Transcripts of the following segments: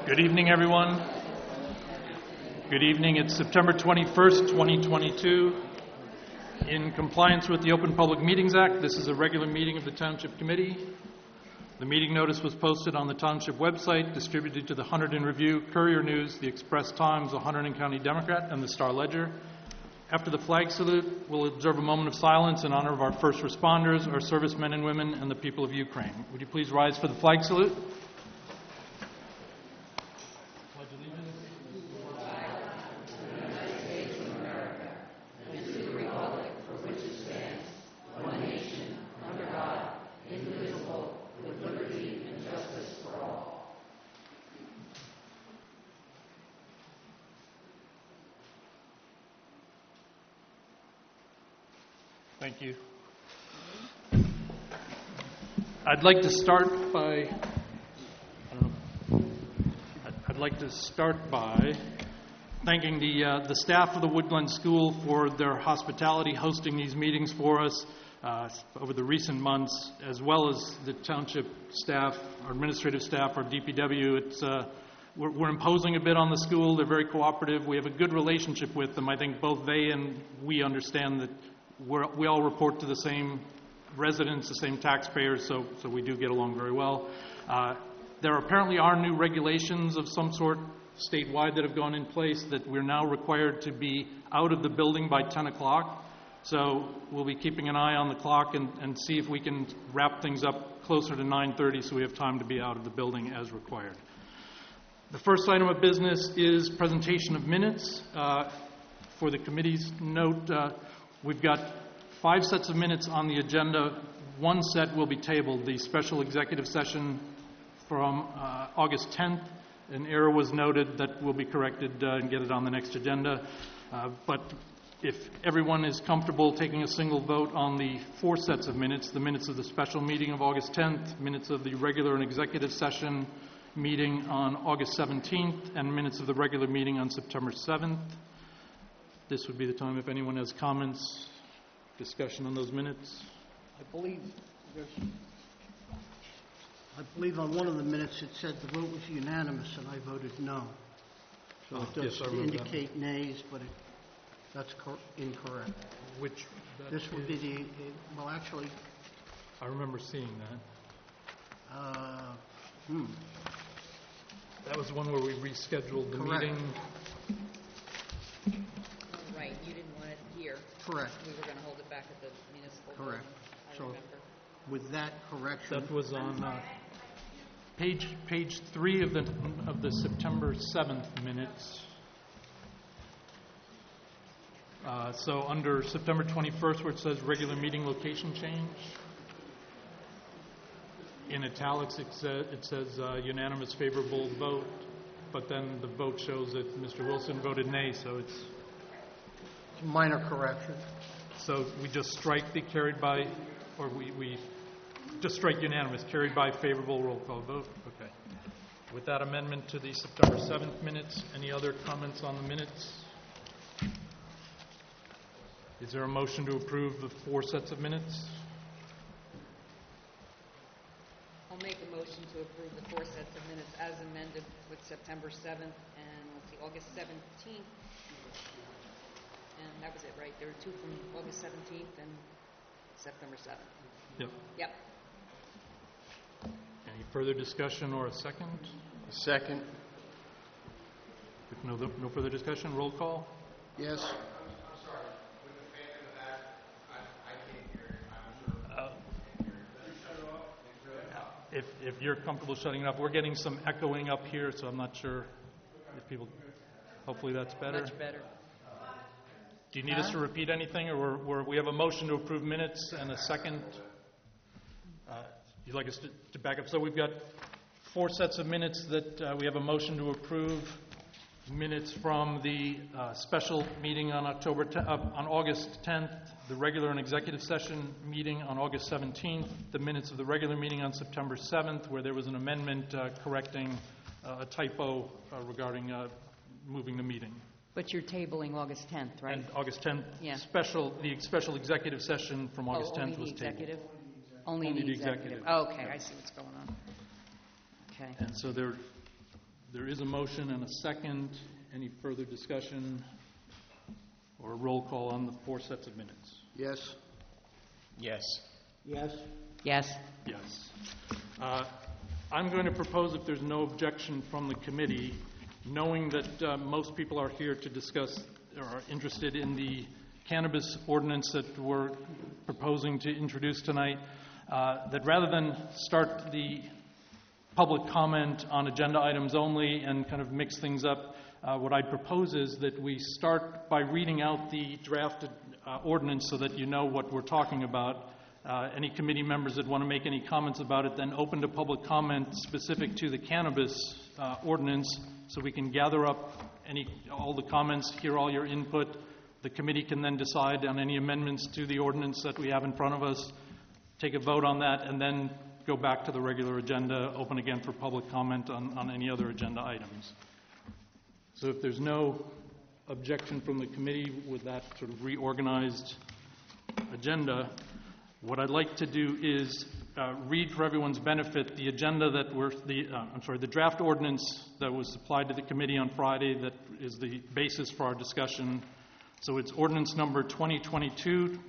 Good evening, everyone. Good evening. It's September 21st, 2022. In compliance with the Open Public Meetings Act, this is a regular meeting of the Township Committee. The meeting notice was posted on the Township website, distributed to the Hunterdon Review, Courier News, the Express Times, the Hunterdon County Democrat, and the Star Ledger. After the flag salute, we'll observe a moment of silence in honor of our first responders, our servicemen and women, and the people of Ukraine. Would you please rise for the flag salute? Thank you. I'd like to start by thanking the staff of the Woodland School for their hospitality hosting these meetings for us over the recent months, as well as the township staff, our administrative staff, our DPW. We're imposing a bit on the school. They're very cooperative. We have a good relationship with them. I think both they and we understand that we all report to the same residents, the same taxpayers, so we do get along very well. There apparently are new regulations of some sort statewide that have gone in place that we're now required to be out of the building by 10 o'clock. So we'll be keeping an eye on the clock and see if we can wrap things up closer to 9:30 so we have time to be out of the building as required. The first item of business is presentation of minutes. For the committee's note, we've got 5 sets of minutes on the agenda. One set will be tabled, the special executive session from August 10th. An error was noted that will be corrected and get it on the next agenda. But if everyone is comfortable taking a single vote on the 4 sets of minutes, the minutes of the special meeting of August 10th, minutes of the regular and executive session meeting on August 17th, and minutes of the regular meeting on September 7th. This would be the time if anyone has comments, discussion on those minutes. I believe on one of the minutes it said the vote was unanimous and I voted no. So it does indicate nays, but that's incorrect. This would be actually... I remember seeing that. That was one where we rescheduled the meeting. Right, you didn't want it here. Correct. We were going to hold it back at the municipal Correct. building. So remember. With that correction... That was on page 3 of the September 7th minutes. So under September 21st, where it says regular meeting location change, in italics it says unanimous favorable vote, but then the vote shows that Mr. Wilson voted nay, so it's minor correction. So we just strike the carried by, or we just strike unanimous, carried by favorable roll call vote. Okay. With that amendment to the September 7th minutes, any other comments on the minutes? Is there a motion to approve the 4 sets of minutes? I'll make a motion to approve the 4 sets of minutes as amended with September 7th and August 17th. And that was it, right? There were 2 from August 17th and September 7th. Yep. Any further discussion or a second? A second. If no further discussion, roll call? Yes. I'm sorry. With the fan in the back, I can't hear it. I'm sure. You shut it off? If you're comfortable shutting it off, we're getting some echoing up here, so I'm not sure if people... Hopefully that's better. Much better. Do you need us to repeat anything, or we have a motion to approve minutes and a second? You'd like us to back up? So we've got 4 sets of minutes that we have a motion to approve. Minutes from the special meeting on August 10th, the regular and executive session meeting on August 17th, the minutes of the regular meeting on September 7th, where there was an amendment correcting a typo regarding moving the meeting. But you're tabling August 10th, right? And August 10th, Yeah. the special executive session from August 10th was tabled. Only the executive. Oh, okay, I see what's going on. Okay. And so there There is a motion and a second. Any further discussion or a roll call on the 4 sets of minutes? Yes? Yes. Yes? Yes. Yes. I'm going to propose, if there's no objection from the committee, knowing that most people are here to discuss or are interested in the cannabis ordinance that we're proposing to introduce tonight, that rather than start the public comment on agenda items only and kind of mix things up, what I'd propose is that we start by reading out the drafted ordinance so that you know what we're talking about. Any committee members that want to make any comments about it, then open to public comment specific to the cannabis ordinance, so we can gather up all the comments, hear all your input. The committee can then decide on any amendments to the ordinance that we have in front of us, take a vote on that, and then go back to the regular agenda, open again for public comment on any other agenda items. So if there's no objection from the committee with that sort of reorganized agenda, what I'd like to do is read for everyone's benefit the agenda that the draft ordinance that was supplied to the committee on Friday that is the basis for our discussion. So it's ordinance number 2022-10,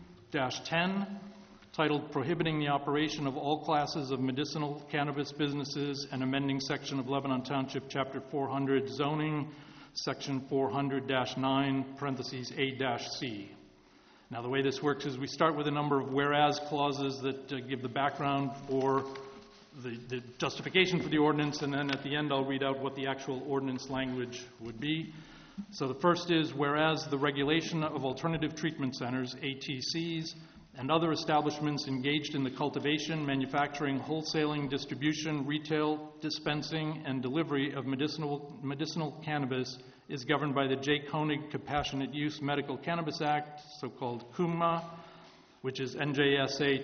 titled Prohibiting the Operation of All Classes of Medicinal Cannabis Businesses and amending section of Lebanon Township, Chapter 400, Zoning, Section 400-9, parentheses A-C. Now, the way this works is we start with a number of whereas clauses that give the background for the justification for the ordinance, and then at the end I'll read out what the actual ordinance language would be. So the first is, whereas the regulation of alternative treatment centers, ATCs, and other establishments engaged in the cultivation, manufacturing, wholesaling, distribution, retail, dispensing, and delivery of medicinal cannabis is governed by the J. Koenig Compassionate Use Medical Cannabis Act, so-called CUMA, which is NJSA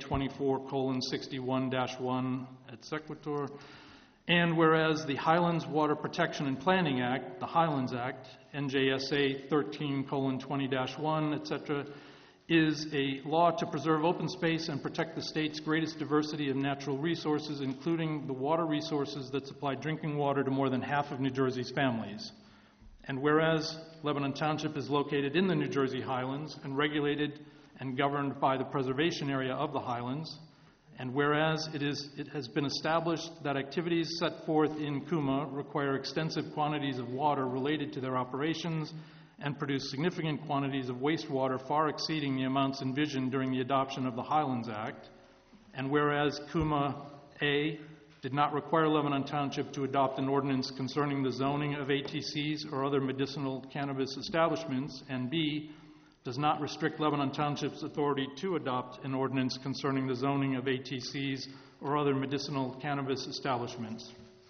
24:61-1 et sequitur. And whereas the Highlands Water Protection and Planning Act, the Highlands Act, NJSA 13:20-1, etc., is a law to preserve open space and protect the state's greatest diversity of natural resources, including the water resources that supply drinking water to more than half of New Jersey's families. And whereas Lebanon Township is located in the New Jersey Highlands and regulated and governed by the preservation area of the Highlands, and whereas it has been established that activities set forth in CUMA require extensive quantities of water related to their operations and produce significant quantities of wastewater far exceeding the amounts envisioned during the adoption of the Highlands Act, and whereas CUMA A did not require Lebanon Township to adopt an ordinance concerning the zoning of ATCs or other medicinal cannabis establishments, and B does not restrict Lebanon Township's authority to adopt an ordinance concerning the zoning of ATCs or other medicinal cannabis establishments.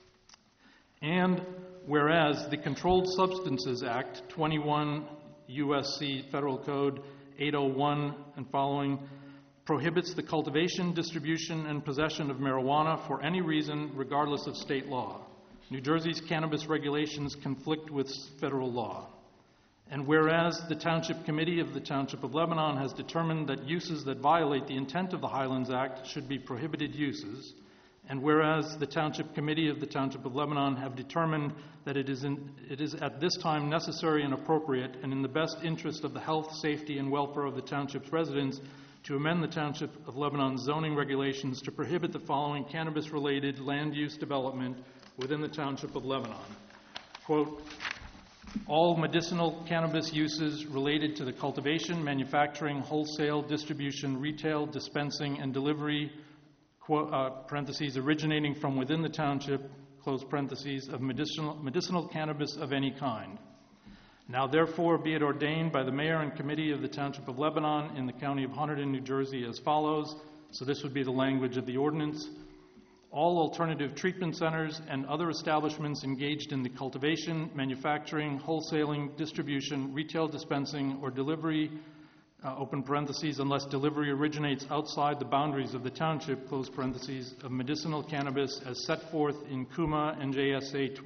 And whereas the Controlled Substances Act, 21 U.S.C. Federal Code 801 and following, prohibits the cultivation, distribution, and possession of marijuana for any reason, regardless of state law. New Jersey's cannabis regulations conflict with federal law. And whereas the Township Committee of the Township of Lebanon has determined that uses that violate the intent of the Highlands Act should be prohibited uses, and whereas the Township Committee of the Township of Lebanon have determined that it is at this time necessary and appropriate and in the best interest of the health, safety, and welfare of the Township's residents to amend the Township of Lebanon's zoning regulations to prohibit the following cannabis-related land use development within the Township of Lebanon. Quote, all medicinal cannabis uses related to the cultivation, manufacturing, wholesale, distribution, retail, dispensing, and delivery, parentheses, originating from within the township, close parentheses, of medicinal cannabis of any kind. Now therefore be it ordained by the mayor and committee of the Township of Lebanon in the county of Hunterdon, New Jersey as follows. So this would be the language of the ordinance. All alternative treatment centers and other establishments engaged in the cultivation, manufacturing, wholesaling, distribution, retail dispensing, or delivery, open parentheses, unless delivery originates outside the boundaries of the township, close parentheses, of medicinal cannabis as set forth in CUMA NJSA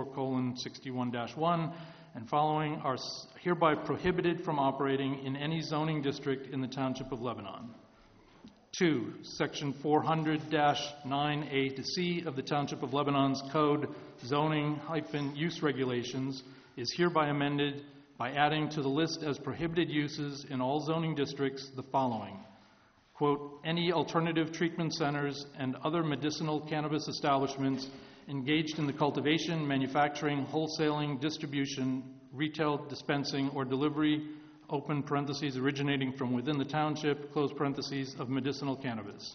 24:61-1 and following are hereby prohibited from operating in any zoning district in the Township of Lebanon. 2, Section 400-9A to C of the Township of Lebanon's Code zoning-use regulations is hereby amended by adding to the list as prohibited uses in all zoning districts the following. Quote, any alternative treatment centers and other medicinal cannabis establishments engaged in the cultivation, manufacturing, wholesaling, distribution, retail dispensing, or delivery, open parentheses, originating from within the township, close parentheses, of medicinal cannabis.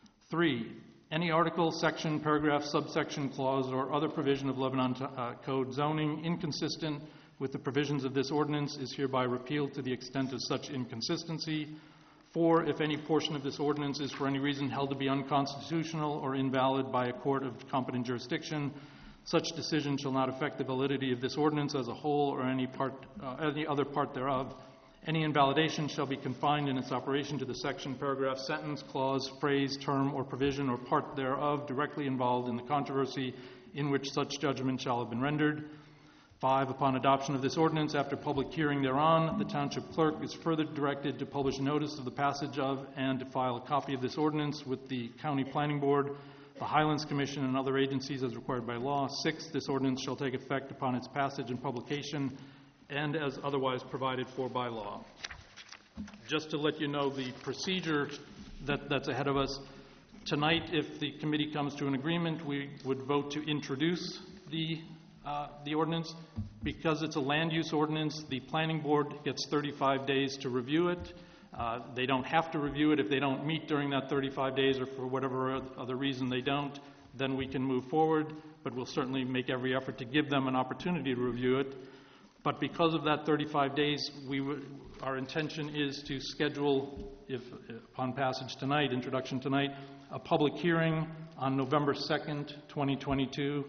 3, any article, section, paragraph, subsection, clause, or other provision of Lebanon Code zoning inconsistent with the provisions of this ordinance is hereby repealed to the extent of such inconsistency. 4, if any portion of this ordinance is for any reason held to be unconstitutional or invalid by a court of competent jurisdiction, such decision shall not affect the validity of this ordinance as a whole or any other part thereof. Any invalidation shall be confined in its operation to the section, paragraph, sentence, clause, phrase, term, or provision or part thereof directly involved in the controversy in which such judgment shall have been rendered. 5, upon adoption of this ordinance, after public hearing thereon, the township clerk is further directed to publish notice of the passage of and to file a copy of this ordinance with the county planning board, the Highlands Commission, and other agencies as required by law. 6, this ordinance shall take effect upon its passage and publication and as otherwise provided for by law. Just to let you know the procedure that's ahead of us, tonight, if the committee comes to an agreement, we would vote to introduce the ordinance. Because it's a land use ordinance, the planning board gets 35 days to review it. They don't have to review it. If they don't meet during that 35 days or for whatever other reason they don't, then we can move forward, but we'll certainly make every effort to give them an opportunity to review it. But because of that 35 days, our intention is to schedule, if upon passage tonight, introduction tonight, a public hearing on November 2nd, 2022,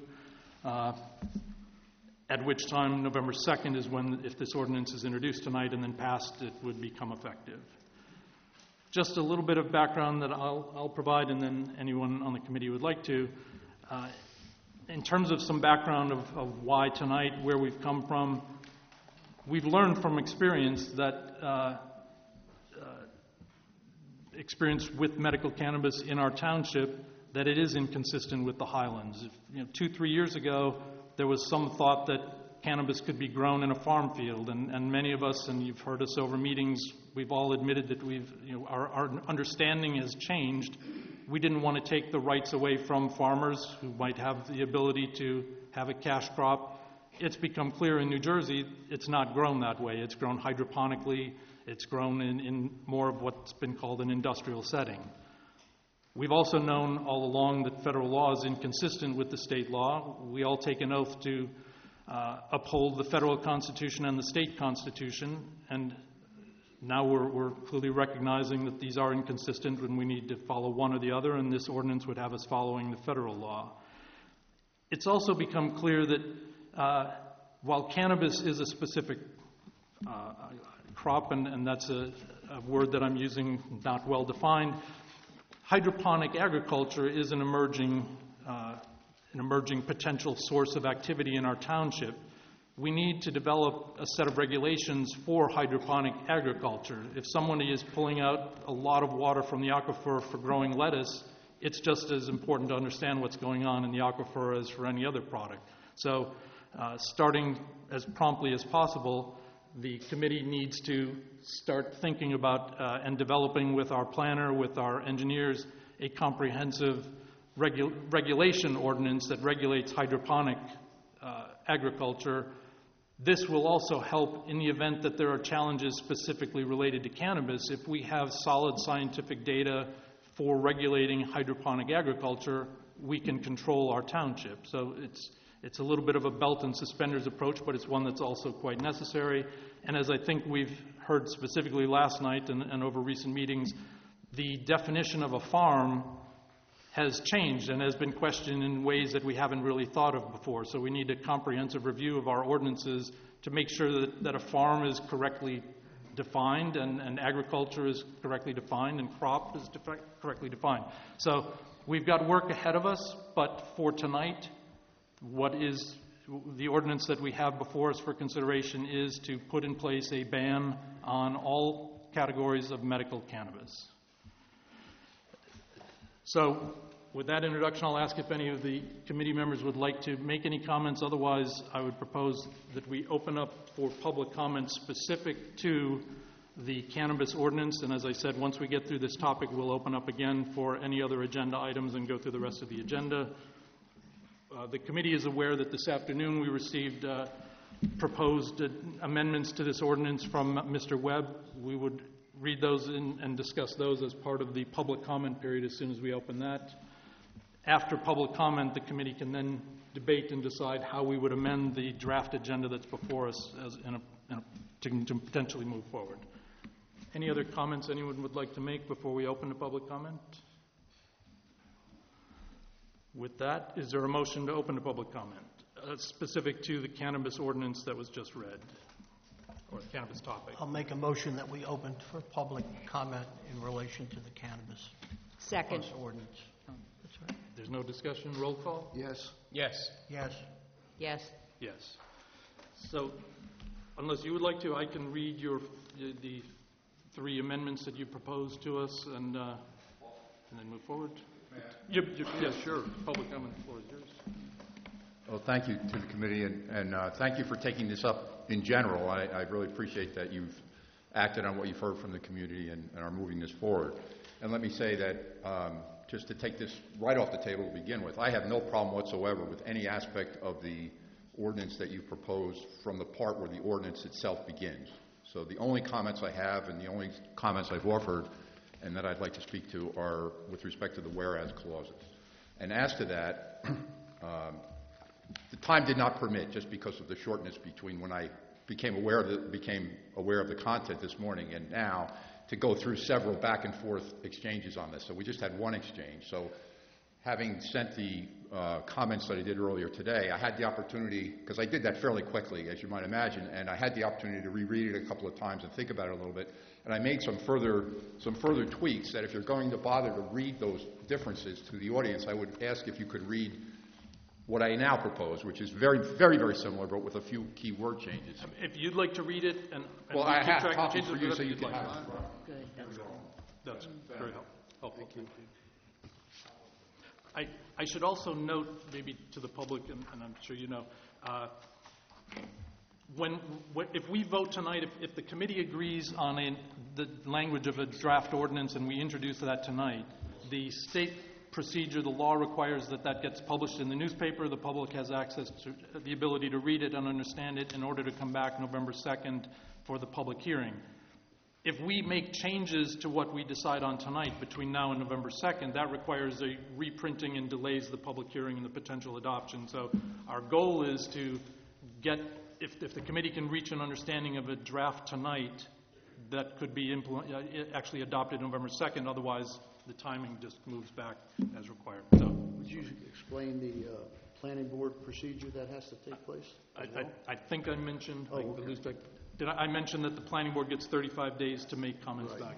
at which time November 2nd is when, if this ordinance is introduced tonight and then passed, it would become effective. Just a little bit of background that I'll provide, and then anyone on the committee would like to. In terms of some background of why tonight, where we've come from, we've learned from experience that experience with medical cannabis in our township, that it is inconsistent with the Highlands. 2-3 years ago, there was some thought that cannabis could be grown in a farm field, and many of us, and you've heard us over meetings, we've all admitted that our understanding has changed. We didn't want to take the rights away from farmers who might have the ability to have a cash crop. It's become clear in New Jersey it's not grown that way. It's grown hydroponically. It's grown in more of what's been called an industrial setting. We've also known all along that federal law is inconsistent with the state law. We all take an oath to uphold the federal constitution and the state constitution, and now we're clearly recognizing that these are inconsistent and we need to follow one or the other, and this ordinance would have us following the federal law. It's also become clear that while cannabis is a specific crop, and that's a word that I'm using not well defined, hydroponic agriculture is an emerging potential source of activity in our township. We need to develop a set of regulations for hydroponic agriculture. If somebody is pulling out a lot of water from the aquifer for growing lettuce, it's just as important to understand what's going on in the aquifer as for any other product. So starting as promptly as possible, the committee needs to start thinking about and developing with our planner, with our engineers, a comprehensive regulation ordinance that regulates hydroponic agriculture. This will also help in the event that there are challenges specifically related to cannabis. If we have solid scientific data for regulating hydroponic agriculture, we can control our township. So it's a little bit of a belt and suspenders approach, but it's one that's also quite necessary. And as I think we've heard specifically last night and over recent meetings, the definition of a farm has changed and has been questioned in ways that we haven't really thought of before. So we need a comprehensive review of our ordinances to make sure that a farm is correctly defined and agriculture is correctly defined and crop is correctly defined. So we've got work ahead of us, but for tonight, what is the ordinance that we have before us for consideration is to put in place a ban on all categories of medical cannabis. So with that introduction, I'll ask if any of the committee members would like to make any comments. Otherwise, I would propose that we open up for public comments specific to the cannabis ordinance. And as I said, once we get through this topic, we'll open up again for any other agenda items and go through the rest of the agenda. The committee is aware that this afternoon we received proposed amendments to this ordinance from Mr. Webb. We would read those and discuss those as part of the public comment period as soon as we open that. After public comment, the committee can then debate and decide how we would amend the draft agenda that's before us to potentially move forward. Any other comments anyone would like to make before we open to public comment? With that, is there a motion to open to public comment specific to the cannabis ordinance that was just read, or the cannabis topic? I'll make a motion that we open for public comment in relation to the cannabis Second. ordinance. That's right. There's no discussion. Roll call? Yes. Yes. Yes. Yes. Yes. So, unless you would like to, I can read the three amendments that you proposed to us and then move forward. Yes, sure. Public comment, the floor is yours. Well, thank you to the committee, and thank you for taking this up in general. I really appreciate that you've acted on what you've heard from the community and are moving this forward. And let me say that, just to take this right off the table to begin with, I have no problem whatsoever with any aspect of the ordinance that you proposed from the part where the ordinance itself begins. So the only comments I have and the only comments I've offered and that I'd like to speak to are with respect to the whereas clauses. And as to that, the time did not permit, just because of the shortness between when I became aware of the content this morning and now, to go through several back and forth exchanges on this. So we just had one exchange. So having sent the comments that I did earlier today, I had the opportunity, because I did that fairly quickly, as you might imagine, and I had the opportunity to reread it a couple of times and think about it a little bit. And I made some further tweaks that if you're going to bother to read those differences to the audience, I would ask if you could read what I now propose, which is very, very, very similar, but with a few key word changes. If you'd like to read it and well, we I keep have track of copies changes, for you so you you'd can like. have it. Good, that's good. That's very helpful. Thank you. I should also note, maybe to the public, and I'm sure you know, if we vote tonight, if the committee agrees on the language of a draft ordinance and we introduce that tonight, the state procedure, the law requires that gets published in the newspaper. The public has access to the ability to read it and understand it in order to come back November 2nd for the public hearing. If we make changes to what we decide on tonight between now and November 2nd, that requires a reprinting and delays the public hearing and the potential adoption. So our goal is to get, if the committee can reach an understanding of a draft tonight, that could be actually adopted November 2nd. Otherwise, the timing just moves back as required. So, Would you explain the planning board procedure that has to take place? I think I mentioned, okay. Did I mention that the planning board gets 35 days to make comments back?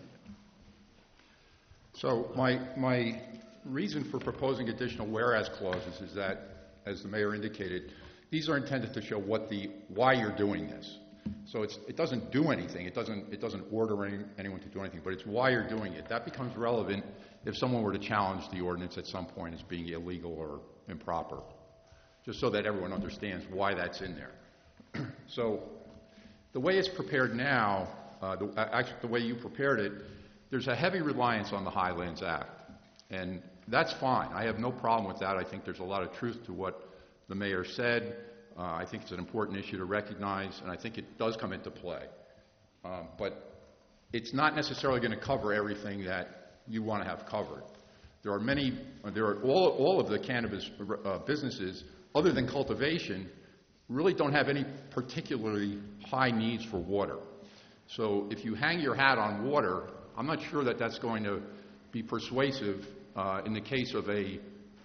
So my reason for proposing additional whereas clauses is that, as the mayor indicated, these are intended to show why you're doing this. So it doesn't do anything. It doesn't order anyone to do anything, but it's why you're doing it. That becomes relevant if someone were to challenge the ordinance at some point as being illegal or improper, just so that everyone understands why that's in there. So the way it's prepared now, the way you prepared it, there's a heavy reliance on the Highlands Act, and that's fine. I have no problem with that. I think there's a lot of truth to what the mayor said. I think it's an important issue to recognize, and I think it does come into play. But it's not necessarily going to cover everything that you want to have covered. There are all of the cannabis businesses, other than cultivation, really don't have any particularly high needs for water. So if you hang your hat on water, I'm not sure that that's going to be persuasive in the case of a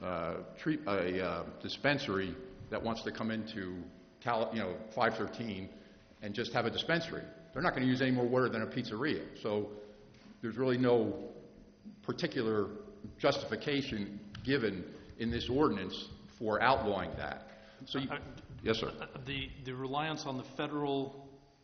dispensary that wants to come into 513 and just have a dispensary. They're not going to use any more water than a pizzeria. So there's really no particular justification given in this ordinance for outlawing that. So yes, sir. The reliance on the federal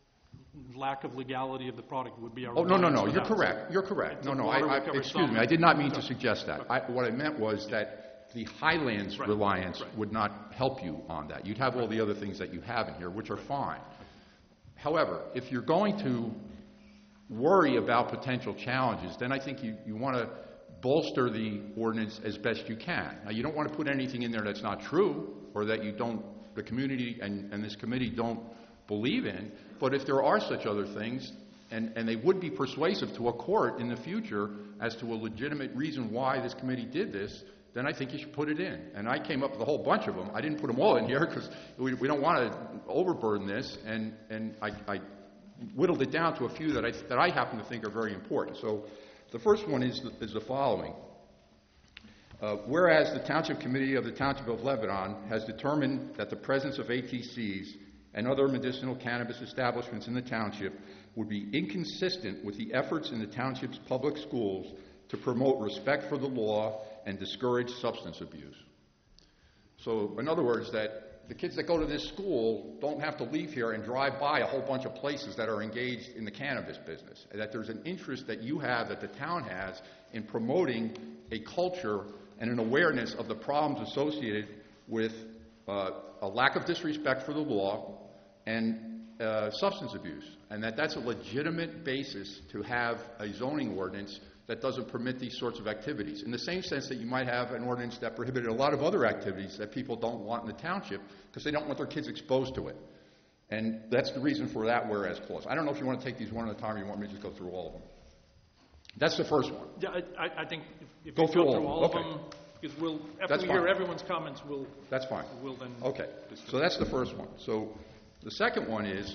lack of legality of the product would be our Oh, no, reliance you're without. correct. You're correct. No, water would cover excuse some. me, I did not mean to suggest that. What I meant was that the Highlands Right. reliance Right. would not help you on that. You'd have all the other things that you have in here, which are fine. However, if you're going to worry about potential challenges, then I think you want to bolster the ordinance as best you can. Now, you don't want to put anything in there that's not true or that the community and this committee don't believe in, but if there are such other things, and they would be persuasive to a court in the future as to a legitimate reason why this committee did this, then I think you should put it in. And I came up with a whole bunch of them. I didn't put them all in here because we don't want to overburden this, and I whittled it down to a few that I happen to think are very important. So the first one is the following. Whereas the Township Committee of the Township of Lebanon has determined that the presence of ATCs and other medicinal cannabis establishments in the township would be inconsistent with the efforts in the township's public schools to promote respect for the law and discourage substance abuse. So, in other words, that the kids that go to this school don't have to leave here and drive by a whole bunch of places that are engaged in the cannabis business, and that there's an interest that you have, that the town has, in promoting a culture and an awareness of the problems associated with a lack of disrespect for the law and substance abuse, and that's a legitimate basis to have a zoning ordinance that doesn't permit these sorts of activities. In the same sense that you might have an ordinance that prohibited a lot of other activities that people don't want in the township because they don't want their kids exposed to it. And that's the reason for that whereas clause. I don't know if you want to take these one at a time or you want me to just go through all of them. That's the first one. Yeah, I think if Go you through go all through of all of them. them, because after That's we hear fine. everyone's comments, That's fine. we'll then... Okay, so that's the first one. So the second one is,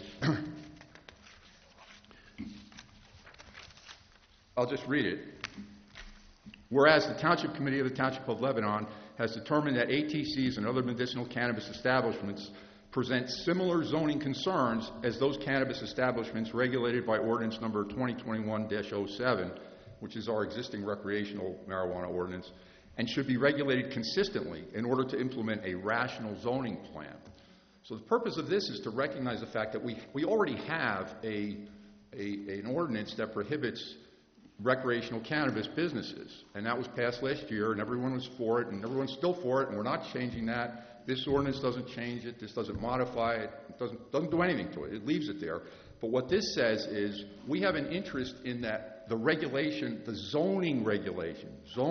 I'll just read it. Whereas the Township Committee of the Township of Lebanon has determined that ATCs and other medicinal cannabis establishments present similar zoning concerns as those cannabis establishments regulated by ordinance number 2021-07, which is our existing recreational marijuana ordinance, and should be regulated consistently in order to implement a rational zoning plan. So the purpose of this is to recognize the fact that we already have an ordinance that prohibits recreational cannabis businesses, and that was passed last year, and everyone was for it, and everyone's still for it, and we're not changing that. This ordinance doesn't change it. This doesn't modify it. It doesn't do anything to it. It leaves it there. But what this says is we have an interest in that the regulation, the zoning regulation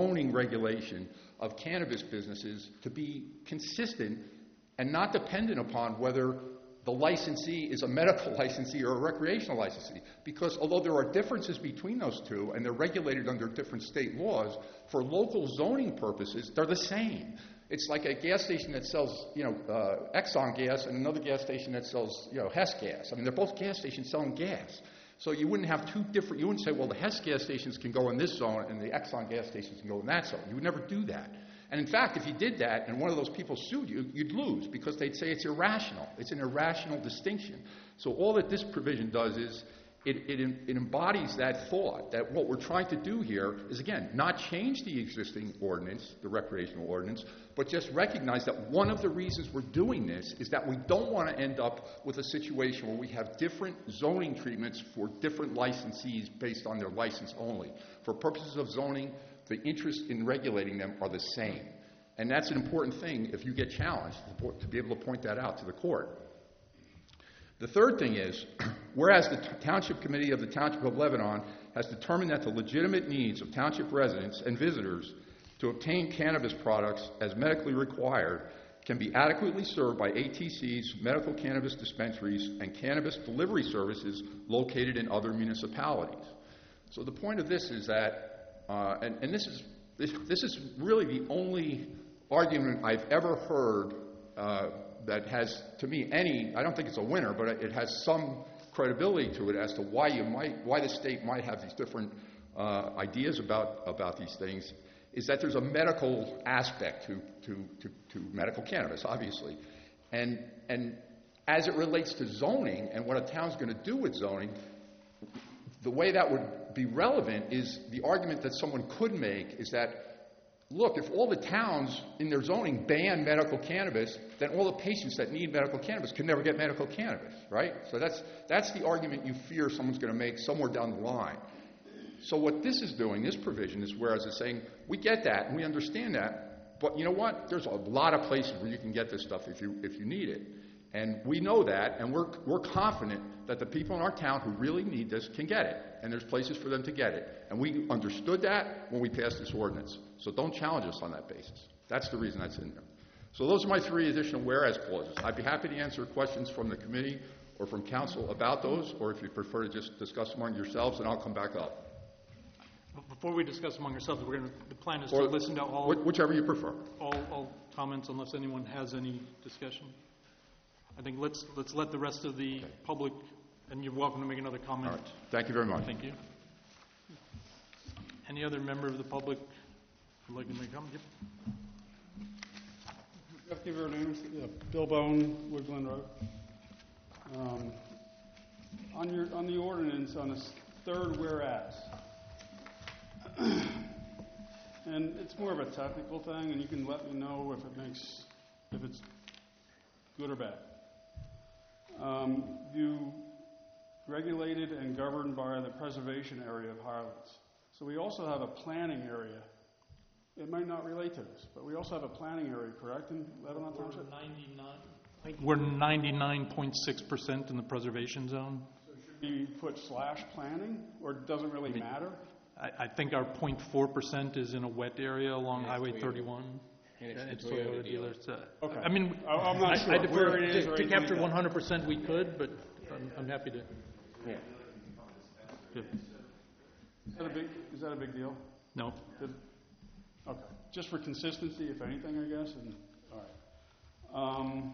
of cannabis businesses to be consistent and not dependent upon whether the licensee is a medical licensee or a recreational licensee. Because although there are differences between those two and they're regulated under different state laws, for local zoning purposes, they're the same. It's like a gas station that sells, Exxon gas and another gas station that sells, Hess gas. I mean, they're both gas stations selling gas. So you wouldn't have you wouldn't say, well, the Hess gas stations can go in this zone and the Exxon gas stations can go in that zone. You would never do that. And in fact, if you did that and one of those people sued you, you'd lose because they'd say it's irrational. It's an irrational distinction. So all that this provision does is it embodies that thought that what we're trying to do here is, again, not change the existing ordinance, the recreational ordinance, but just recognize that one of the reasons we're doing this is that we don't want to end up with a situation where we have different zoning treatments for different licensees based on their license only. For purposes of zoning, the interest in regulating them are the same. And that's an important thing if you get challenged, to be able to point that out to the court. The third thing is, whereas the Township Committee of the Township of Lebanon has determined that the legitimate needs of township residents and visitors to obtain cannabis products as medically required can be adequately served by ATCs, medical cannabis dispensaries, and cannabis delivery services located in other municipalities. So the point of this is that, and this is really the only argument I've ever heard that has, to me, I don't think it's a winner, but it has some credibility to it as to why the state might have these different ideas about these things, is that there's a medical aspect to medical cannabis, obviously. And as it relates to zoning and what a town's going to do with zoning, the way that would be relevant is the argument that someone could make is that look, if all the towns in their zoning ban medical cannabis, then all the patients that need medical cannabis can never get medical cannabis, right? So that's the argument you fear someone's going to make somewhere down the line. So what this is doing, this provision is, whereas it's saying, we get that and we understand that, but you know what? There's a lot of places where you can get this stuff if you need it. And we know that, and we're confident that the people in our town who really need this can get it, and there's places for them to get it. And we understood that when we passed this ordinance. So don't challenge us on that basis. That's the reason that's in there. So those are my 3 additional whereas clauses. I'd be happy to answer questions from the committee or from council about those, or if you prefer to just discuss among yourselves, and I'll come back up. Before we discuss among ourselves, the plan is to listen to all... Whichever you prefer. All comments, unless anyone has any discussion. I think let's let the rest of the public, and you're welcome to make another comment. All right. Thank you very much. Thank you. Any other member of the public would like to make a comment? Yep. Thank you very much. Bill Bone, Woodland Road. On the ordinance, on the third whereas, and it's more of a technical thing, and you can let me know if it's good or bad. You regulated and governed by the preservation area of Highlands. So we also have a planning area. It might not relate to this, but we also have a planning area, correct, in Lebanon Township? We're 99.6% in the preservation zone. So should we put /planning, or it doesn't really matter? I think our 0.4% is in a wet area along Highway 31. It's Toyota dealers. Okay. I mean, I'm not sure I defer where it is or to anything capture like that. 100% we could, but I'm happy to. Yeah. Good. Is that a big deal? No. Okay. Just for consistency, if anything, I guess. And all right.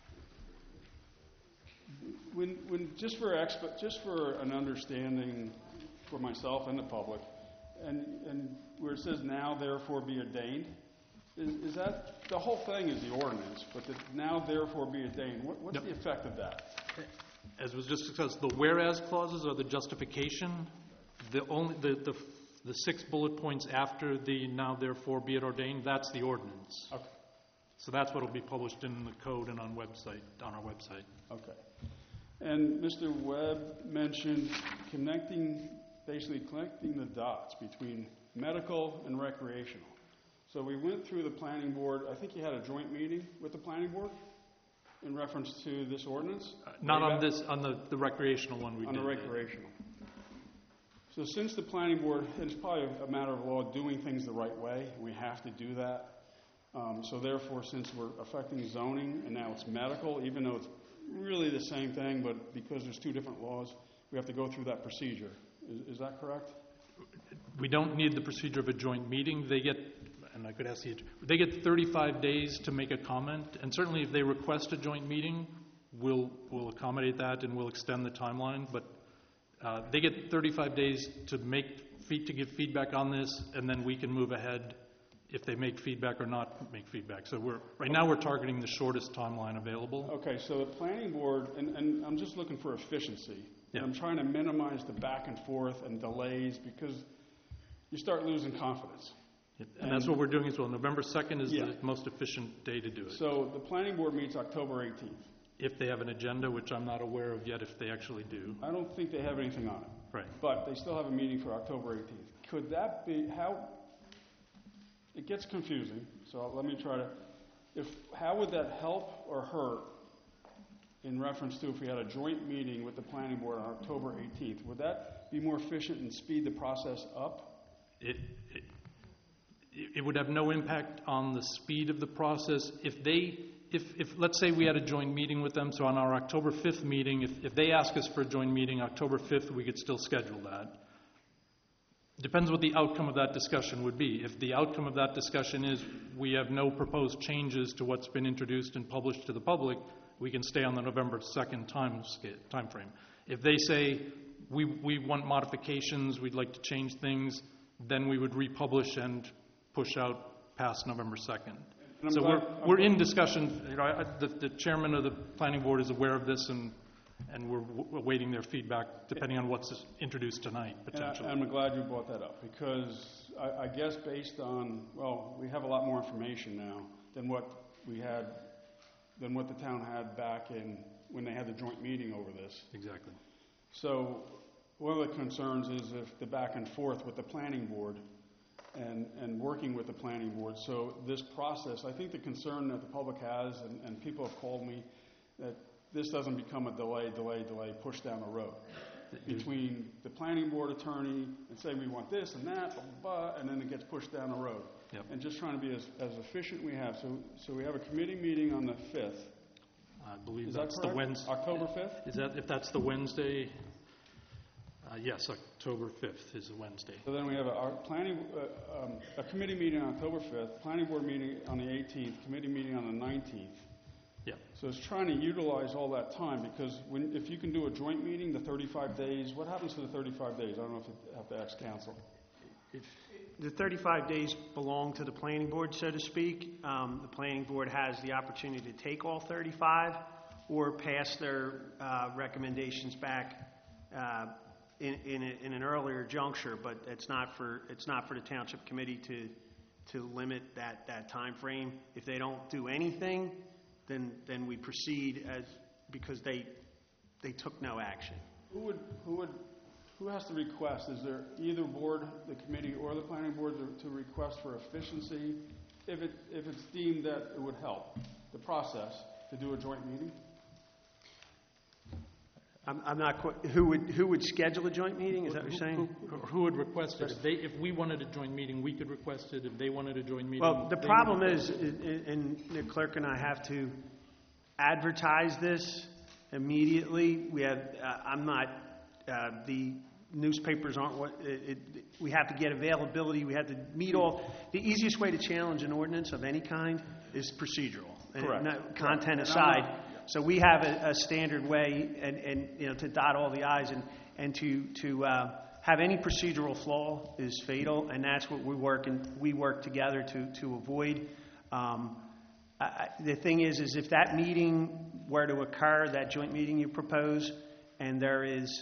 When just for an understanding for myself and the public, and where it says now therefore be ordained, is that the whole thing is the ordinance, but the now therefore be ordained? What's the effect of that? As was just discussed, the whereas clauses are the justification. The 6 bullet points after the now therefore be it ordained, that's the ordinance. Okay. So that's what will be published in the code and on our website. Okay. And Mr. Webb mentioned connecting the dots between medical and recreational. So we went through the planning board. I think you had a joint meeting with the planning board in reference to this ordinance? Not on this, on the recreational one we did. On the recreational. So since the planning board, and it's probably a matter of law doing things the right way, we have to do that. So therefore, since we're affecting zoning and now it's medical, even though it's really the same thing, but because there's 2 different laws, we have to go through that procedure. Is that correct? We don't need the procedure of a joint meeting. They get, and I could ask they get 35 days to make a comment, and certainly if they request a joint meeting, we'll accommodate that and we'll extend the timeline. But they get 35 days to give feedback on this, and then we can move ahead if they make feedback or not make feedback. So right now we're targeting the shortest timeline available. Okay, so the planning board, and I'm just looking for efficiency. Yeah. I'm trying to minimize the back and forth and delays because you start losing confidence. And that's what we're doing as well. November 2nd is the most efficient day to do it. So the planning board meets October 18th. If they have an agenda, which I'm not aware of yet if they actually do. I don't think they have anything on it. Right. But they still have a meeting for October 18th. Could that be, it gets confusing, so let me try to, how would that help or hurt in reference to if we had a joint meeting with the planning board on October 18th? Would that be more efficient and speed the process up? It would have no impact on the speed of the process. If let's say we had a joint meeting with them, so on our October 5th meeting, if they ask us for a joint meeting October 5th, we could still schedule that. Depends what the outcome of that discussion would be. If the outcome of that discussion is we have no proposed changes to what's been introduced and published to the public, we can stay on the November 2nd time frame. If they say we want modifications, we'd like to change things, then we would republish and push out past November 2nd. So we're in discussion. The chairman of the planning board is aware of this, and we're awaiting their feedback depending on what's introduced tonight, potentially. And I'm glad you brought that up because I guess based on, well, we have a lot more information now than what the town had back in, when they had the joint meeting over this. Exactly. So one of the concerns is if the back and forth with the planning board and working with the planning board. So this process, I think the concern that the public has, and people have called me, that this doesn't become a delay, push down the road between the planning board attorney and say we want this and that, blah, blah, blah, and then it gets pushed down the road. Yep. And just trying to be as efficient we have. So we have a committee meeting on the 5th. I believe Is that's that the correct? Wednesday. October 5th? Is that, if that's the Wednesday? Yes, October 5th is a Wednesday. So then we have a committee meeting on October 5th, planning board meeting on the 18th, committee meeting on the 19th. Yeah. So it's trying to utilize all that time, because if you can do a joint meeting, the 35 days, what happens to the 35 days? I don't know if you have to ask council. The 35 days belong to the planning board, so to speak. The planning board has the opportunity to take all 35 or pass their recommendations back in an earlier juncture, but it's not for the township committee to limit that time frame. If they don't do anything, then we proceed because they took no action. Who has to request? Is there either board, the committee, or the planning board to request for efficiency if it's deemed that it would help the process to do a joint meeting? I'm not quite. Who would schedule a joint meeting? Is that what you're saying? Who would request it? If we wanted a joint meeting, we could request it. If they wanted a joint meeting, well, the problem is, and the clerk and I have to advertise this immediately. We have. I'm not. The newspapers aren't what. We have to get availability. We have to meet all. The easiest way to challenge an ordinance of any kind is procedural. Correct. Content aside. So we have a standard way, and to dot all the I's and to have any procedural flaw is fatal, and that's what we work together to avoid. The thing is if that meeting were to occur, that joint meeting you propose, and there is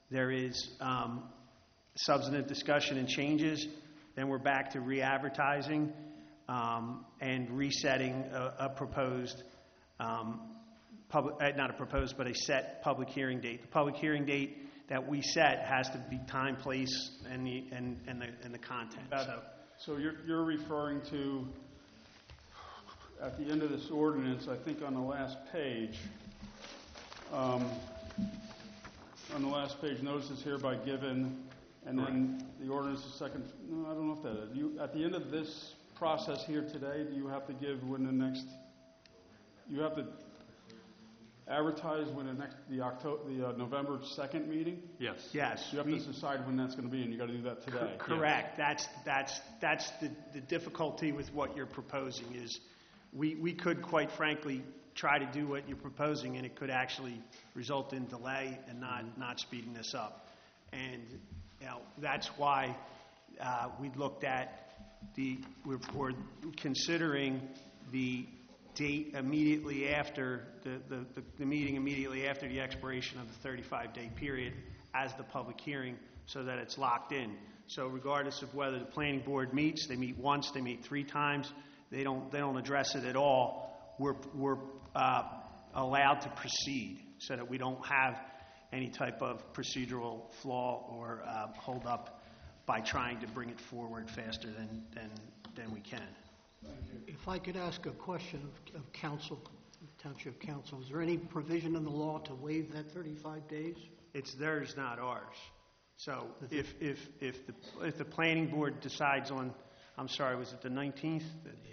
substantive discussion and changes, then we're back to re-advertising and resetting a proposed. Not a proposed, but a set public hearing date. The public hearing date that we set has to be time, place, and the content. So you're referring to, at the end of this ordinance, I think on the last page, notice is hereby given, and then the ordinance is second. No, I don't know if that is. At the end of this process here today, do you have to give when the next? You have to advertise when the November 2nd meeting? Yes. Yes. You have to decide when that's going to be, and you got to do that today. Correct. Yes. That's the difficulty with what you're proposing is we could quite frankly try to do what you're proposing, and it could actually result in delay and not speeding this up. And that's why we looked at we're considering the date immediately after the meeting immediately after the expiration of the 35-day period as the public hearing, so that it's locked in. So regardless of whether the planning board meets, they meet once, they meet 3 times, they don't address it at all, we're allowed to proceed so that we don't have any type of procedural flaw or hold up by trying to bring it forward faster than we can. If I could ask a question of council, township council, is there any provision in the law to waive that 35 days? It's theirs, not ours. So if the planning board decides on, I'm sorry, was it the 19th?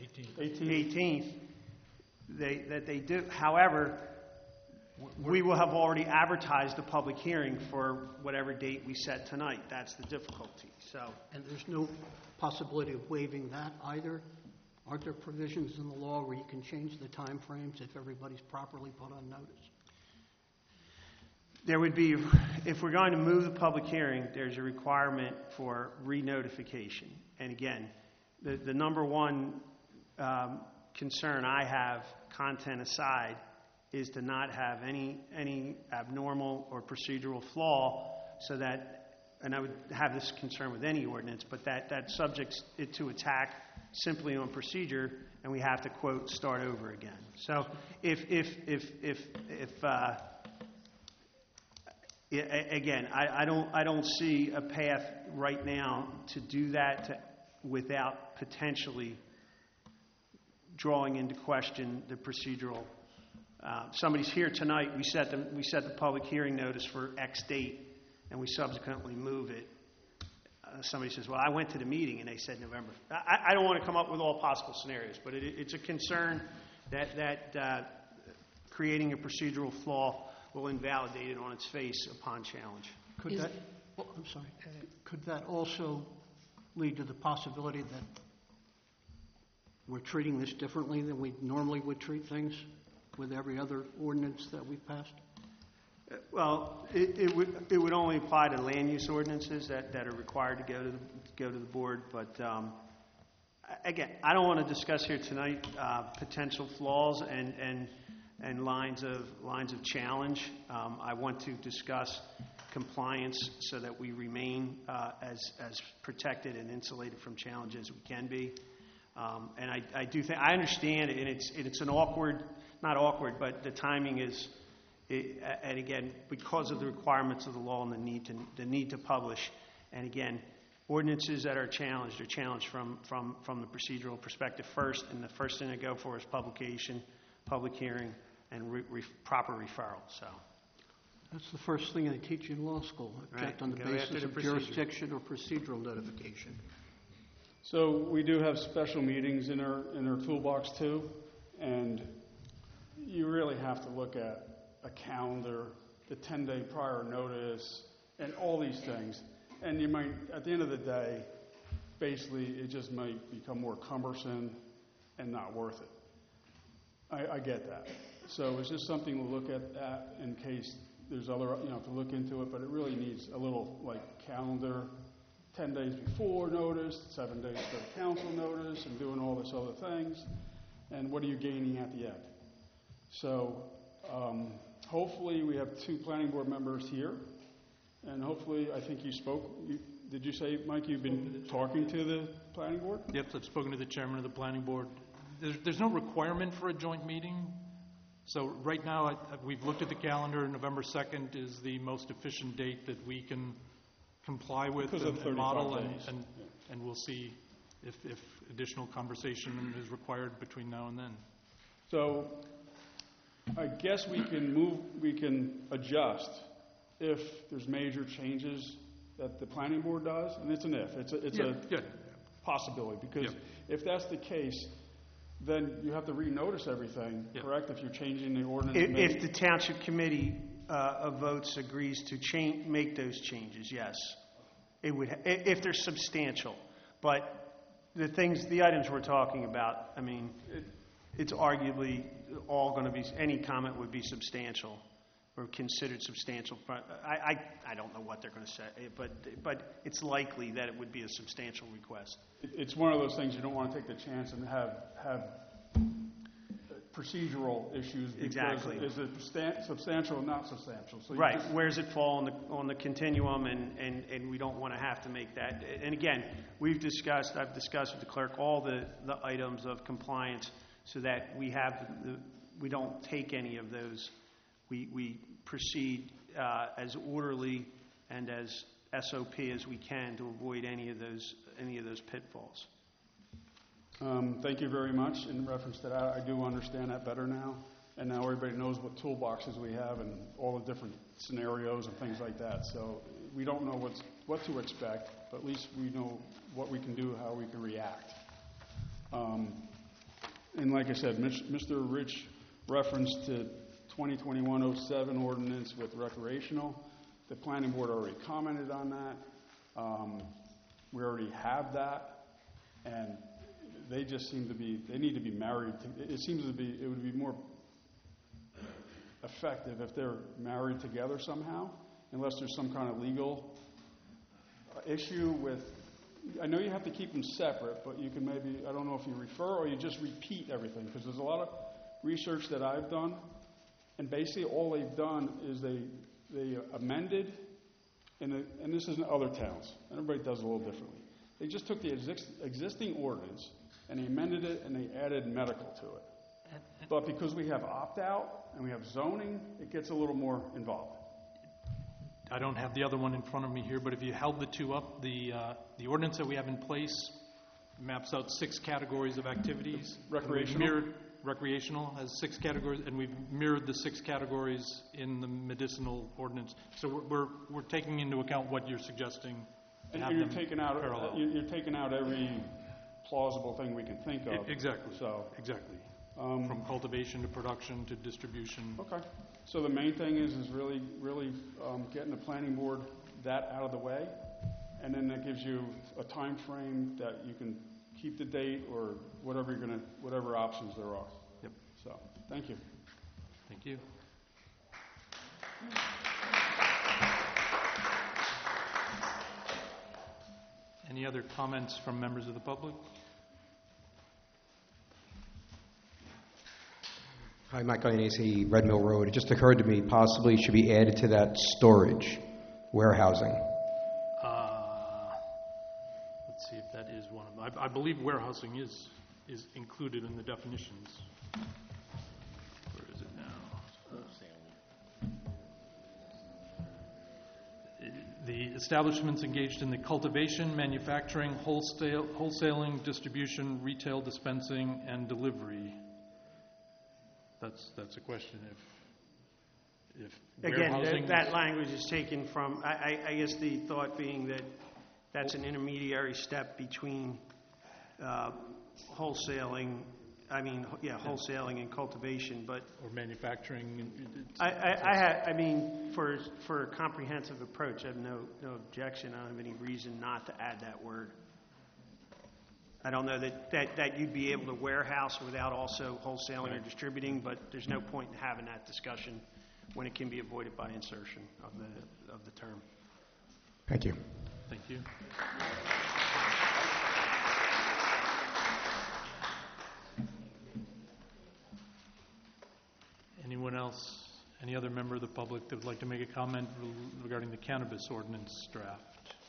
18th. That they do. However, we will have already advertised the public hearing for whatever date we set tonight. That's the difficulty. So. And there's no possibility of waiving that either? Aren't there provisions in the law where you can change the time frames if everybody's properly put on notice? There would be, if we're going to move the public hearing, there's a requirement for re-notification. And again, the number one concern I have, content aside, is to not have any abnormal or procedural flaw so that and I would have this concern with any ordinance, but that subjects it to attack simply on procedure, and we have to, quote, start over again. So again, I don't see a path right now to do that without potentially drawing into question the procedural. Somebody's here tonight. We set the public hearing notice for X date, and we subsequently move it. Somebody says, "Well, I went to the meeting and they said November." I don't want to come up with all possible scenarios, but it's a concern that creating a procedural flaw will invalidate it on its face upon challenge. Could that also lead to the possibility that we're treating this differently than we normally would treat things with every other ordinance that we've passed? Well, it would only apply to land use ordinances that are required to go to the board. But again, I don't want to discuss here tonight potential flaws and lines of challenge. I want to discuss compliance so that we remain as protected and insulated from challenge as we can be. And I do think I understand it, and it's an not awkward, but the timing is. And again, because of the requirements of the law and the need to publish, and again, ordinances that are challenged from the procedural perspective first, and the first thing to go for is publication, public hearing, and proper referral. So that's the first thing they teach you in law school, except on the basis of jurisdiction or procedural notification. So we do have special meetings in our toolbox too, and you really have to look at a calendar, the 10-day prior notice, and all these things. And you might, at the end of the day, basically it just might become more cumbersome and not worth it. I get that. So it's just something to look at that in case there's other, to look into it, but it really needs a little calendar, 10 days before notice, 7 days for council notice, and doing all this other things. And what are you gaining at the end? So hopefully we have 2 planning board members here, and hopefully, I think you spoke. Did you say, Mike, you've been talking to the planning board? Yep, I've spoken to the chairman of the planning board. There's no requirement for a joint meeting. So right now, we've looked at the calendar. November 2nd is the most efficient date that we can comply with and model, and we'll see if additional conversation is required between now and then. So I guess we can adjust if there's major changes that the planning board does, and it's an if. It's a possibility, because if that's the case, then you have to renotice everything, correct? If you're changing the ordinance. If the township committee of votes agrees to make those changes, yes, it would. If they're substantial, but the items we're talking about, I mean, it's arguably all going to be. Any comment would be substantial or considered substantial. I don't know what they're going to say, but it's likely that it would be a substantial request. It's one of those things you don't want to take the chance and have procedural issues. Exactly. Is it substantial or not substantial? So right. Where does it fall on the continuum? And we don't want to have to make that. And again, I've discussed with the clerk all the items of compliance so that we don't take any of those. We proceed as orderly and as SOP as we can to avoid any of those pitfalls. Thank you very much. In reference to that, I do understand that better now, and now everybody knows what toolboxes we have and all the different scenarios and things like that. So we don't know what to expect, but at least we know what we can do, how we can react. And like I said, Mr. Rich referenced to 2021-07 ordinance with recreational. The planning board already commented on that. We already have that, and they just seem to be, they need to be married. It seems to be, it would be more effective if they're married together somehow, unless there's some kind of legal issue with, I know you have to keep them separate, but you can maybe, I don't know if you refer or you just repeat everything, because there's a lot of research that I've done, and basically all they've done is they amended and this is in other towns, everybody does it a little differently. They just took the existing ordinance and they amended it and they added medical to it. But because we have opt-out and we have zoning, it gets a little more involved. I don't have the other one in front of me here, but if you held the two up, the ordinance that we have in place maps out 6 categories of activities. Recreational? Recreational has 6 categories, and we've mirrored the 6 categories in the medicinal ordinance. So we're taking into account what you're suggesting. And you're taking out every plausible thing we can think of. Exactly. So exactly. From cultivation to production to distribution. Okay. So the main thing is really getting the planning board that out of the way, and then that gives you a time frame that you can keep the date or whatever options there are. Yep. So thank you. Thank you. Any other comments from members of the public? Hi, Michael Ianese, Red Mill Road. It just occurred to me possibly should be added to that storage, warehousing. Let's see if that is one of them. I believe warehousing is included in the definitions. Where is it now? The establishments engaged in the cultivation, manufacturing, wholesaling, distribution, retail dispensing, and delivery. That's a question if warehousing... Again, that language is taken from, I guess the thought being that that's an intermediary step between wholesaling and cultivation, but... Or manufacturing. For a comprehensive approach, I have no objection. I don't have any reason not to add that word. I don't know that you'd be able to warehouse without also wholesaling or distributing, but there's no point in having that discussion when it can be avoided by insertion of the term. Thank you. Thank you. Anyone else, any other member of the public that would like to make a comment regarding the cannabis ordinance draft?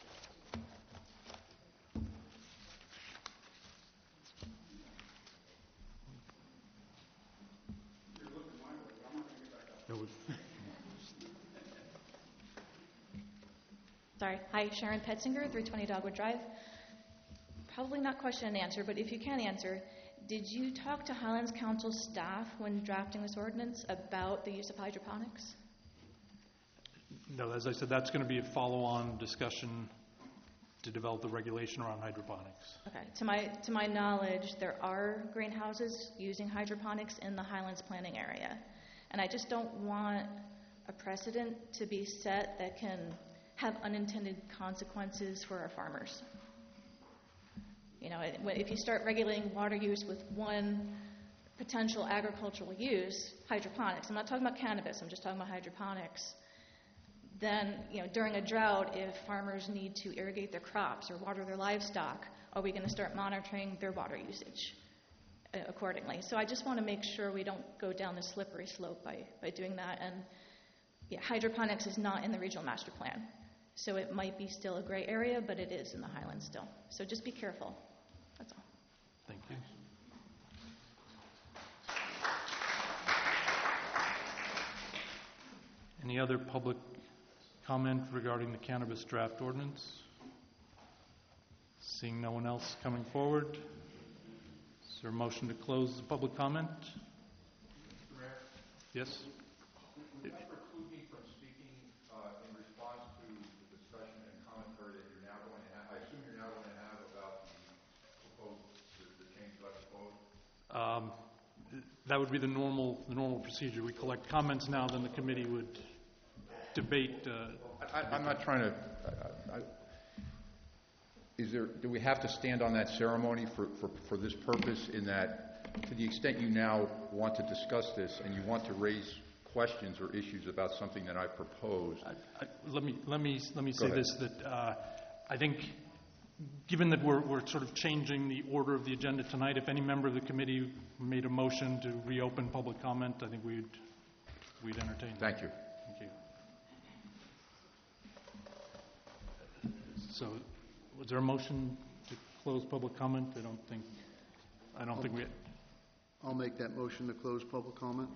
Sorry. Hi, Sharon Petzinger, 320 Dogwood Drive. Probably not question and answer, but if you can answer, did you talk to Highlands Council staff when drafting this ordinance about the use of hydroponics? No, as I said, that's going to be a follow-on discussion to develop the regulation around hydroponics. Okay. To my knowledge, there are greenhouses using hydroponics in the Highlands planning area. And I just don't want a precedent to be set that can have unintended consequences for our farmers. You know, if you start regulating water use with one potential agricultural use, hydroponics, I'm not talking about cannabis, I'm just talking about hydroponics, then, you know, during a drought, if farmers need to irrigate their crops or water their livestock, are we going to start monitoring their water usage accordingly? So I just want to make sure we don't go down the slippery slope by doing that. And yeah, hydroponics is not in the regional master plan. So it might be still a gray area, but it is in the Highlands still. So just be careful. That's all. Thank you. Any other public comment regarding the cannabis draft ordinance? Seeing no one else coming forward, is there a motion to close the public comment? Mr. Mayor? Yes? Would that preclude me from speaking in response to the discussion and commentary that you're now going to have? I assume you're now going to have about the change that I proposed? That would be the normal procedure. We collect comments now, then the committee would debate. I'm not trying to. Do we have to stand on that ceremony for this purpose? In that, to the extent you now want to discuss this and you want to raise questions or issues about something that I proposed. Let me say this: that I think, given that we're sort of changing the order of the agenda tonight, if any member of the committee made a motion to reopen public comment, I think we'd entertain that. Thank you. Thank you. So was there a motion to close public comment? I don't think we... I'll make that motion to close public comment.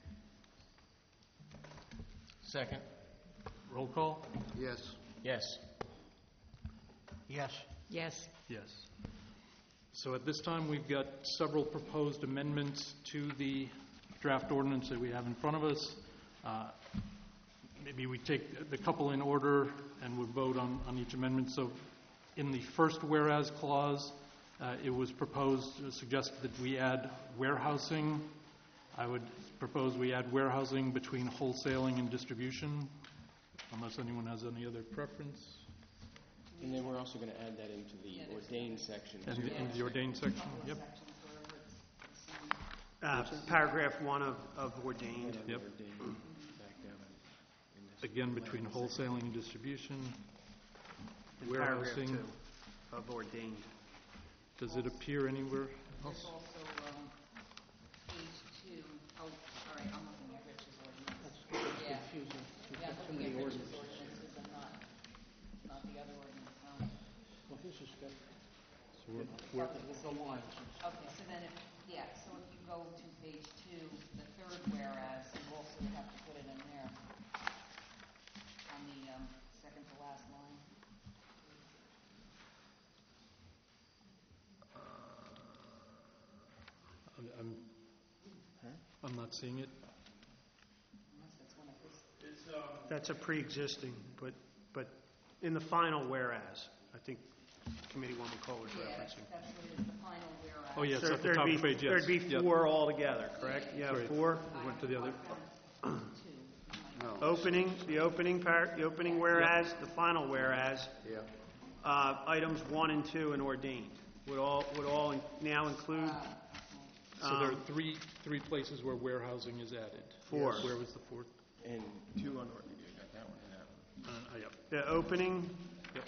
Second. Roll call? Yes. Yes. Yes. Yes. Yes. So at this time, we've got several proposed amendments to the draft ordinance that we have in front of us. Maybe we take the couple in order and we'll vote on each amendment. So in the first whereas clause, it was suggested that we add warehousing. I would propose we add warehousing between wholesaling and distribution, unless anyone has any other preference. And then we're also going to add that into the ordained section. In the ordained section, yep. Paragraph 1 of ordained. Yep. Again, between wholesaling and distribution. And paragraph Warehousing. 2 of ordained. Does it appear anywhere else? There's also page 2. Oh, all right, I'm looking at Rich's ordinance. Yeah. Confusing. We've Yeah, got I'm too looking many at Rich's ordinances. ordinances and not the other ordinance. Well, this is good. So we're- The lines. Okay, so then if you go to page 2, the third whereas, you also have to put it in there on the second to last line. I'm not seeing it. Unless that's one of his. That's a pre-existing, but in the final whereas, I think Committee Woman Cole was Yeah, referencing. that's what it is, the final whereas. Oh, yes, So at the top of the page, yes. There'd be Yep. 4 altogether, correct? You have Right. 4. We went to the other. The opening whereas, the final whereas, Yeah. items 1 and 2 and ordained would all now include So there are three places where warehousing is added. 4. Where was the fourth? And 2 on ordained. You got that one and that one. Yep. The opening, Yep.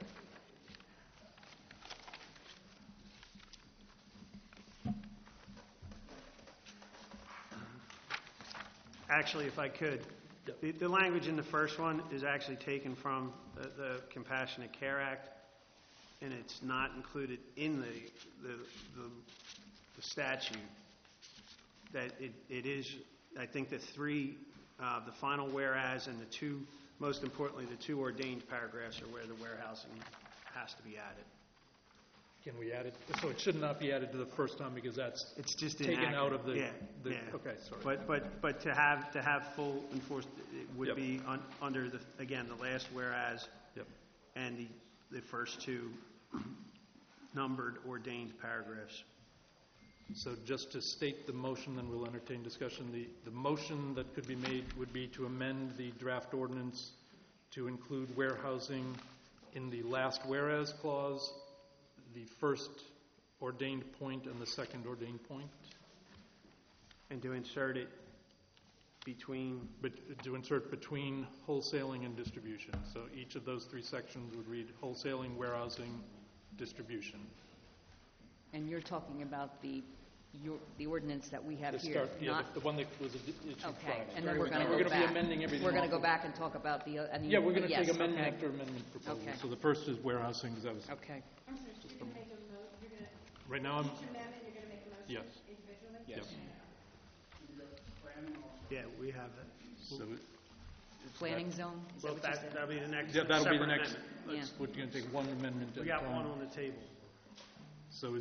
actually, if I could, the language in the first one is actually taken from the Compassionate Care Act, and it's not included in the statute. That it is, I think the final whereas and the 2, most importantly, the 2 ordained paragraphs are where the warehousing has to be added. Can we add it? So it should not be added to the first time because that's It's just taken inaccurate. out of the... Yeah. Okay, sorry. But to have full enforcement, it would Yep. be under the last whereas Yep. and the first 2 numbered ordained paragraphs. So just to state the motion, then we'll entertain discussion. The motion that could be made would be to amend the draft ordinance to include warehousing in the last whereas clause, the first ordained point and the second ordained point. And to insert it between, But to insert between wholesaling and distribution. So each of those 3 sections would read wholesaling, warehousing, distribution. And you're talking about the ordinance that we have The here, start- not... the one that was issued Okay, Friday. and then we're going to We're go going to be back. amending everything. We're going to off go of- back and talk about the... Yeah, we're going to yes, take amendment okay. after amendment proposal. Okay. So the first is warehousing, because that was... Okay. I'm sorry, so you're going to make a vote, you're going to, Right now, I'm... each amendment, you're going to make a motion Yes. individually? Yes. yeah, we have that. So, Planning zone, is that Well, what you said? that'll be the next. yeah, that'll be the separate next... amendment. let's- We're going to take one amendment at We a got time. one on the table. So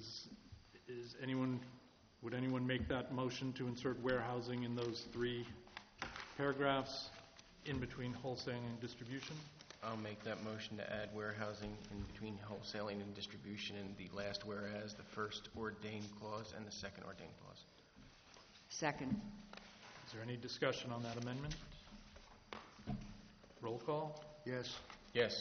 would anyone make that motion to insert warehousing in those 3 paragraphs in between wholesaling and distribution? I'll make that motion to add warehousing in between wholesaling and distribution in the last whereas, the first ordained clause and the second ordained clause. Second. Is there any discussion on that amendment? Roll call? Yes. Yes.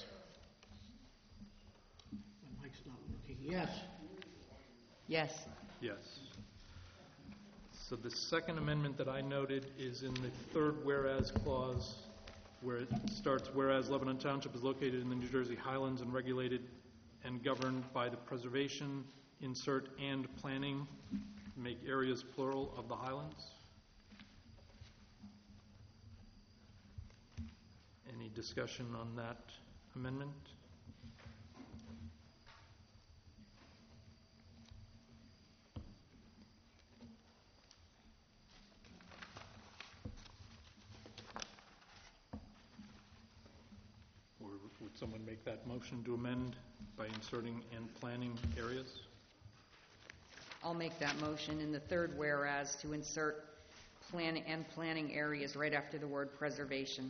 Mike's not working. Yes. Yes. Yes. So the second amendment that I noted is in the third whereas clause, where it starts, whereas Lebanon Township is located in the New Jersey Highlands and regulated and governed by the preservation, insert and planning, make areas plural of the Highlands. Any discussion on that amendment? someone make that motion to amend by inserting "and planning areas"? I'll make that motion in the third whereas to insert planning areas right after the word preservation.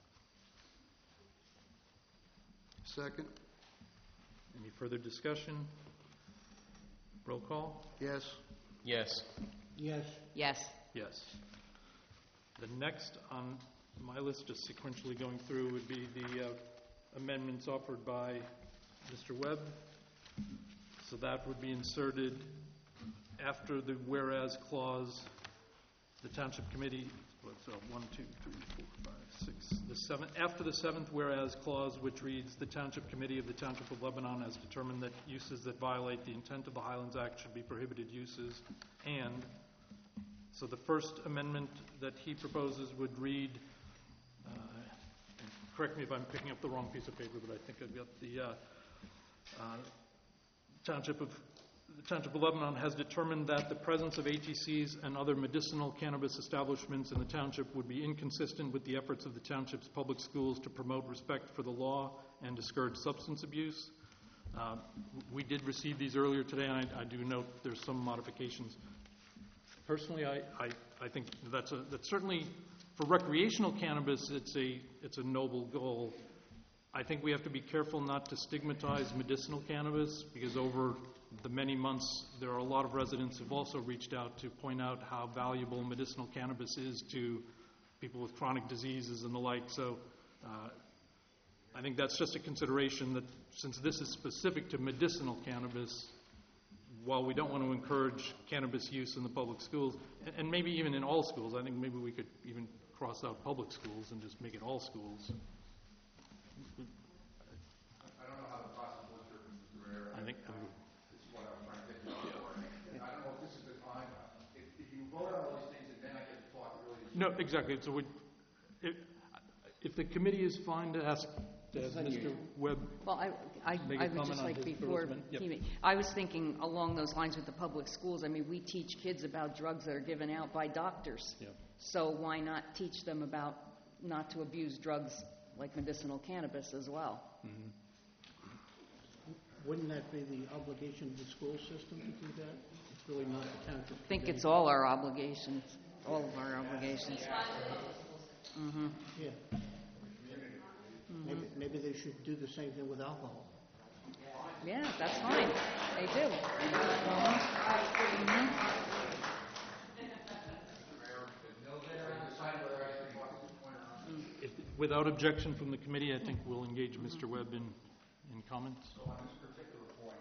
Second? Any further discussion? Roll call? Yes. Yes. Yes. Yes. Yes. The next on my list, just sequentially going through, would be the amendments offered by Mr. Webb. So that would be inserted after the whereas clause. The Township Committee, what's 1, 2, 3, 4, 5, 6, the seventh, after the seventh whereas clause, which reads, the Township Committee of the Township of Lebanon has determined that uses that violate the intent of the Highlands Act should be prohibited uses, and so the first amendment that he proposes would read, correct me if I'm picking up the wrong piece of paper, but I think I've got the Township of Lebanon has determined that the presence of ATCs and other medicinal cannabis establishments in the township would be inconsistent with the efforts of the township's public schools to promote respect for the law and discourage substance abuse. We did receive these earlier today, and I do note there's some modifications. Personally, I think that's certainly for recreational cannabis. It's a noble goal. I think we have to be careful not to stigmatize medicinal cannabis, because over the many months there are a lot of residents who've also reached out to point out how valuable medicinal cannabis is to people with chronic diseases and the like. So I think that's just a consideration, that since this is specific to medicinal cannabis, while we don't want to encourage cannabis use in the public schools, and maybe even in all schools, I think maybe we could even cross out public schools and just make it all schools. I don't know how the process works here, Mr. Mayor. I think this is what I was trying to get to. I don't know if this is the time. If you vote on all these things and then I get to talk, really. No, exactly. So if the committee is fine to ask Mr. Webb. Well, I would just like before, I was thinking along those lines with the public schools. I mean, we teach kids about drugs that are given out by doctors. Yep. So why not teach them about not to abuse drugs like medicinal cannabis as well? Mm-hmm. Wouldn't that be the obligation of the school system to do that? It's really not the township. I think it's all our obligations, all of our obligations. Mm-hmm. Yeah. Mm-hmm. Maybe they should do the same thing with alcohol. Yeah, that's fine. They do. Without objection from the committee, I think we'll engage Mr. Webb in comments. So on this particular point,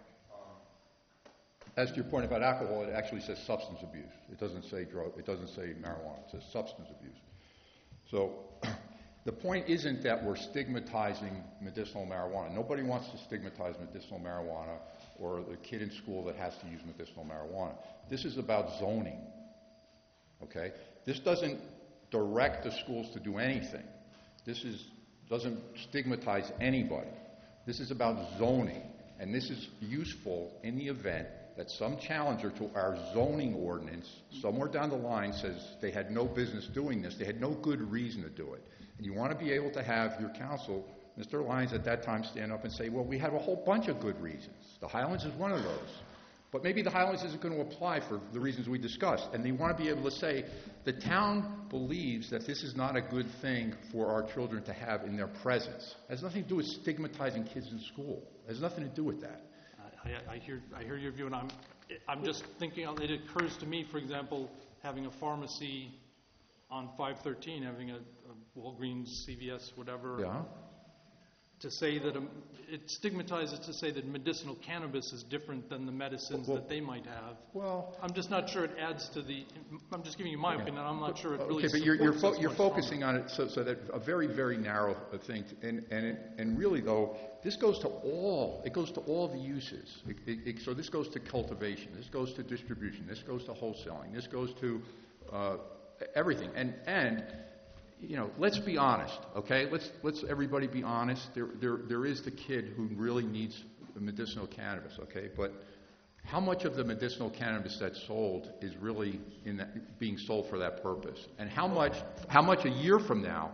as to your point about alcohol, it actually says substance abuse. It doesn't say drug. It doesn't say marijuana. It says substance abuse. So the point isn't that we're stigmatizing medicinal marijuana. Nobody wants to stigmatize medicinal marijuana or the kid in school that has to use medicinal marijuana. This is about zoning. Okay? This doesn't direct the schools to do anything. This doesn't stigmatize anybody. This is about zoning, and this is useful in the event that some challenger to our zoning ordinance somewhere down the line says they had no business doing this, they had no good reason to do it. And you want to be able to have your counsel, Mr. Lyons, at that time stand up and say, well, we have a whole bunch of good reasons. The Highlands is one of those. But maybe the Highlands isn't going to apply for the reasons we discussed. And they want to be able to say, the town believes that this is not a good thing for our children to have in their presence. It has nothing to do with stigmatizing kids in school. It has nothing to do with that. I hear your view, and I'm just thinking, it occurs to me, for example, having a pharmacy on 513, having a Walgreens, CVS, whatever. Yeah. To say that it stigmatizes to say that medicinal cannabis is different than the medicines that they might have. Well, I'm just not sure it adds to the. I'm just giving you my opinion. I'm not sure it really. Okay, but you're focusing on it so that a very, very narrow thing, and really though this goes to all. It goes to all the uses. So this goes to cultivation. This goes to distribution. This goes to wholesaling. This goes to everything. And you know, let's be honest, okay? Let's everybody be honest. There is the kid who really needs medicinal cannabis, okay? But how much of the medicinal cannabis that's sold is really being sold for that purpose? And how much a year from now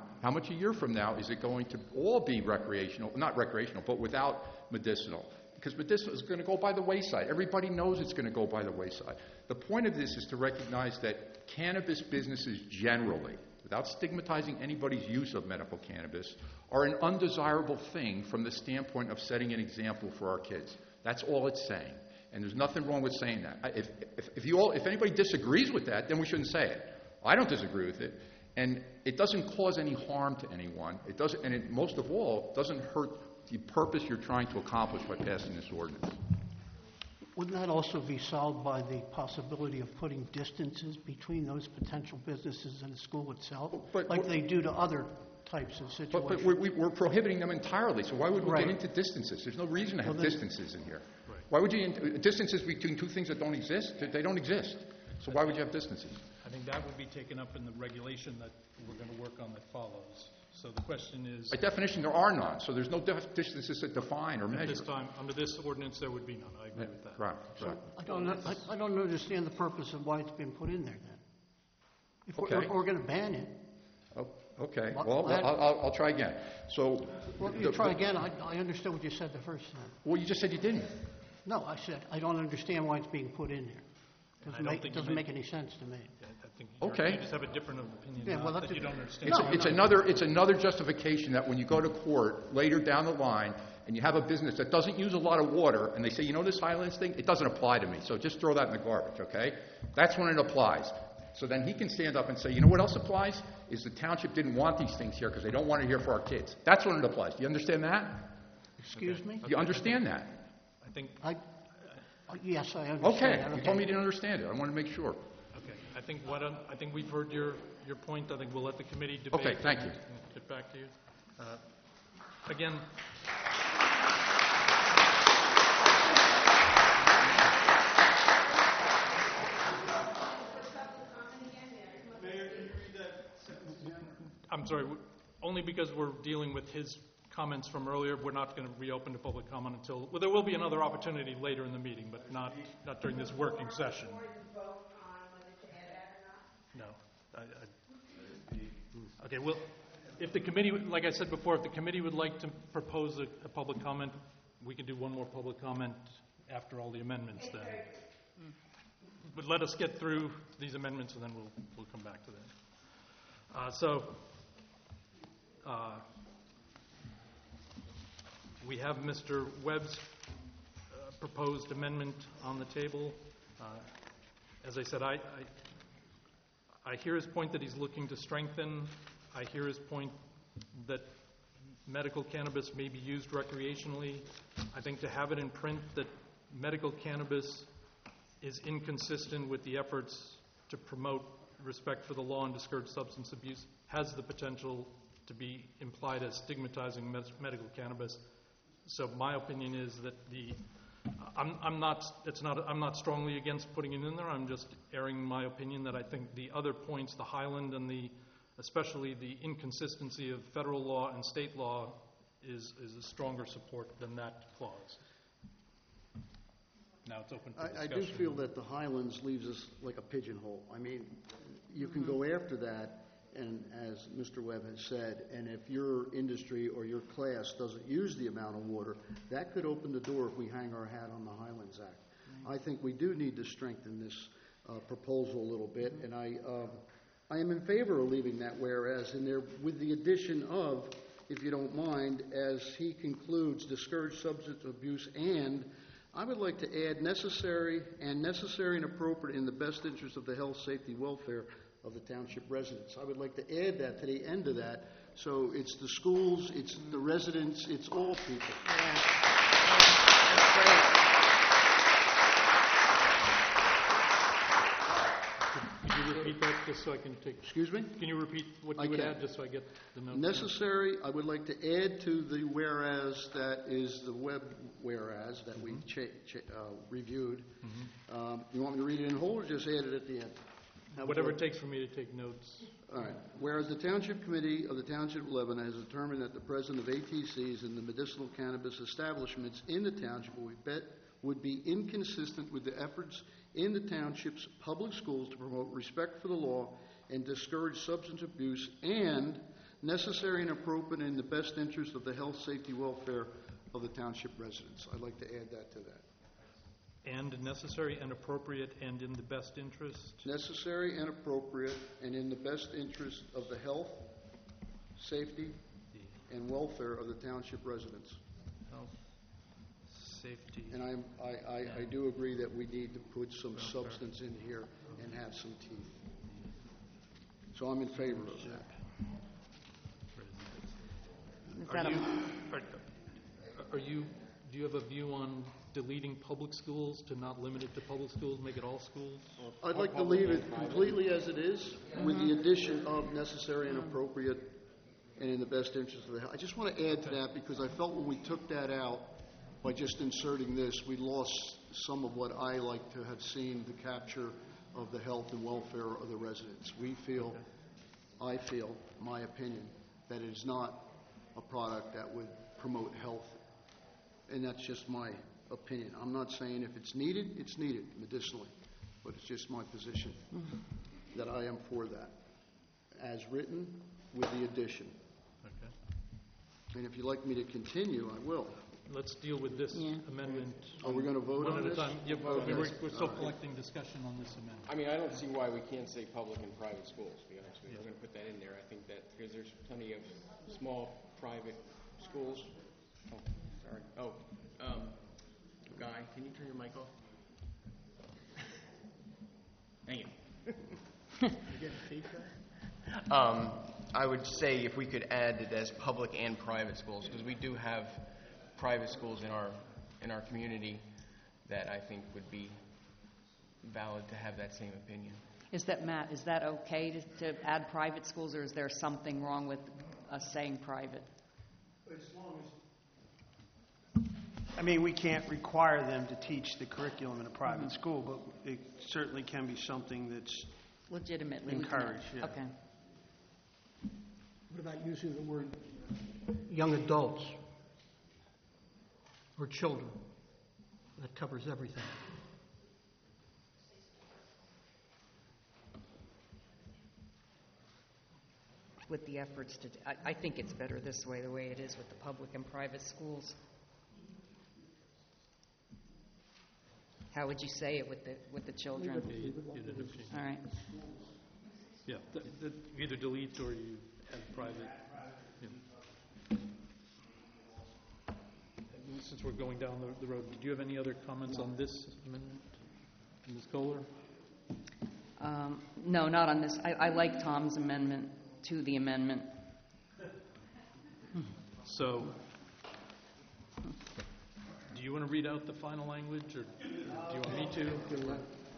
is it going to all be recreational, not recreational, but without medicinal? Because medicinal is going to go by the wayside. Everybody knows it's going to go by the wayside. The point of this is to recognize that cannabis businesses generally, without stigmatizing anybody's use of medical cannabis, are an undesirable thing from the standpoint of setting an example for our kids. That's all it's saying. And there's nothing wrong with saying that. If anybody disagrees with that, then we shouldn't say it. I don't disagree with it. And it doesn't cause any harm to anyone. It doesn't, and it, most of all, doesn't hurt the purpose you're trying to accomplish by passing this ordinance. Wouldn't that also be solved by the possibility of putting distances between those potential businesses and the school itself, like they do to other types of situations? But we're prohibiting them entirely, so why would we Right. get into distances? There's no reason to have distances in here. Right. Why would you distances between two things that don't exist? They don't exist. So why would you have distances? I think that would be taken up in the regulation that we're going to work on that follows. So the question is... By definition, there are none, so there's no distances that define or measure. At this time, under this ordinance, there would be none. I agree with that. Right. I don't understand the purpose of why it's been put in there then. If Okay. we're going to ban it. Oh, okay. Well, I'll try again. So... Well, you try again. I understood what you said the first time. Well, you just said you didn't. No, I said I don't understand why it's being put in there. It doesn't make any sense to me. I think Okay. you just have a different opinion, Yeah, well, that you don't understand. It's another justification that when you go to court later down the line and you have a business that doesn't use a lot of water and they say, you know this Highlands thing, it doesn't apply to me, so just throw that in the garbage, okay? That's when it applies. So then he can stand up and say, you know what else applies? Is the township didn't want these things here because they don't want it here for our kids. That's when it applies. Do you understand that? Excuse me? Do you understand that? I think... Yes, I understand. Okay. You told me you didn't understand it. I want to make sure. Okay. I think we've heard your point. I think we'll let the committee debate. Okay, thank you. And get back to you. Again... I'm sorry, only because we're dealing with his comments from earlier, we're not going to reopen the public comment until, well, there will be another opportunity later in the meeting, but not during this working session. No. Okay, well, if the committee, like I said before, if the committee would like to propose a public comment, we can do one more public comment after all the amendments then. But let us get through these amendments and then we'll come back to that. We have Mr. Webb's proposed amendment on the table. As I said, I hear his point that he's looking to strengthen. I hear his point that medical cannabis may be used recreationally. I think to have it in print that medical cannabis is inconsistent with the efforts to promote respect for the law and discourage substance abuse has the potential to be implied as stigmatizing medical cannabis. So my opinion is that I'm not strongly against putting it in there. I'm just airing my opinion that I think the other points, the Highland and especially the inconsistency of federal law and state law is a stronger support than that clause. Now it's open for discussion. I do feel that the Highlands leaves us like a pigeonhole. I mean, you can go after that, and as Mr. Webb has said, and if your industry or your class doesn't use the amount of water, that could open the door if we hang our hat on the Highlands Act. I think we do need to strengthen this proposal a little bit, and I am in favor of leaving that whereas in there with the addition of, if you don't mind, as he concludes, discourage substance abuse, and I would like to add necessary and appropriate in the best interest of the health, safety, welfare of the township residents. I would like to add that to the end of that. So it's the schools, it's the residents, it's all people. Yeah. That's great. Can you repeat that just so I can take... Excuse me? Can you repeat what you would add just so I get the notes? Necessary, I would like to add to the whereas that is the Webb whereas that we reviewed. You want me to read it in whole or just add it at the end? Whatever it takes for me to take notes. All right. Whereas the Township Committee of the Township of Lebanon has determined that the presence of ATCs in the medicinal cannabis establishments in the township would be inconsistent with the efforts in the township's public schools to promote respect for the law and discourage substance abuse, and necessary and appropriate in the best interest of the health, safety, welfare of the township residents. I'd like to add that to that. And necessary and appropriate and in the best interest? Necessary and appropriate and in the best interest of the health, safety, and welfare of the township residents. Health, safety. And I do agree that we need to put some substance in here and have some teeth. So I'm in favor of that. Do you have a view on deleting public schools to not limit it to public schools, make it all schools? I'd like to leave it completely as it is, with the addition of necessary and appropriate and in the best interest of the health. I just want to add to that because I felt when we took that out, by just inserting this, we lost some of what I like to have seen, the capture of the health and welfare of the residents. I feel, my opinion, that it is not a product that would promote health, and that's just my opinion. I'm not saying if it's needed medicinally, but it's just my position that I am for that, as written with the addition. Okay. And if you'd like me to continue, I will. Let's deal with this amendment. Are we going to vote on one at a this? time? Yeah, we're still collecting discussion on this amendment. I mean, I don't see why we can't say public and private schools, to be honest with you. We're going to put that in there. I think that because there's plenty of small private schools. Oh, sorry. Oh, Guy, can you turn your mic off? Thank you. I would say if we could add it as public and private schools, because we do have private schools in our community that I think would be valid to have that same opinion. Is that, Matt, is that okay to add private schools, or is there something wrong with us saying private? I mean, we can't require them to teach the curriculum in a private school, but it certainly can be something that's legitimately encouraged. Yeah. Okay. What about using the word young adults or children? That covers everything. With the efforts to, I think it's better this way, the way it is with the public and private schools. How would you say it with the children? All right. Yeah, either delete or you add private. Yeah. Since we're going down the road, do you have any other comments on this amendment, Ms. Kohler? No, not on this. I like Tom's amendment to the amendment. So, do you want to read out the final language, or do you want me to? Where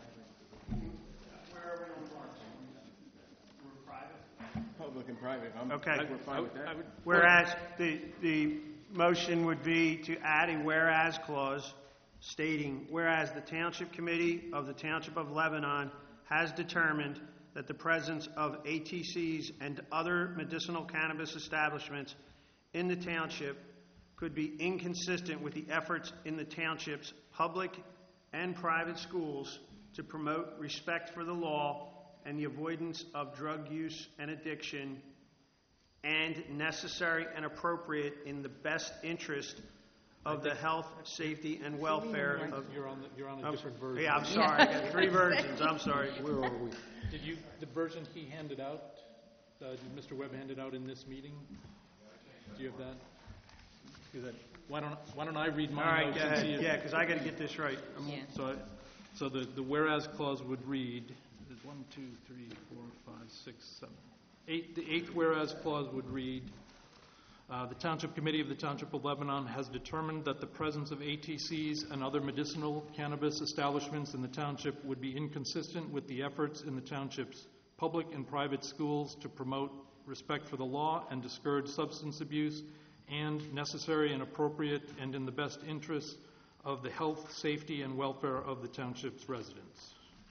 are we on March? We're private? Public and private. Okay. We're fine with that. Whereas the motion would be to add a whereas clause stating, whereas the Township Committee of the Township of Lebanon has determined that the presence of ATCs and other medicinal cannabis establishments in the township could be inconsistent with the efforts in the township's public and private schools to promote respect for the law and the avoidance of drug use and addiction, and necessary and appropriate in the best interest of the health, safety, and welfare of... You're on a different version. Yeah, I'm sorry. I got 3 versions. I'm sorry. Where are we? The version he handed out, did Mr. Webb hand it out in this meeting? Do you have that? Why don't I read my All right, notes go and see ahead. if... Yeah, because I got to get this right. So the whereas clause would read, 1, 2, 3, 4, 5, 6, 7, 8. The 8th whereas clause would read, the Township Committee of the Township of Lebanon has determined that the presence of ATCs and other medicinal cannabis establishments in the township would be inconsistent with the efforts in the township's public and private schools to promote respect for the law and discourage substance abuse, and necessary and appropriate and in the best interests of the health, safety, and welfare of the township's residents.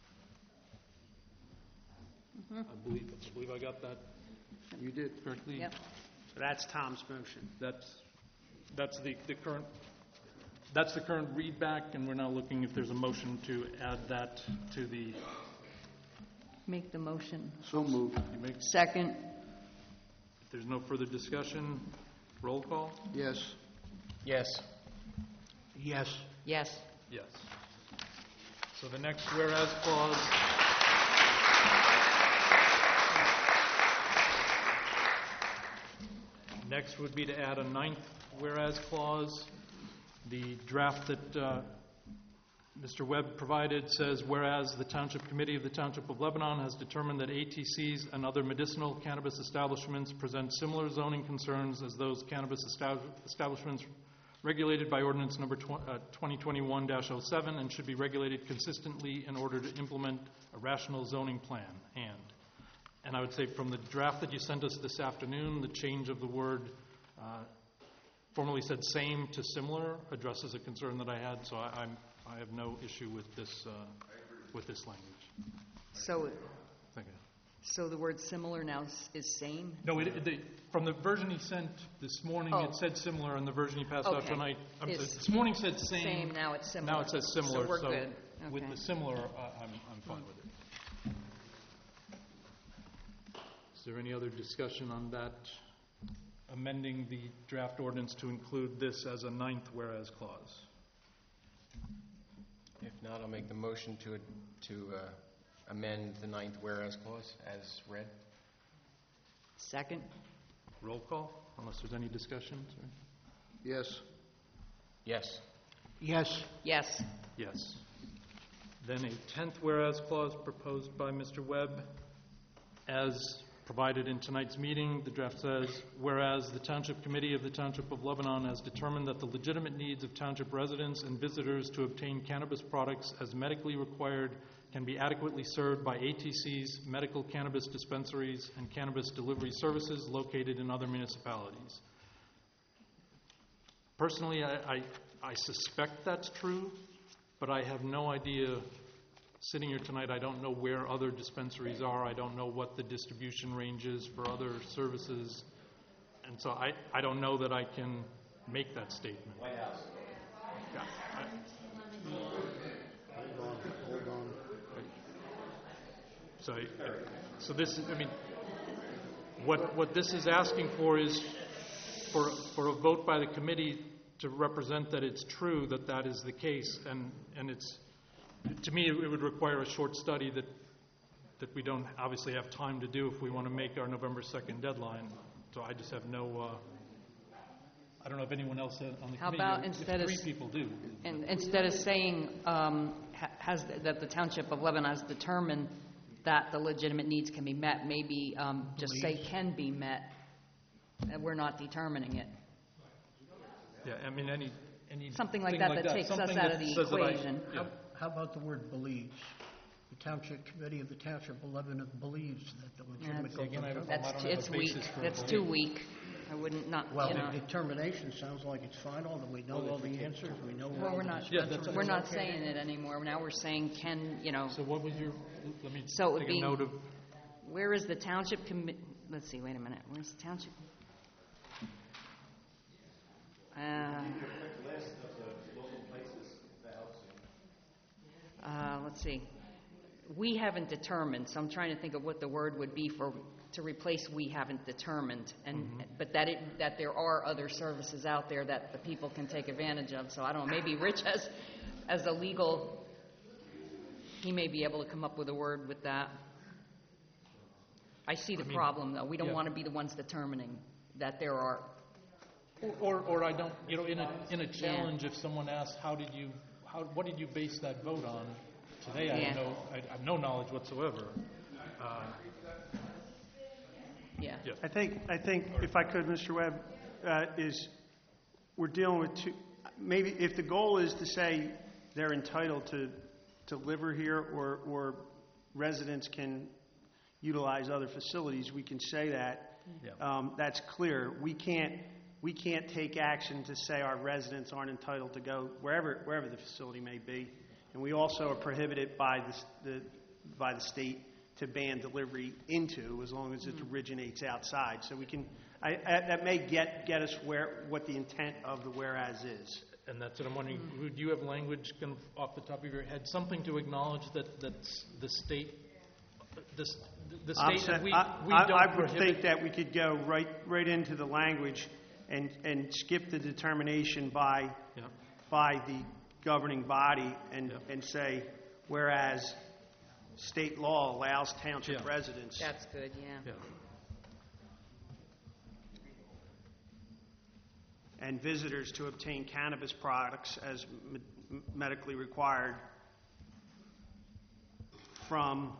I believe I got that. You did. Correctly? Yep. So that's Tom's motion. That's the current That's the current readback, and we're now looking if there's a motion to add that to the... Make the motion. So moved. You make, Second. if there's no further discussion, roll call? Yes. Yes. Yes. Yes. Yes. So the next whereas clause... Next would be to add a 9th whereas clause. The draft that Mr. Webb provided says, whereas the Township Committee of the Township of Lebanon has determined that ATCs and other medicinal cannabis establishments present similar zoning concerns as those cannabis establishments regulated by ordinance number 2021-07 and should be regulated consistently in order to implement a rational zoning plan. And I would say from the draft that you sent us this afternoon, the change of the word formerly said same to similar addresses a concern that I had, so I have no issue with this language. So, Thank you. so the word similar now is same? No, from the version he sent this morning, Oh. It said similar, and the version he passed out Okay. tonight, It's this morning said same. Same, now it's similar. Now it says similar. So we're good. With Okay. the similar, I'm fine with it. Is there any other discussion on that, amending the draft ordinance to include this as a 9th whereas clause? If not, I'll make the motion to amend the 9th whereas clause as read. Second. Roll call, unless there's any discussion. Sorry. Yes. Yes. Yes. Yes. Yes. Then a 10th whereas clause proposed by Mr. Webb as provided in tonight's meeting. The draft says, whereas the Township Committee of the Township of Lebanon has determined that the legitimate needs of township residents and visitors to obtain cannabis products as medically required can be adequately served by ATCs, medical cannabis dispensaries, and cannabis delivery services located in other municipalities. Personally, I suspect that's true, but I have no idea. Sitting here tonight, I don't know where other dispensaries are. I don't know what the distribution range is for other services. And so I don't know that I can make that statement. White House. Yeah, Hold on. So this, I mean, what this is asking for is for a vote by the committee to represent that it's true that that is the case, and it's, to me, it would require a short study that we don't obviously have time to do if we want to make our November 2nd deadline. So I just have no, I don't know if anyone else on the How committee, about if instead of 3 people do. instead of saying that the Township of Lebanon has determined that the legitimate needs can be met, maybe just say can be met, and we're not determining it. Yeah, I mean, any Something like thing that takes us something out that of the says that equation. yeah. How about the word believes? The Township Committee of the Township of Lebanon believes that the legitimate goals again, I of don't- government... That's I don't have it's a weak. basis for That's it. too weak. I wouldn't not. Well, you know. the determination sounds like it's final, that we know all the answers, we know where Well, all we're the not. Yeah, that's- dispensaries We're are not located. saying it anymore. Now we're saying can. You know. So what was your, let me So it would take a be- note of, Where is the township commi? Let's see. Wait a minute. Where's the township? Let's see. We haven't determined, so I'm trying to think of what the word would be to replace we haven't determined, but that there are other services out there that the people can take advantage of. So I don't know, maybe Rich as a legal, he may be able to come up with a word with that. I see the problem, though. We don't yeah. want to be the ones determining that there are. or I don't, you know, in a challenge, if someone asks, what did you base that vote on? Today, I have no knowledge whatsoever. Yeah. Yeah. I think if I could, Mr. Webb, is we're dealing with two, maybe if the goal is to say they're entitled to live here or residents can utilize other facilities, we can say that. Yeah. That's clear. We can't take action to say our residents aren't entitled to go wherever the facility may be. And we also are prohibited by the state to ban delivery into, as long as it originates outside. So we can, that may get us what the intent of the whereas is. And that's what I'm wondering, do you have language kind of off the top of your head, something to acknowledge that the state, the state that we I don't would think prohibit? that we could go right into the language and skip the determination by the governing body and say, whereas state law allows township residents. That's good, yeah. And visitors to obtain cannabis products as medically required from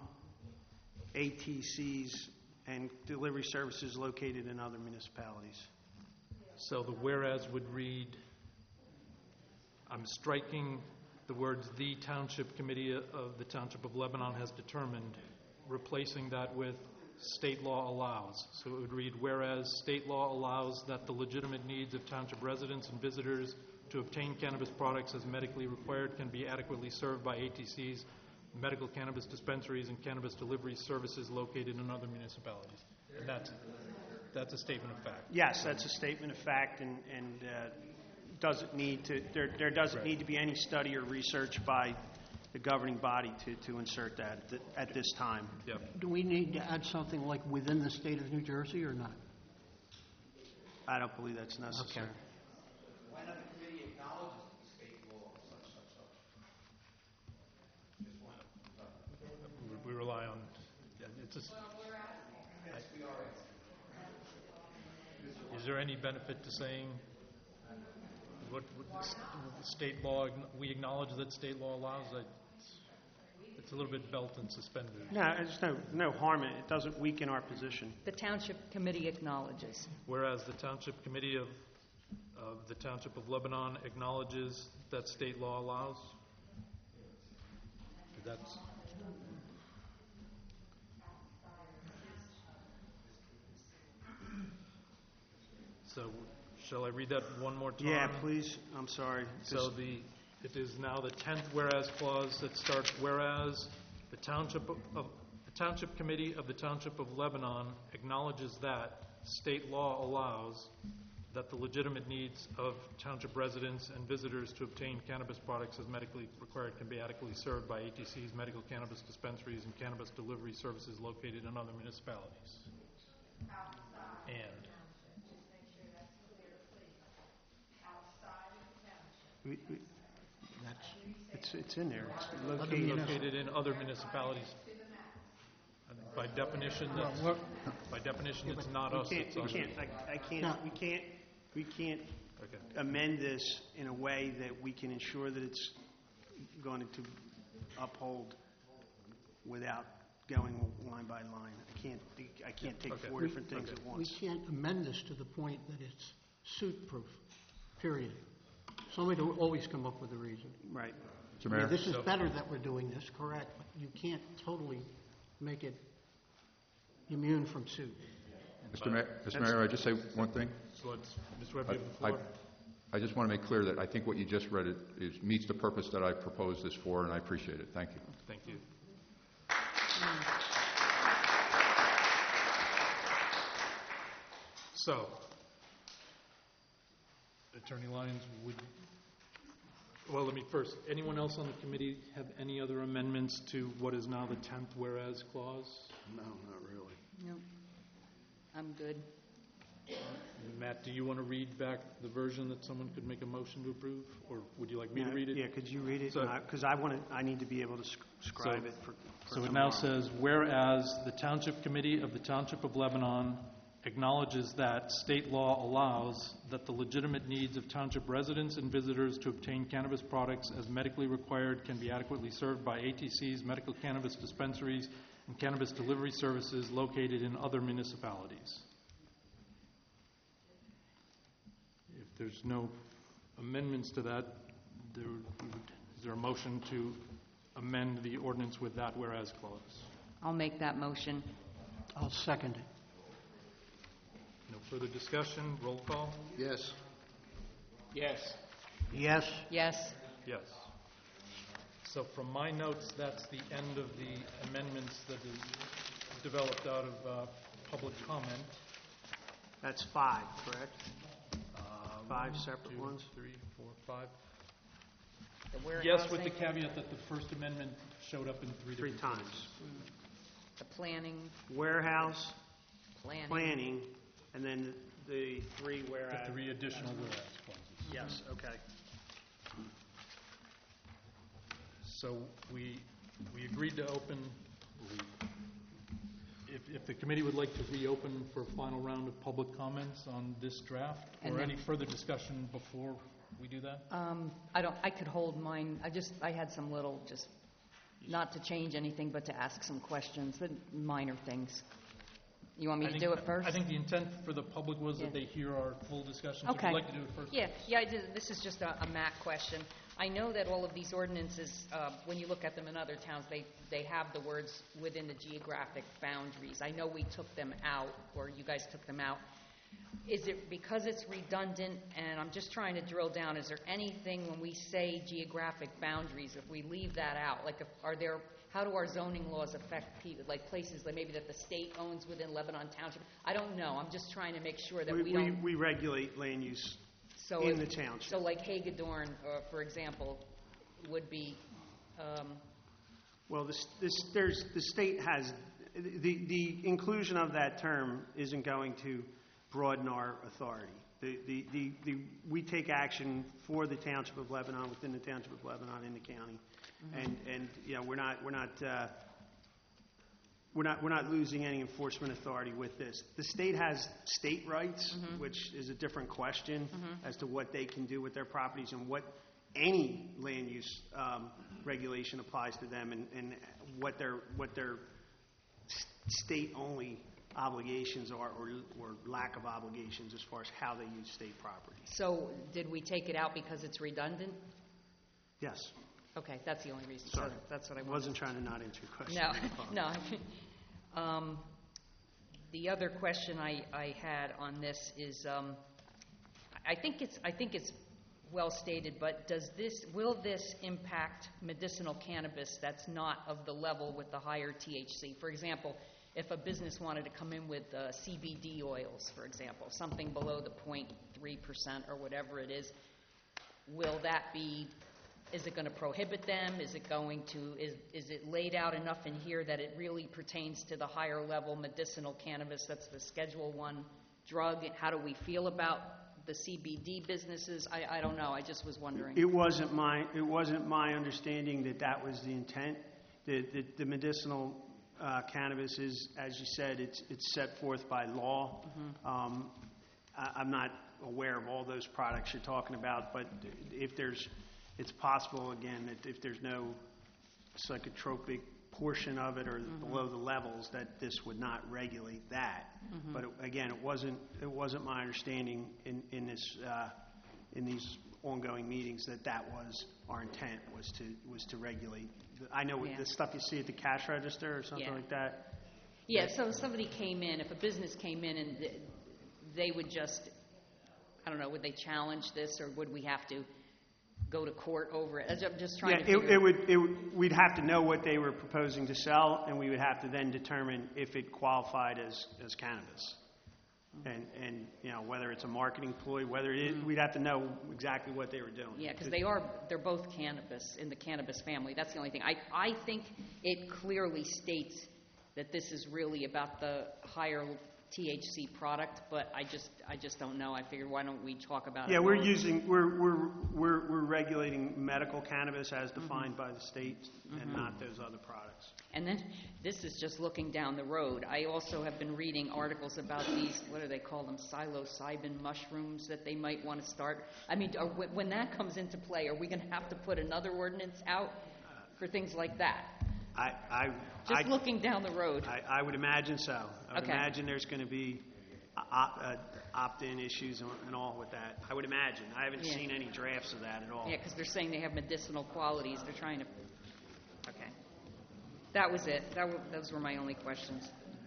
ATCs and delivery services located in other municipalities. So the whereas would read, I'm striking the words, "The Township Committee of the Township of Lebanon has determined," replacing that with "state law allows." So it would read, whereas state law allows that the legitimate needs of township residents and visitors to obtain cannabis products as medically required can be adequately served by ATCs, medical cannabis dispensaries, and cannabis delivery services located in other municipalities. And that's a statement of fact. Yes, that's a statement of fact, and doesn't need to. There doesn't need to be any study or research by the governing body to insert that at this time. Do we need to add something like within the state of New Jersey or not? I don't believe that's necessary. Okay. Why not the committee acknowledges the state law such? Just one. We rely on, it's a, is there any benefit to saying what state law, we acknowledge that state law allows? It's a little bit belt and suspenders. No, there's no harm in it. It doesn't weaken our position. The Township Committee acknowledges. Whereas the Township Committee of the Township of Lebanon acknowledges that state law allows. That's... So, shall I read that one more time? Yeah, please. I'm sorry. So it is now the 10th whereas clause that starts, whereas the Township Committee of the Township of Lebanon acknowledges that state law allows that the legitimate needs of township residents and visitors to obtain cannabis products as medically required can be adequately served by ATCs, medical cannabis dispensaries, and cannabis delivery services located in other municipalities. And It's in there. It's located in other municipalities. By definition, it's not us. We can't amend this in a way that we can ensure that it's going to uphold without going line by line. I can't take four different things at once. We can't amend this to the point that it's suit-proof, period. Somebody will always come up with a reason. Right. Mr. Mayor? This is better that we're doing this, correct, but you can't totally make it immune from suit. Mr. Mayor, I just say one thing? Mr. Webb, you have the floor. I just want to make clear that I think what you just read meets the purpose that I proposed this for, and I appreciate it. Thank you. Thank you. So, Attorney Lyons, let me first, anyone else on the committee have any other amendments to what is now the 10th whereas clause? No, not really. No. I'm good. Matt, do you want to read back the version that someone could make a motion to approve, or would you like me to read it? Yeah, could you read it? So- Because I need to be able to scribe it for So it tomorrow. now says, whereas the Township Committee of the Township of Lebanon acknowledges that state law allows that the legitimate needs of township residents and visitors to obtain cannabis products as medically required can be adequately served by ATCs, medical cannabis dispensaries, and cannabis delivery services located in other municipalities. If there's no amendments to that, is there a motion to amend the ordinance with that whereas clause? I'll make that motion. I'll second it. No further discussion. Roll call. Yes. Yes. Yes. Yes. Yes. So from my notes, that's the end of the amendments that is developed out of public comment. That's 5, correct? 5 separate Two, ones? 3, 4, 5. The Yes, with warehousing, the caveat that the First Amendment showed up in 3 3 different times. the planning, Warehouse, planning. planning, and then the 3 The whereas. 3 additional whereas clauses. Yes, okay. So we agreed to open, if the committee would like to reopen for a final round of public comments on this draft, And or then- any further discussion before we do that? I could hold mine, I had some little, just, not to change anything, but to ask some questions, but minor things. You want me to do it first? I think the intent for the public was Yeah. that they hear our full discussion. So if Okay. you'd like to do it first? Yeah, I did. This is just a Mac question. I know that all of these ordinances, when you look at them in other towns, they have the words within the geographic boundaries. I know we took them out, or you guys took them out. Is it because it's redundant, and I'm just trying to drill down, is there anything when we say geographic boundaries, if we leave that out, like, how do our zoning laws affect people, like places like maybe that the state owns within Lebanon Township? I don't know. I'm just trying to make sure that we don't... We regulate land use So in the township. So like Hagedorn, for example, would be, Well, the state has, the inclusion of that term isn't going to broaden our authority. We take action for the Township of Lebanon, within the Township of Lebanon, in the county. And you know, we're not losing any enforcement authority with this. The state has state rights, which is a different question as to what they can do with their properties and what any land use regulation applies to them, and what their state-only obligations are, or lack of obligations as far as how they use state property. so did we take it out because it's redundant? Yes. Okay, that's the only reason. Sorry. So that's what I I wanted. wasn't trying to not answer your question. No. The other question I had on this is, I think it's well stated, but will this impact medicinal cannabis that's not of the level with the higher THC? For example, if a business wanted to come in with CBD oils, for example, something below the 0.3% or whatever it is, is it going to prohibit them? Is it laid out enough in here that it really pertains to the higher level medicinal cannabis? That's the Schedule I drug. How do we feel about the CBD businesses? I don't know. I just was wondering. It wasn't my understanding that was the intent. The medicinal cannabis is, as you said, it's set forth by law. I'm not aware of all those products you're talking about, but it's possible, again, that if there's no psychotropic portion of it or below the levels, that this would not regulate that. But again, it wasn't my understanding in these ongoing meetings that was our intent, was to regulate. I know the stuff you see at the cash register or something like that. Yeah, so if somebody came in, if a business came in and they would just, I don't know, would they challenge this, or would we have to go to court over it? I'm just trying to figure out. We'd have to know what they were proposing to sell, and we would have to then determine if it qualified as cannabis. And you know, whether it's a marketing ploy, we'd have to know exactly what they were doing. Yeah, because they're both cannabis, in the cannabis family. That's the only thing. I think it clearly states that this is really about the higher THC product, but I just don't know. I figured, why don't we talk about it? Yeah, we're regulating medical cannabis as defined by the state, and not those other products. And then, this is just looking down the road. I also have been reading articles about these, what do they call them, psilocybin mushrooms that they might want to start. I mean, when that comes into play, are we going to have to put another ordinance out for things like that? Looking down the road. I would imagine so. I would Okay. imagine there's going to be opt-in issues and all with that. I would imagine. I haven't seen any drafts of that at all. Yeah, because they're saying they have medicinal qualities. They're trying to... Okay. That was it. Those were my only questions.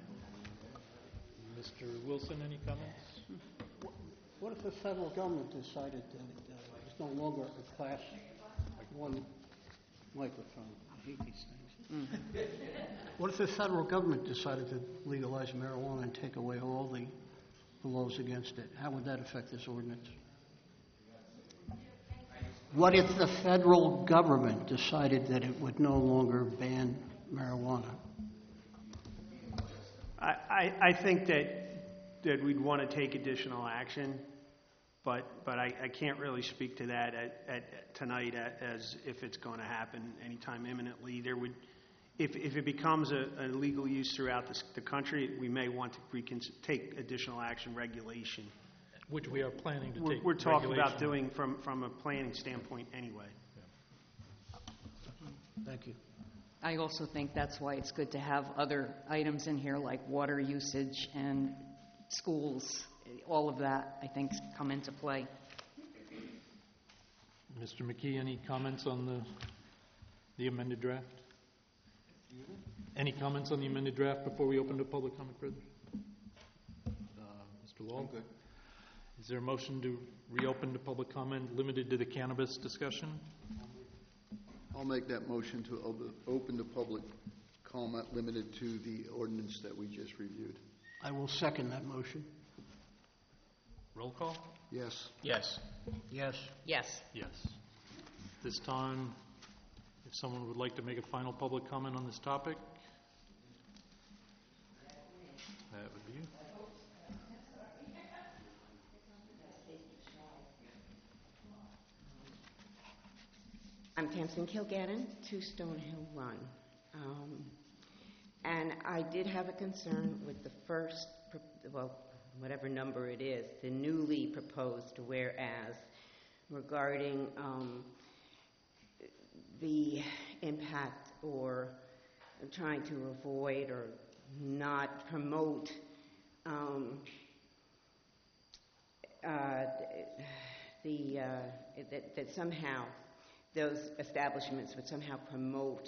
Mr. Wilson, any comments? What if the federal government decided that it's no longer a Class 1 microphone? I hate these things. What if the federal government decided to legalize marijuana and take away all the laws against it? How would that affect this ordinance? What if the federal government decided that it would no longer ban marijuana? I think that we'd want to take additional action, but I can't really speak to that tonight as if it's going to happen anytime imminently. If it becomes a legal use throughout the country, we may want to take additional action regulation. Which we are planning to take. We're talking about regulation. doing from a planning standpoint anyway. Thank you. I also think that's why it's good to have other items in here like water usage and schools. All of that, I think, come into play. Mr. McKee, any comments on the amended draft? Any comments on the amended draft before we open to public comment further? Mr. Law? I'm good. Is there a motion to reopen to public comment limited to the cannabis discussion? I'll make that motion to open the public comment limited to the ordinance that we just reviewed. I will second that motion. Roll call? Yes. Yes. Yes. Yes. Yes. This time, if someone would like to make a final public comment on this topic, that would be you. I'm Tamsin Kilgannon, 2 Stonehill Run. And I did have a concern with the first, whatever number it is, the newly proposed whereas regarding the impact or trying to avoid or not promote that somehow those establishments would somehow promote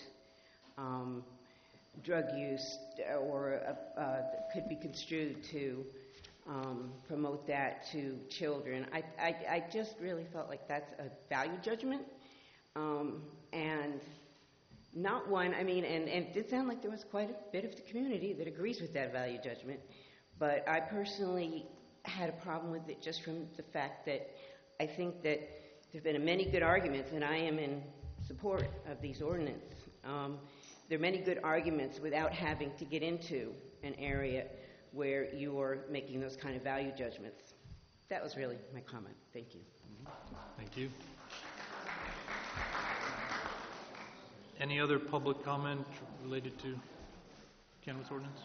drug use or could be construed to promote that to children. I just really felt like that's a value judgment and not one, and it did sound like there was quite a bit of the community that agrees with that value judgment, but I personally had a problem with it just from the fact that I think that there have been many good arguments, and I am in support of these ordinances. There are many good arguments without having to get into an area where you're making those kind of value judgments. That was really my comment. Thank you. Thank you. Any other public comment related to cannabis ordinance?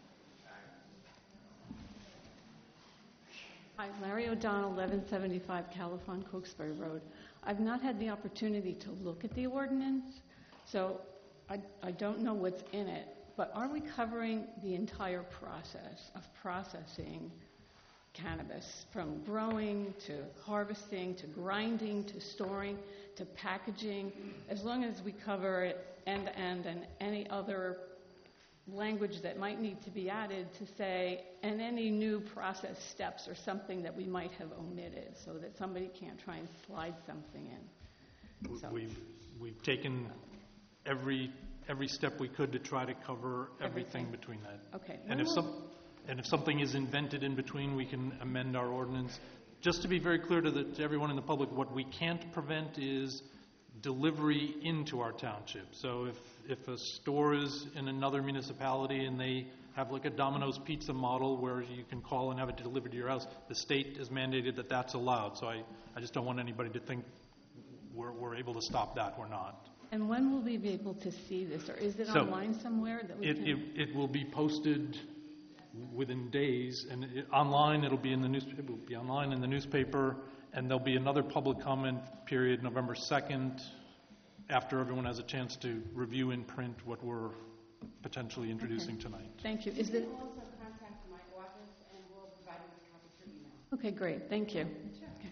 Hi, Larry O'Donnell, 1175 Califon, Cokesbury Road. I've not had the opportunity to look at the ordinance, so I don't know what's in it, but are we covering the entire process of processing cannabis, from growing to harvesting to grinding to storing to packaging, as long as we cover it end-to-end and any other language that might need to be added to say, and any new process steps or something that we might have omitted so that somebody can't try and slide something in. So. We've taken every step we could to try to cover everything between that. Okay. And if something is invented in between, we can amend our ordinance. Just to be very clear to everyone in the public, what we can't prevent is delivery into our township. So if a store is in another municipality and they have like a Domino's pizza model where you can call and have it delivered to your house, the state has mandated that that's allowed. So I just don't want anybody to think we're able to stop that. We're not. And when will we be able to see this? Or is it online somewhere that we can? It will be posted within days, and online it'll be in the newspaper. It will be online in the newspaper, and there'll be another public comment period November 2nd, after everyone has a chance to review in print what we're potentially introducing tonight. Thank you. You can also contact my office, and we'll provide you with a copy through email. Okay, great. Thank you. Sure. Okay.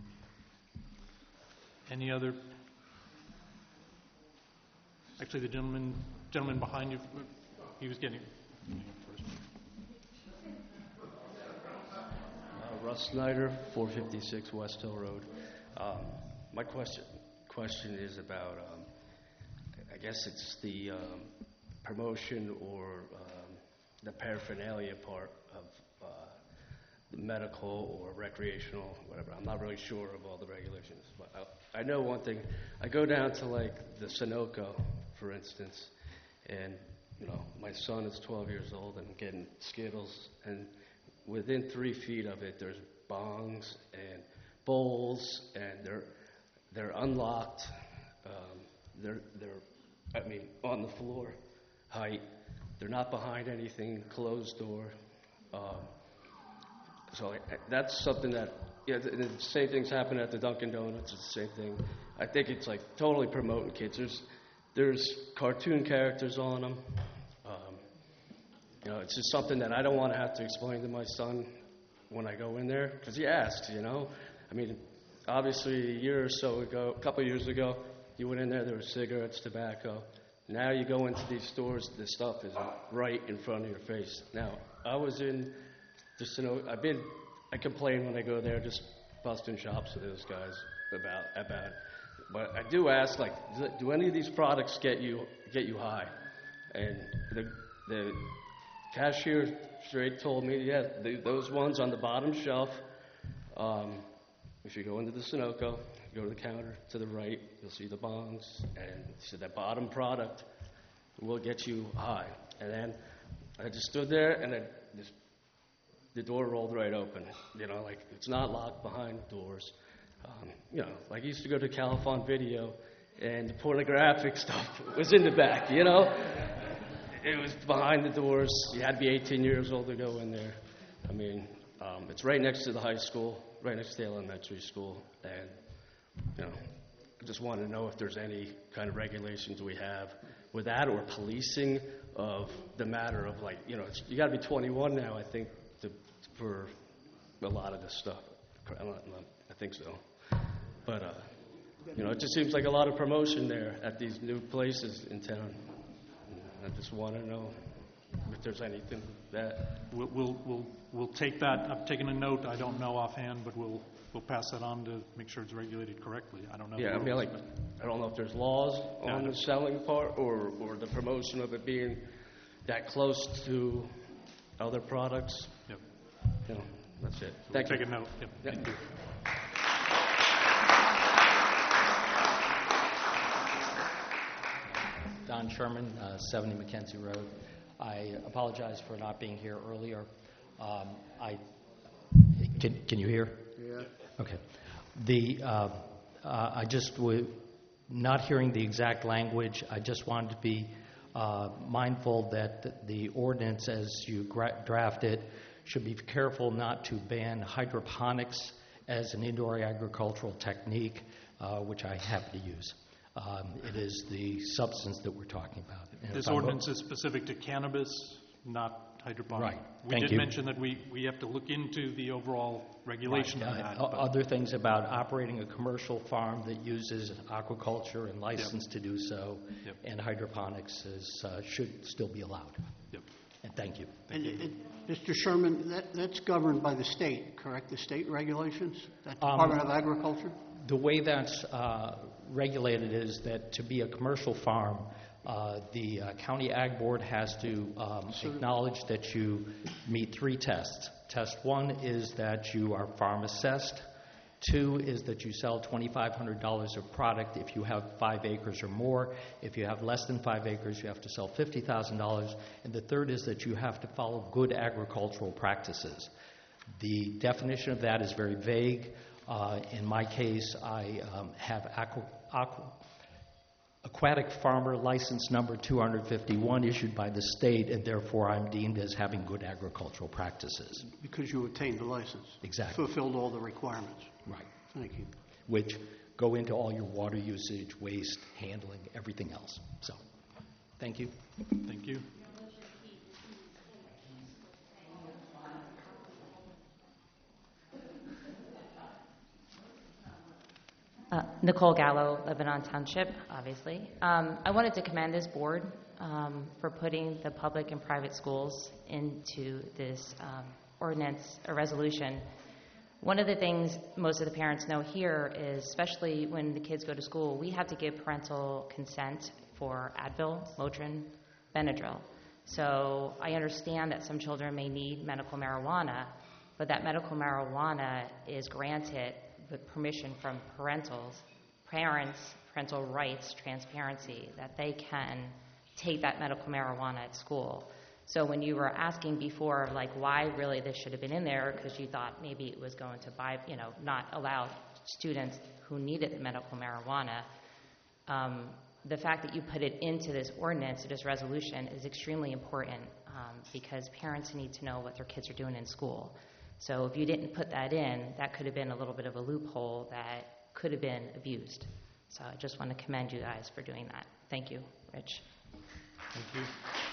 Any other? Actually, the gentleman behind you, he was getting first. Russ Snyder, 456 West Hill Road. My question is about, I guess it's the promotion or the paraphernalia part medical or recreational, whatever. I'm not really sure of all the regulations, but I know one thing. I go down to like the Sunoco, for instance, and my son is 12 years old and I'm getting Skittles, and within 3 feet of it, there's bongs and bowls, and they're unlocked. They're on the floor height. They're not behind anything, closed door. So that's something that, the same things happen at the Dunkin' Donuts. It's the same thing. I think it's like totally promoting kids. There's cartoon characters on them. It's just something that I don't want to have to explain to my son when I go in there, because he asks, obviously a year or so ago, a couple of years ago, you went in there were cigarettes, tobacco. Now you go into these stores, the stuff is right in front of your face. Now, I was in, I complain when I go there, just busting chops with those guys about it. But I do ask, do any of these products get you high? And the cashier straight told me, yeah, those ones on the bottom shelf, if you go into the Sunoco, go to the counter to the right, you'll see the bongs, and so that bottom product will get you high. And then I just stood there, and the door rolled right open. It's not locked behind doors. I used to go to Califon Video, and the pornographic stuff was in the back, It was behind the doors. You had to be 18 years old to go in there. It's right next to the high school, right next to the elementary school, and, I just want to know if there's any kind of regulations we have with that, or policing of the matter of, you got to be 21 now, I think, for a lot of this stuff. I think so. But, it just seems like a lot of promotion there at these new places in town. I just want to know if there's anything that... We'll take that. I've taken a note. I don't know offhand, but we'll pass that on to make sure it's regulated correctly. I don't know. Yeah, I don't know if there's laws on the selling part or the promotion of it being that close to other products. Yep. That's it. Thank you. Take a note. Yep. Thank you. Don Sherman, 70 Mackenzie Road. I apologize for not being here earlier. Can you hear? Yeah. Okay. I just not hearing the exact language. I just wanted to be mindful that the ordinance, as you draft it, should be careful not to ban hydroponics as an indoor agricultural technique, which I happen to use. It is the substance that we're talking about. And this ordinance is specific to cannabis, not hydroponic. Right. We did mention that we have to look into the overall regulation of that. Other things about operating a commercial farm that uses aquaculture and license to do so, and hydroponics should still be allowed. Yep. And thank you. Mr. Sherman, that's governed by the state, correct? The state regulations? That Department of Agriculture? The way that's regulated is that to be a commercial farm, the county ag board has to acknowledge that you meet 3 tests. Test 1 is that you are farm assessed. 2 is that you sell $2,500 of product if you have 5 acres or more. If you have less than 5 acres, you have to sell $50,000. And the 3rd is that you have to follow good agricultural practices. The definition of that is very vague. In my case, I have aquatic farmer license number 251 issued by the state, and therefore I'm deemed as having good agricultural practices. Because you obtained the license. Exactly. Fulfilled all the requirements. Right. Thank you. Which go into all your water usage, waste, handling, everything else. So, thank you. Thank you. Nicole Gallo, Lebanon Township, obviously. I wanted to commend this board for putting the public and private schools into this ordinance or resolution. One of the things most of the parents know here is, especially when the kids go to school, we have to give parental consent for Advil, Motrin, Benadryl. So I understand that some children may need medical marijuana, but that medical marijuana is granted with permission from parents, parental rights, transparency, that they can take that medical marijuana at school. So when you were asking before, like, why really this should have been in there, because you thought maybe it was going to not allow students who needed the medical marijuana, the fact that you put it into this ordinance, this resolution, is extremely important because parents need to know what their kids are doing in school. So if you didn't put that in, that could have been a little bit of a loophole that could have been abused. So I just want to commend you guys for doing that. Thank you, Rich. Thank you.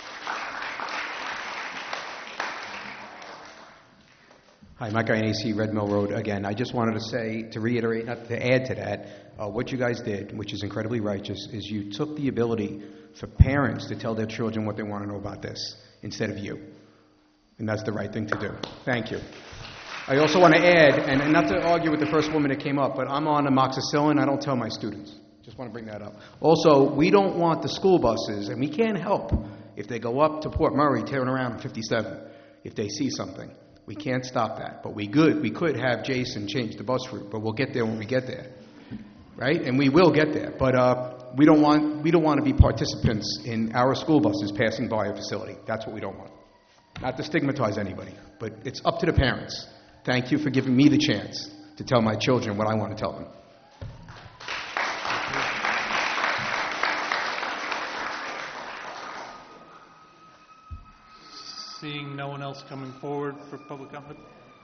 Hi, Mike Ianese, Red Mill Road. Again, I just wanted to say, to reiterate, not to add to that, what you guys did, which is incredibly righteous, is you took the ability for parents to tell their children what they want to know about this instead of you. And that's the right thing to do. Thank you. I also want to add, and not to argue with the first woman that came up, but I'm on amoxicillin. I don't tell my students. Just want to bring that up. Also, we don't want the school buses, and we can't help if they go up to Port Murray tearing around on 57 if they see something. We can't stop that. But we could have Jason change the bus route, but we'll get there when we get there. Right? And we will get there. But we don't want to be participants in our school buses passing by a facility. That's what we don't want. Not to stigmatize anybody, but it's up to the parents. Thank you for giving me the chance to tell my children what I want to tell them. Seeing no one else coming forward for public comment?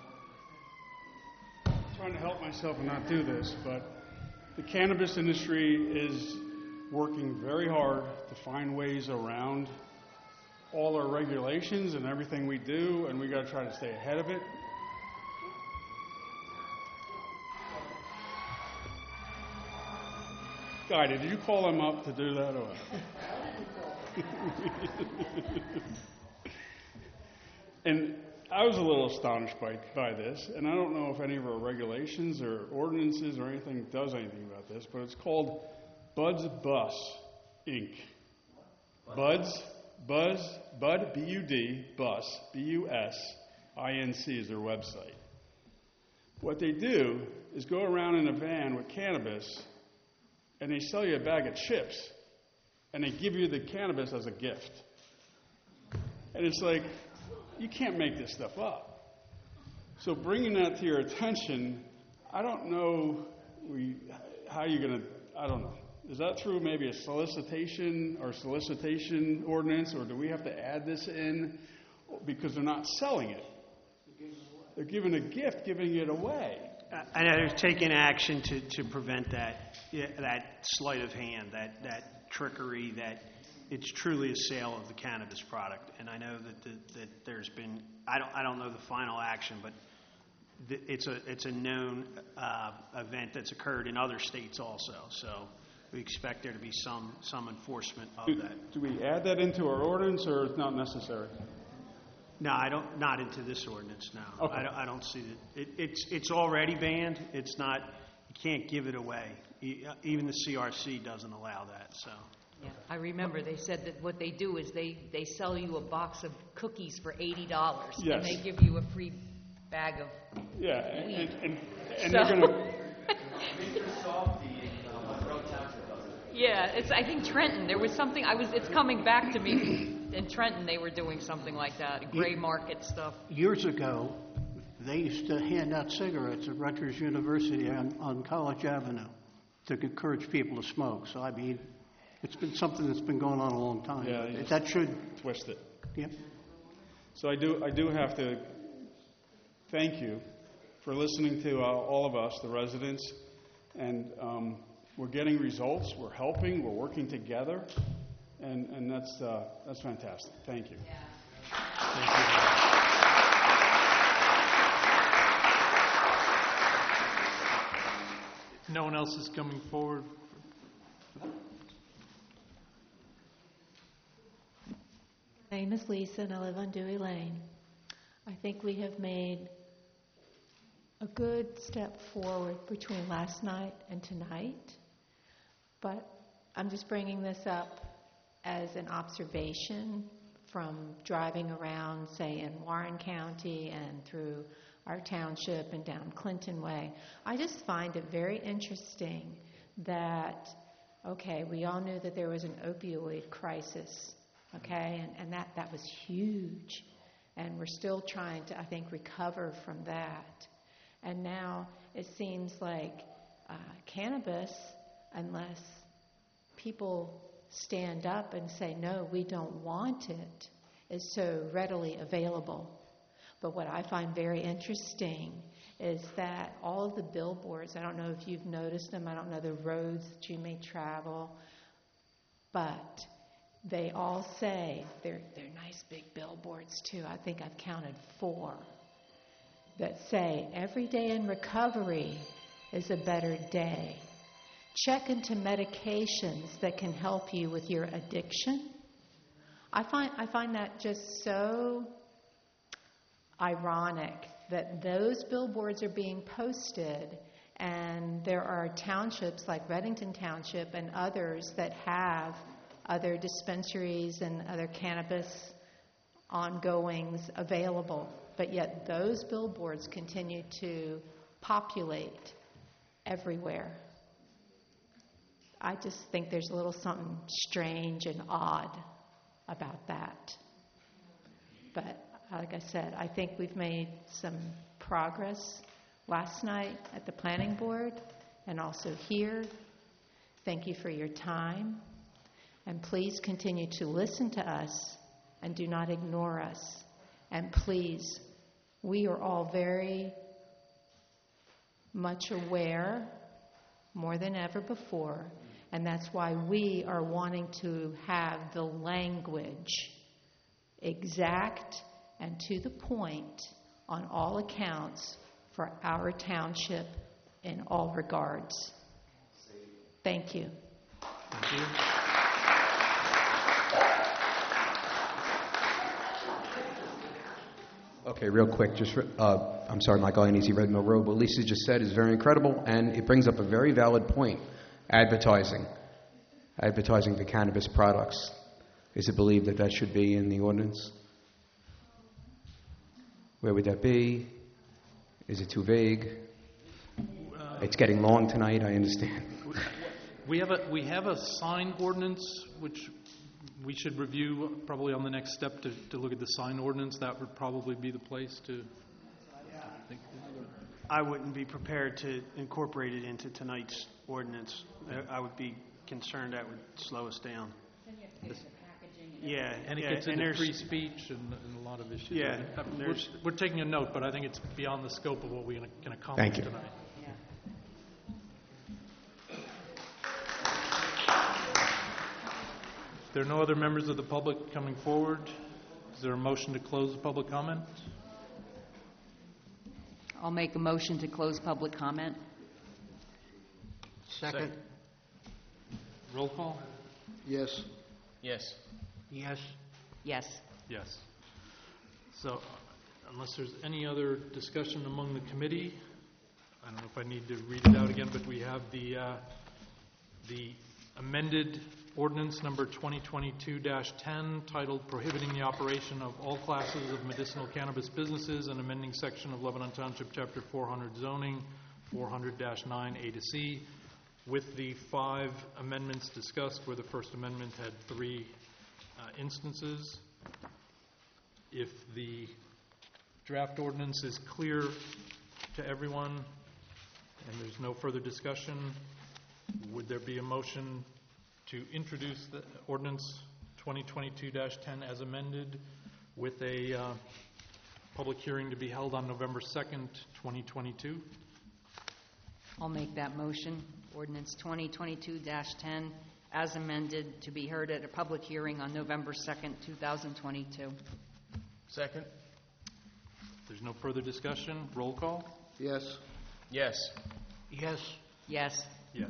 I'm trying to help myself and not do this, but the cannabis industry is working very hard to find ways around all our regulations and everything we do, and we got to try to stay ahead of it. Guy, did you call them up to do that? Or? And I was a little astonished by this, and I don't know if any of our regulations or ordinances or anything does anything about this, but it's called Buds Bus, Inc. Bud, B-U-D, Bus, B-U-S-I-N-C is their website. What they do is go around in a van with cannabis, and they sell you a bag of chips, and they give you the cannabis as a gift. And it's like, you can't make this stuff up. So bringing that to your attention, I don't know how you're going to, I don't know. Is that through maybe a solicitation ordinance, or do we have to add this in because they're not selling it? They're giving a gift, giving it away. And they're taking action to prevent that sleight of hand, that trickery, that it's truly a sale of the cannabis product. And I know that there's been, I don't know the final action, but it's a known event that's occurred in other states also. So we expect there to be some enforcement of that. Do we add that into our ordinance, or it's not necessary? No, I don't. Not into this ordinance. No, okay. I don't see that. It's already banned. It's not. You can't give it away. Even the CRC doesn't allow that. So. Yeah, I remember they said that what they do is they sell you a box of cookies for $80, yes. And they give you a free bag of weed. And they're going to. Yeah, I think Trenton. There was something. It's coming back to me. In Trenton, they were doing something like that, gray market stuff. Years ago, they used to hand out cigarettes at Rutgers University on College Avenue to encourage people to smoke. So, I mean, it's been something that's been going on a long time. Yeah, that should twist it. Yep. So I do have to thank you for listening to all of us, the residents, and we're getting results. We're helping. We're working together. And that's fantastic. Thank you. Yeah. Thank you. No one else is coming forward. My name is Lisa, and I live on Dewey Lane. I think we have made a good step forward between last night and tonight, but I'm just bringing this up as an observation from driving around, say, in Warren County and through our township and down Clinton Way. I just find it very interesting that, okay, we all knew that there was an opioid crisis, okay, and that was huge. And we're still trying to, I think, recover from that. And now it seems like cannabis, unless people stand up and say, no, we don't want it, is so readily available. But what I find very interesting is that all of the billboards, I don't know if you've noticed them, I don't know the roads that you may travel, but they all say, they're nice big billboards too, I think I've counted 4, that say, every day in recovery is a better day. Check into medications that can help you with your addiction. I find that just so ironic that those billboards are being posted, and there are townships like Reddington Township and others that have other dispensaries and other cannabis ongoings available, but yet those billboards continue to populate everywhere. I just think there's a little something strange and odd about that. But like I said, I think we've made some progress last night at the planning board and also here. Thank you for your time. And please continue to listen to us and do not ignore us. And please, we are all very much aware, more than ever before, and that's why we are wanting to have the language exact and to the point on all accounts for our township in all regards. Thank you. Thank you. Okay, real quick, I'm sorry, Michael Iannese, Red Mill Road. What Lisa just said is very incredible, and it brings up a very valid point. Advertising for cannabis products. Is it believed that should be in the ordinance? Where would that be? Is it too vague? It's getting long tonight, I understand. We have a sign ordinance, which we should review probably on the next step to look at the sign ordinance. That would probably be the place to think. I wouldn't be prepared to incorporate it into tonight's ordinance. I would be concerned that would slow us down. Yeah, and it gets into free speech and a lot of issues. Yeah, we're taking a note, but I think it's beyond the scope of what we can accomplish tonight. If there are no other members of the public coming forward, is there a motion to close the public comment? I'll make a motion to close public comment. Second. Roll call? Yes. Yes. Yes. Yes. Yes. So, unless there's any other discussion among the committee, I don't know if I need to read it out again, but we have the amended ordinance number 2022-10 titled Prohibiting the Operation of All Classes of Medicinal Cannabis Businesses and amending section of Lebanon Township Chapter 400 Zoning 400-9 A to C with the 5 amendments discussed, where the First Amendment had 3 instances. If the draft ordinance is clear to everyone and there's no further discussion, would there be a motion to introduce the ordinance 2022-10 as amended with a public hearing to be held on November 2nd, 2022? I'll make that motion. Ordinance 2022-10 as amended to be heard at a public hearing on November 2nd, 2022. Second. If there's no further discussion, roll call? Yes. Yes. Yes. Yes. Yes.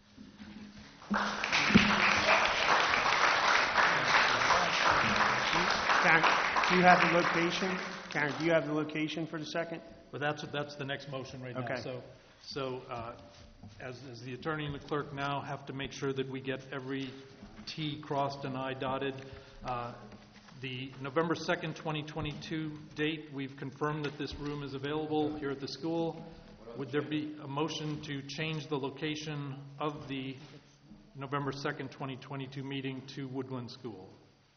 Karen, do you have the location? Karen, do you have the location for the second? Well, that's the next motion right now. Okay. So as the attorney and the clerk now have to make sure that we get every T crossed and I dotted, The November 2nd, 2022 date, we've confirmed that this room is available here at the school. Would there be a motion to change the location of the November 2nd, 2022 meeting to Woodland School?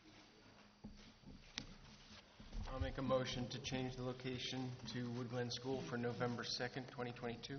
I'll make a motion to change the location to Woodland School for November 2nd, 2022.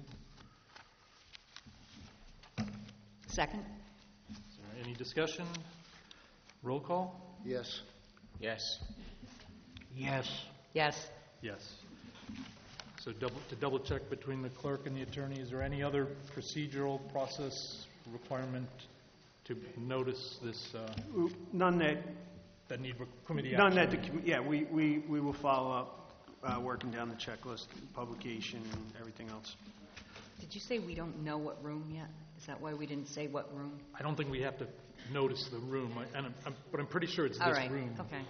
Second? Is there any discussion? Roll call? Yes. Yes. Yes. Yes. Yes. So to double check between the clerk and the attorney, is there any other procedural process requirement to notice this? None that need committee none action? that we will follow up, working down the checklist, publication, and everything else. Did you say we don't know what room yet? Is that why we didn't say what room? I don't think we have to notice the room, but I'm pretty sure it's All this right. room. Okay.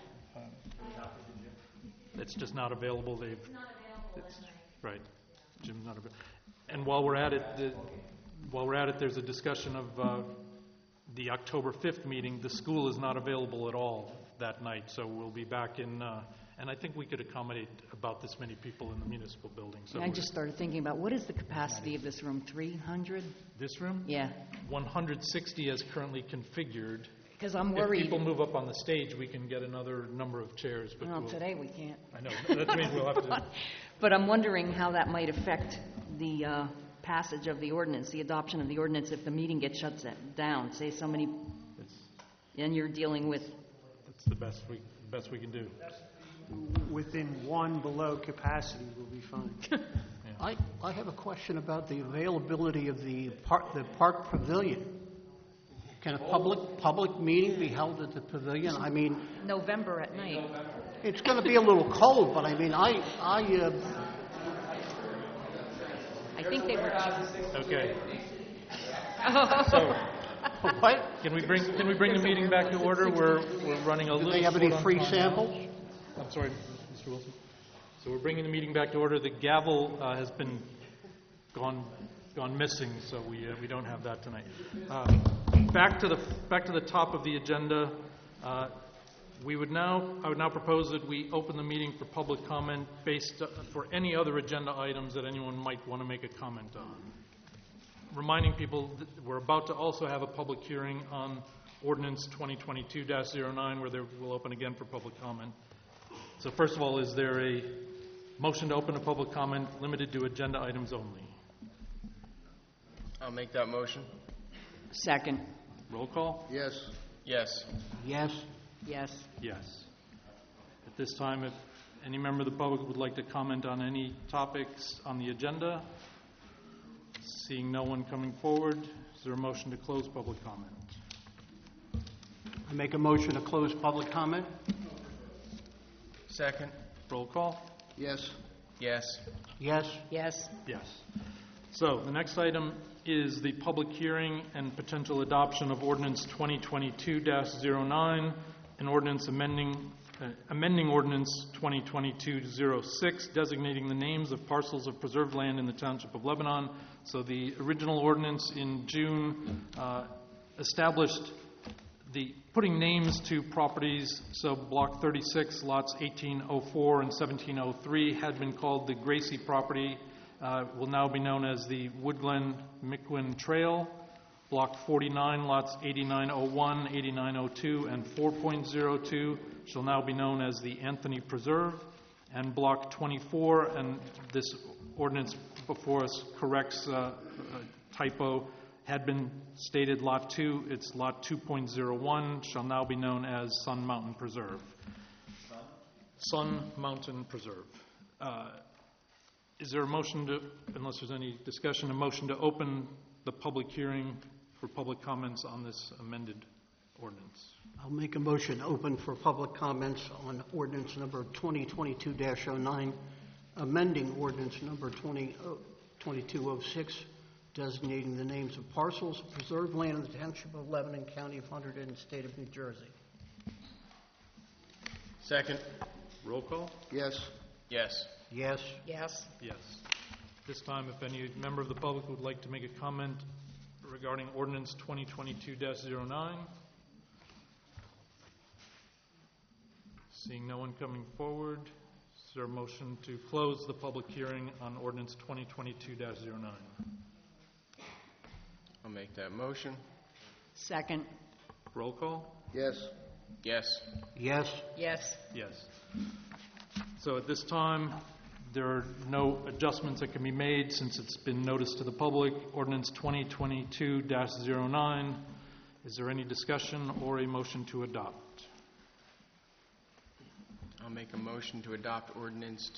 It's just not available. It's not available. Right. Jim's not available. And while we're at it, there's a discussion of the October 5th meeting. The school is not available at all that night, so we'll be back in. And I think we could accommodate about this many people in the municipal building. So I just started thinking about what is the capacity of this room? 300? This room? Yeah. 160 as currently configured. Because I'm worried. If people move up on the stage, we can get another number of chairs. But Well, today we can't. I know. That means we'll have to. But I'm wondering how that might affect the passage of the ordinance, the adoption of the ordinance, if the meeting gets shut down. Say somebody, and you're dealing with. That's the best we can do. Within one below capacity, we'll be fine. I have a question about the availability of the park pavilion. Can a public meeting be held at the pavilion? I mean, November at night. it's going to be a little cold, but I mean, I think they were. Okay. So, what? Can we bring the meeting back to order? We're running a little. Do they have any short on free time samples? now. I'm sorry, Mr. Wilson. So we're bringing the meeting back to order. The gavel has been gone missing, so we don't have that tonight. Back to the top of the agenda. I would now propose that we open the meeting for public comment for any other agenda items that anyone might want to make a comment on. Reminding people that we're about to also have a public hearing on Ordinance 2022-09, where we'll open again for public comment. So first of all, is there a motion to open a public comment limited to agenda items only? I'll make that motion. Second. Roll call? Yes. Yes. Yes. Yes. Yes. At this time, if any member of the public would like to comment on any topics on the agenda, seeing no one coming forward, is there a motion to close public comment? I make a motion to close public comment. Second. Roll call? Yes. Yes. Yes. Yes. Yes. So the next item is the public hearing and potential adoption of Ordinance 2022-09, an ordinance amending Ordinance 2022-06, designating the names of parcels of preserved land in the Township of Lebanon. So the original ordinance in June established putting names to properties. So Block 36, lots 1804 and 1703 had been called the Gracie property. Will now be known as the Woodglen Miquin Trail. Block 49, lots 8901, 8902, and 4.02 shall now be known as the Anthony Preserve. And Block 24, and this ordinance before us corrects a typo, had been stated Lot 2. It's Lot 2.01, shall now be known as Sun Mountain Preserve. Sun Mountain Preserve. Is there a motion to, unless there's any discussion, a motion to open the public hearing for public comments on this amended ordinance? I'll make a motion open for public comments on ordinance number 2022-09, amending ordinance number 2206, designating the names of parcels of preserved land in the Township of Lebanon, County of Hunterdon, and State of New Jersey. Second. Roll call? Yes. Yes. Yes. Yes. Yes. This time, if any member of the public would like to make a comment regarding Ordinance 2022-09. Seeing no one coming forward, is there a motion to close the public hearing on ordinance 2022-09? I'll make that motion. Second. Roll call? Yes. Yes. Yes. Yes. Yes. So at this time, there are no adjustments that can be made since it's been noticed to the public. Ordinance 2022-09. Is there any discussion or a motion to adopt? I'll make a motion to adopt ordinance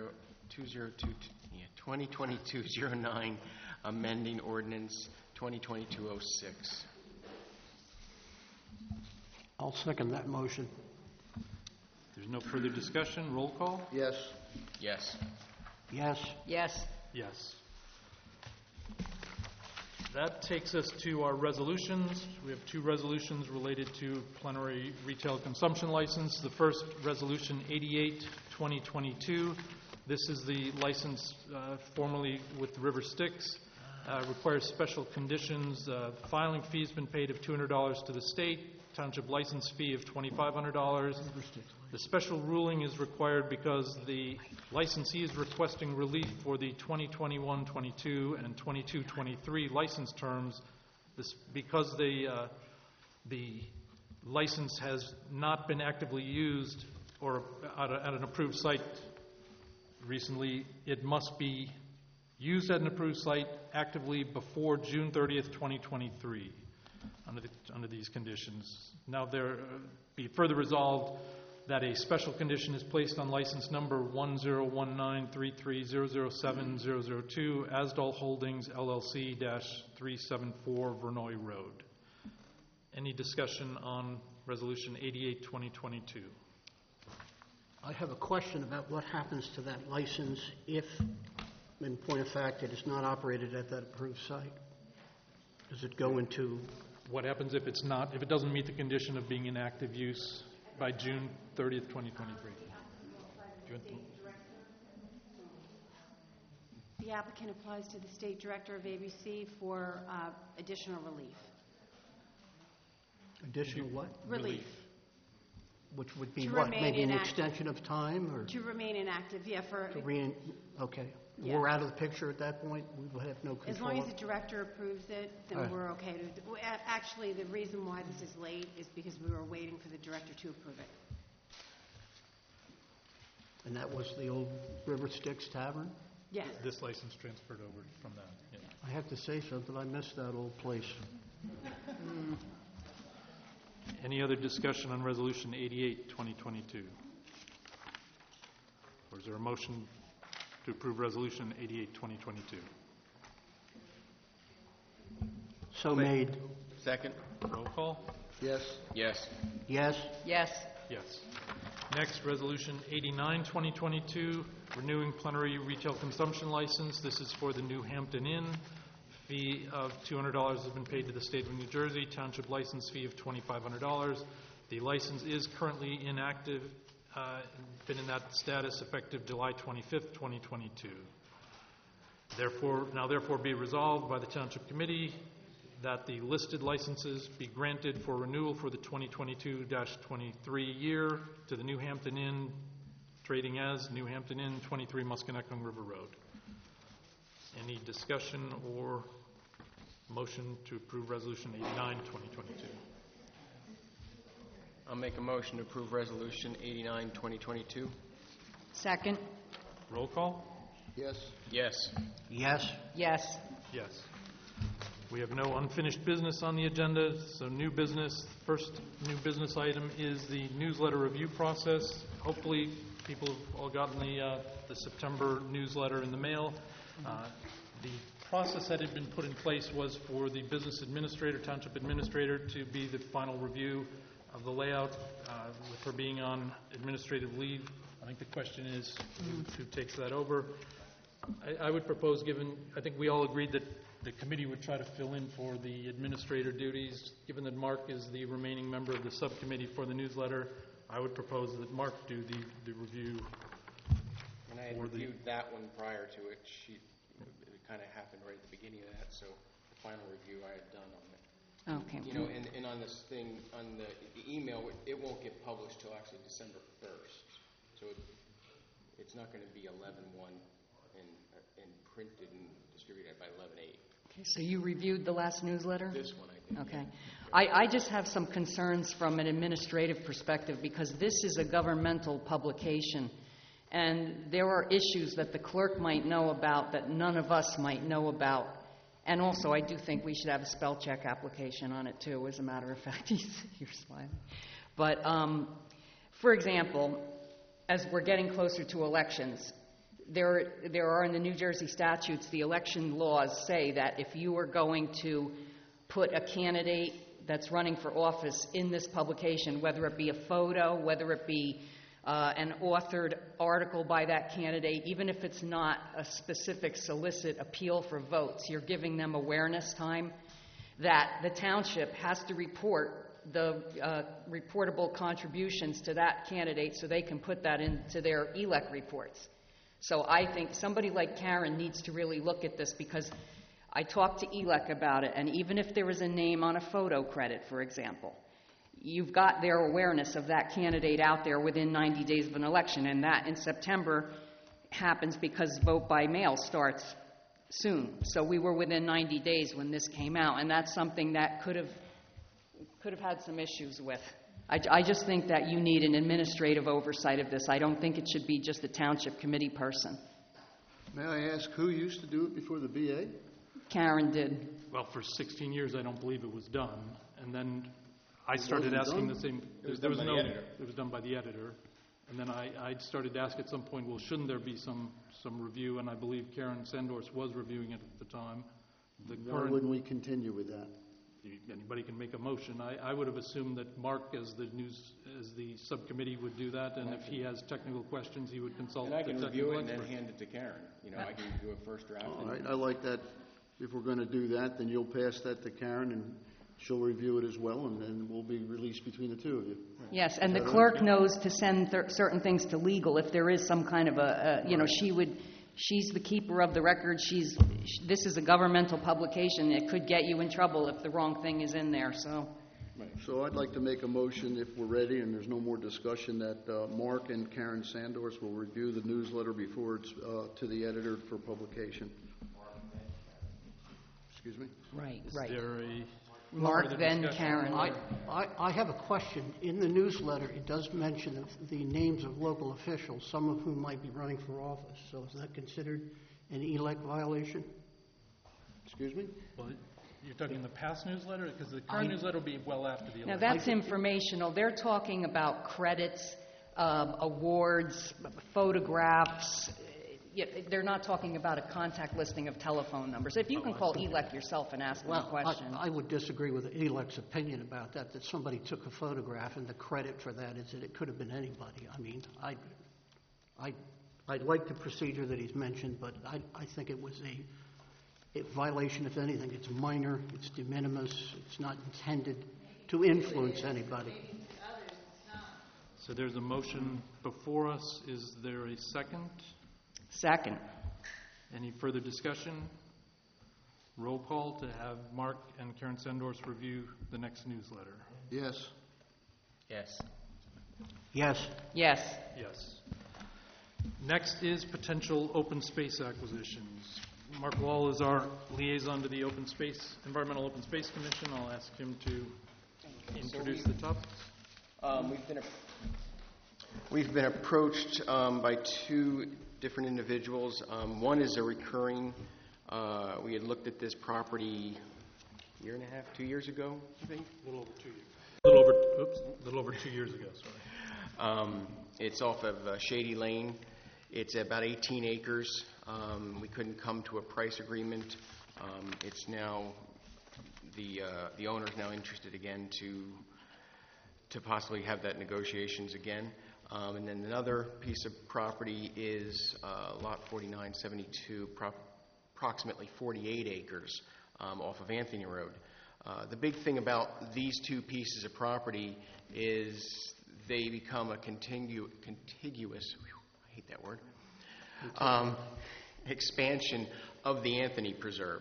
2022-09, amending ordinance 2022-06. I'll second that motion. There's no further discussion. Roll call? Yes. Yes. Yes. Yes. Yes. That takes us to our resolutions. We have two resolutions related to plenary retail consumption license. The first, Resolution 88-2022. This is the license formerly with River Styx. Requires special conditions. Filing fee's been paid of $200 to the state. Township license fee of $2,500. The special ruling is required because the licensee is requesting relief for the 2021-22 and 22-23 license terms. Because the license has not been actively used or at an approved site recently, it must be used at an approved site actively before June 30th, 2023. Under these conditions. Now, there be further resolved that a special condition is placed on license number 101933007002 Asdal Holdings LLC-374 Vernoy Road. Any discussion on Resolution 88-2022? I have a question about what happens to that license if, in point of fact, it is not operated at that approved site. Does it go into... What happens if it doesn't meet the condition of being in active use by June 30th, 2023? The applicant applies to the State Director of ABC for additional relief. Additional what? Relief. Which would be To what? remain Maybe an inactive. extension of time? Or To remain inactive, yeah, for... Okay. Yeah. We're out of the picture at that point? We will have no control? As long as the director approves it, then All right. we're okay to... Actually, the reason why this is late is because we were waiting for the director to approve it. And that was the old River Styx Tavern? Yes. This license transferred over from that. Yeah. I have to say something. I miss that old place. Any other discussion on Resolution 88-2022? Or is there a motion to approve Resolution 88-2022? So made. Second. Roll call? Yes. Yes. Yes. Yes. Yes. Next, Resolution 89-2022, renewing plenary retail consumption license. This is for the New Hampton Inn. Fee of $200 has been paid to the state of New Jersey. Township license fee of $2,500. The license is currently inactive, been in that status effective July 25th, 2022. Therefore be resolved by the Township Committee that the listed licenses be granted for renewal for the 2022-23 year to the New Hampton Inn, trading as New Hampton Inn, 23 Musconetcong River Road. Any discussion or motion to approve Resolution 89-2022? I'll make a motion to approve Resolution 89-2022. Second. Roll call? Yes. Yes. Yes. Yes. Yes. We have no unfinished business on the agenda, so new business. First new business item is the newsletter review process. Hopefully people have all gotten the September newsletter in the mail. The process that had been put in place was for the business administrator, township administrator, to be the final review of the layout. With her being on administrative leave, I think the question is who takes that over. I would propose, I think we all agreed that the committee would try to fill in for the administrator duties. Given that Mark is the remaining member of the subcommittee for the newsletter, I would propose that Mark do the review. And I had reviewed that one prior to it. It kind of happened right at the beginning of that, so the final review I had done on it. Okay. You know, and on this thing, on the email, it won't get published till actually December 1st. So it's not going to be 11/1 and printed and distributed by 11/8. Okay, so you reviewed the last newsletter? This one I did. Okay. I just have some concerns from an administrative perspective because this is a governmental publication, and there are issues that the clerk might know about that none of us might know about. And also, I do think we should have a spell check application on it, too, as a matter of fact. You're smiling. But, for example, as we're getting closer to elections, there are in the New Jersey statutes, the election laws say that if you are going to put a candidate that's running for office in this publication, whether it be a photo, whether it be an authored article by that candidate, even if it's not a specific solicit appeal for votes, you're giving them awareness time, that the township has to report the reportable contributions to that candidate so they can put that into their ELEC reports. So I think somebody like Karen needs to really look at this because I talked to ELEC about it, and even if there is a name on a photo credit, for example, you've got their awareness of that candidate out there within 90 days of an election, and that in September happens because vote by mail starts soon. So we were within 90 days when this came out, and that's something that could have had some issues with. I just think that you need an administrative oversight of this. I don't think it should be just a township committee person. May I ask who used to do it before the BA? Karen did. Well, for 16 years, I don't believe it was done. And then I started asking the same. It was done by the editor. It was done by the editor. And then I started to ask at some point, well, shouldn't there be some review? And I believe Karen Sandors was reviewing it at the time. Why wouldn't we continue with that? Anybody can make a motion. I would have assumed that Mark, as the subcommittee, would do that, and if he has technical questions, he would consult. And I can review it and then expert. hand it to Karen. You know, I can do a first draft. All right, I like that. If we're going to do that, then you'll pass that to Karen, and she'll review it as well, and then we'll be released between the two of you. Yes, and the clerk knows to send certain things to legal if there is some kind of she's the keeper of the record. This is a governmental publication. It could get you in trouble if the wrong thing is in there, so. Right. So I'd like to make a motion, if we're ready and there's no more discussion, that Mark and Karen Sandors will review the newsletter before it's to the editor for publication. Excuse me? Right. Is there a Mark, then discussion? Karen. I have a question. In the newsletter, it does mention the names of local officials, some of whom might be running for office. So is that considered an ELEC violation? Excuse me? Well, you're talking the past newsletter? Because the current newsletter will be well after the election. Now, that's informational. They're talking about credits, awards, photographs. They're not talking about a contact listing of telephone numbers. If you can call ELEC yourself and ask them a question. I would disagree with ELEC's opinion about that somebody took a photograph, and the credit for that is that it could have been anybody. I mean, I like the procedure that he's mentioned, but I think it was a violation, if anything. It's minor, it's de minimis, it's not intended to influence anybody. So there's a motion before us. Is there a second? Second. Any further discussion? Roll call to have Mark and Karen Sandors review the next newsletter. Yes. Yes. Yes. Yes. Yes. Next is potential open space acquisitions. Mark Wall is our liaison to the Environmental Open Space Commission. I'll ask him to introduce the topics. We've been approached by two different individuals. One is a recurring. We had looked at this property a year and a half, 2 years ago, I think. A little over 2 years. A little over 2 years ago. Sorry. It's off of Shady Lane. It's about 18 acres. We couldn't come to a price agreement. It's now the owner's now interested again to possibly have that negotiations again. And then another piece of property is lot 4972, approximately 48 acres off of Anthony Road. The big thing about these two pieces of property is they become a contiguous, I hate that word, expansion of the Anthony Preserve.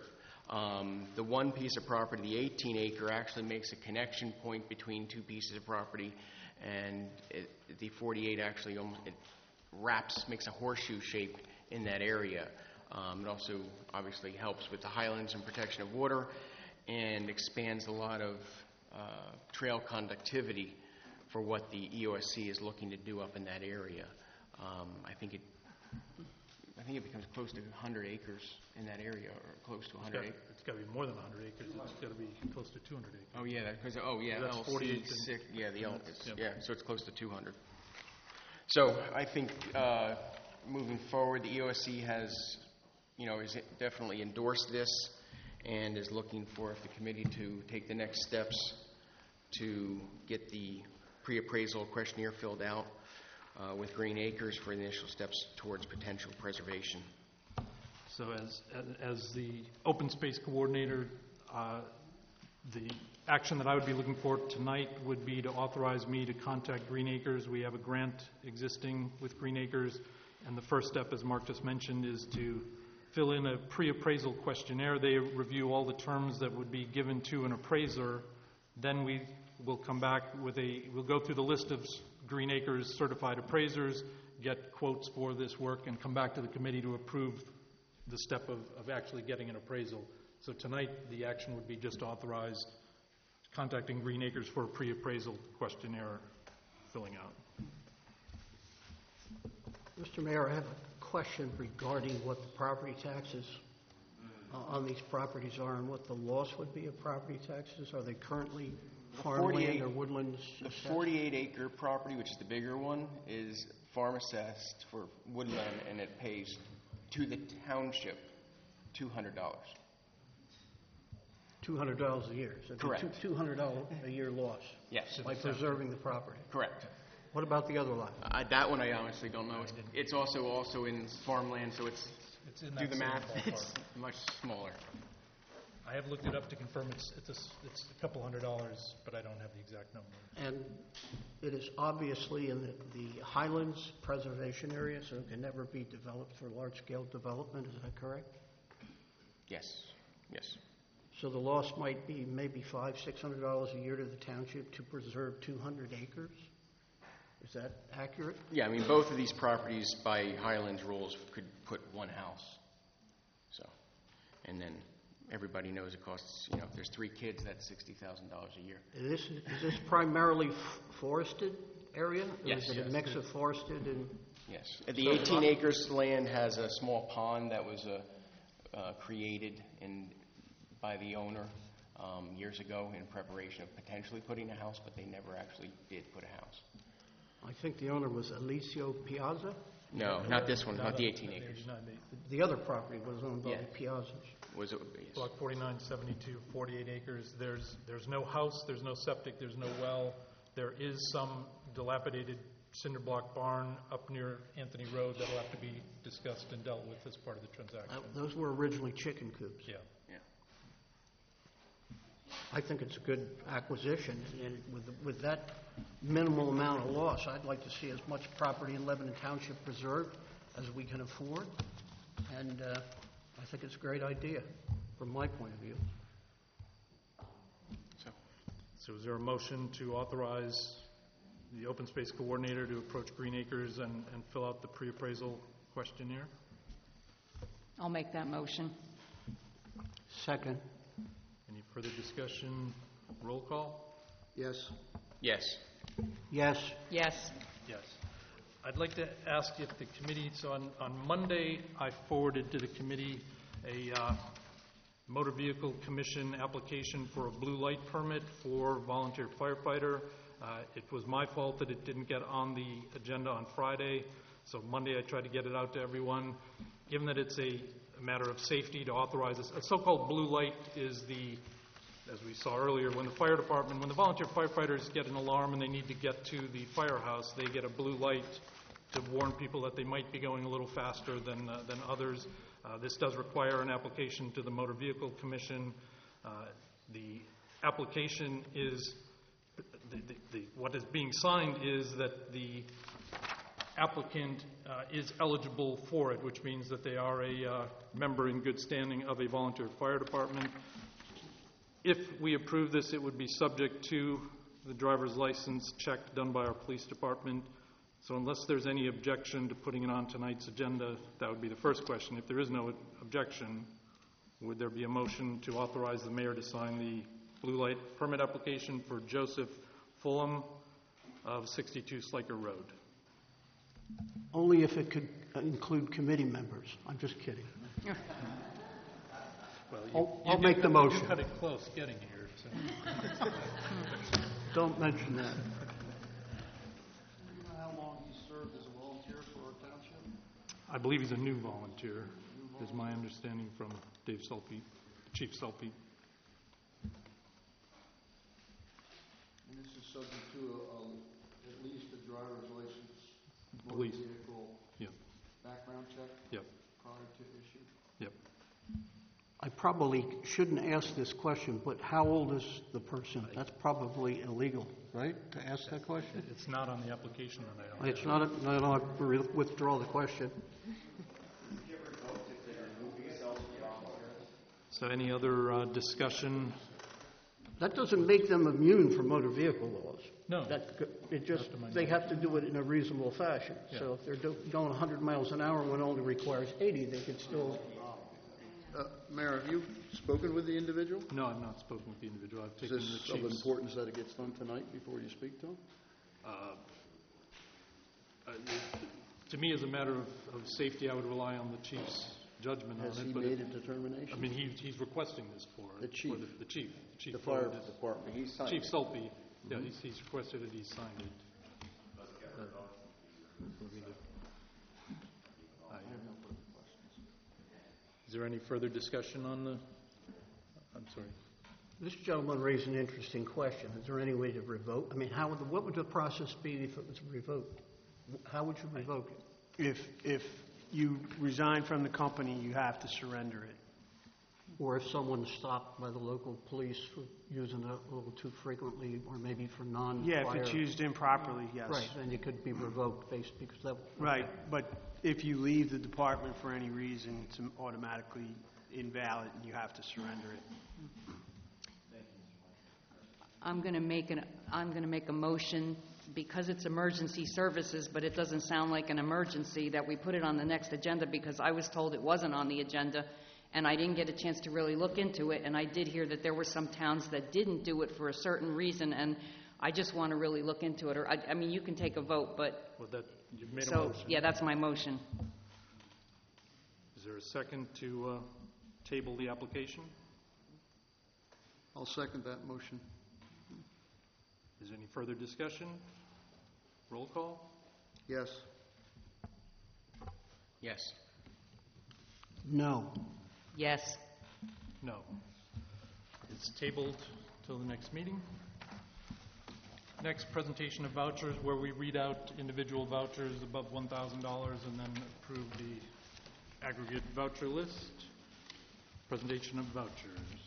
The one piece of property, the 18-acre, actually makes a connection point between two pieces of property, and the 48 actually it makes a horseshoe shape in that area. It also obviously helps with the highlands and protection of water, and expands a lot of trail conductivity for what the EOSC is looking to do up in that area. I think it becomes close to 100 acres in that area, or close to 100 acres. It's got to be more than 100 acres. It's got to be close to 200 acres. Oh, yeah, That's LC 48 6, the L, yep. so it's close to 200. So I think moving forward, the EOSC has, is definitely endorsed this and is looking for the committee to take the next steps to get the pre-appraisal questionnaire filled out with Green Acres for initial steps towards potential preservation. So as the open space coordinator, the action that I would be looking for tonight would be to authorize me to contact Green Acres. We have a grant existing with Green Acres, and the first step, as Mark just mentioned, is to fill in a pre-appraisal questionnaire. They review all the terms that would be given to an appraiser. Then we will come back we'll go through the list of Green Acres certified appraisers, get quotes for this work, and come back to the committee to approve the step of actually getting an appraisal. So tonight, the action would be just authorize contacting Green Acres for a pre-appraisal questionnaire filling out. Mr. Mayor, I have a question regarding what the property taxes on these properties are and what the loss would be of property taxes. Are they currently farmland or woodlands? The 48-acre property, which is the bigger one, is farm assessed for woodland, and it pays to the township $200. $200 a year. So Correct. $200 a year loss. Yes. By preserving the property. Correct. What about the other lot? That one I honestly don't know. It's also in farmland, so it's in do that the same math. ballpark. It's much smaller. I have looked it up to confirm it's a couple $100, but I don't have the exact number. And it is obviously in the Highlands Preservation Area, so it can never be developed for large-scale development. Is that correct? Yes. Yes. So the loss might be maybe $500, $600 a year to the township to preserve 200 acres? Is that accurate? Yeah, I mean, both of these properties by Highlands rules could put one house. So, and then everybody knows it costs, if there's 3 kids, that's $60,000 a year. Is this primarily forested area? Or Yes. is it a mix of forested and... Yes. The 18 acres land has a small pond that was created by the owner years ago in preparation of potentially putting a house, but they never actually did put a house. I think the owner was Alicio Piazza? No, not this one, not the 18 acres. The other property was owned by the Piazzas. Was it? Yes. Block 4972, 48 acres. There's no house, there's no septic, there's no well. There is some dilapidated cinder block barn up near Anthony Road that'll have to be discussed and dealt with as part of the transaction. Those were originally chicken coops. Yeah. I think it's a good acquisition, and with that minimal amount of loss, I'd like to see as much property in Lebanon Township preserved as we can afford, and I think it's a great idea from my point of view. So is there a motion to authorize the open space coordinator to approach Green Acres and fill out the pre-appraisal questionnaire? I'll make that motion. Second. Any further discussion? Roll call? Yes. Yes. Yes. Yes. Yes. I'd like to ask if the committee, so on Monday, I forwarded to the committee a Motor Vehicle Commission application for a blue light permit for volunteer firefighter. It was my fault that it didn't get on the agenda on Friday, so Monday I tried to get it out to everyone. Given that it's a matter of safety to authorize this, a so-called blue light is as we saw earlier, when the volunteer firefighters get an alarm and they need to get to the firehouse, they get a blue light to warn people that they might be going a little faster than others. This does require an application to the Motor Vehicle Commission. The application is, what is being signed is that the applicant is eligible for it, which means that they are a member in good standing of a volunteer fire department. If we approve this, it would be subject to the driver's license check done by our police department. So unless there's any objection to putting it on tonight's agenda, that would be the first question. If there is no objection, would there be a motion to authorize the mayor to sign the blue light permit application for Joseph Fulham of 62 Sliker Road? Only if it could include committee members. I'm just kidding. Well, I'll make the motion. You cut it close getting here. So. Don't mention that. Do you know how long he served as a volunteer for our township? I believe he's a new volunteer, is my understanding from Dave Sulpe, Chief Sulpe. And this is subject to at least a driver's license, motor Police. vehicle Yep. background check Yep. prior to issue. Yep. I probably shouldn't ask this question, but how old is the person? That's probably illegal, right, to ask that question? It's not on the application, and I don't. It's not, no, I withdraw the question. So any other discussion? That doesn't make them immune from motor vehicle laws. No. It just, they have to do it in a reasonable fashion. Yeah. So if they're going 100 miles an hour when it only requires 80, they could still... Mayor, have you spoken with the individual? No, I've not spoken with the individual. I've Is taken this the of chief's. importance that it gets done tonight before you speak to him? To me, as a matter of safety, I would rely on the chief's judgment on it. Has he but made a determination? I mean, he's requesting this for The chief. For the chief. The fire department. He signed Chief it. Sulpe. Yeah, he's requested that he signed it. Is there any further discussion on the? I'm sorry. This gentleman raised an interesting question. Is there any way to revoke? I mean, what would the process be if it was revoked? How would you revoke it? If you resign from the company, you have to surrender it. Or if someone's stopped by the local police for using it a little too frequently, or maybe for non-fire... Yeah, if it's used improperly, yes. Right, then it could be revoked based because that... Right, but if you leave the department for any reason, it's automatically invalid and you have to surrender it. I'm going to make a motion, because it's emergency services, but it doesn't sound like an emergency, that we put it on the next agenda, because I was told it wasn't on the agenda, and I didn't get a chance to really look into it, and I did hear that there were some towns that didn't do it for a certain reason, and I just want to really look into it. Or I mean, you can take a vote, but... Well, you've made a so, motion. yeah, that's my motion. Is there a second to table the application? I'll second that motion. Is there any further discussion? Roll call? Yes. Yes. No. Yes. No. It's tabled till the next meeting. Next, presentation of vouchers, where we read out individual vouchers above $1,000 and then approve the aggregate voucher list. Presentation of vouchers.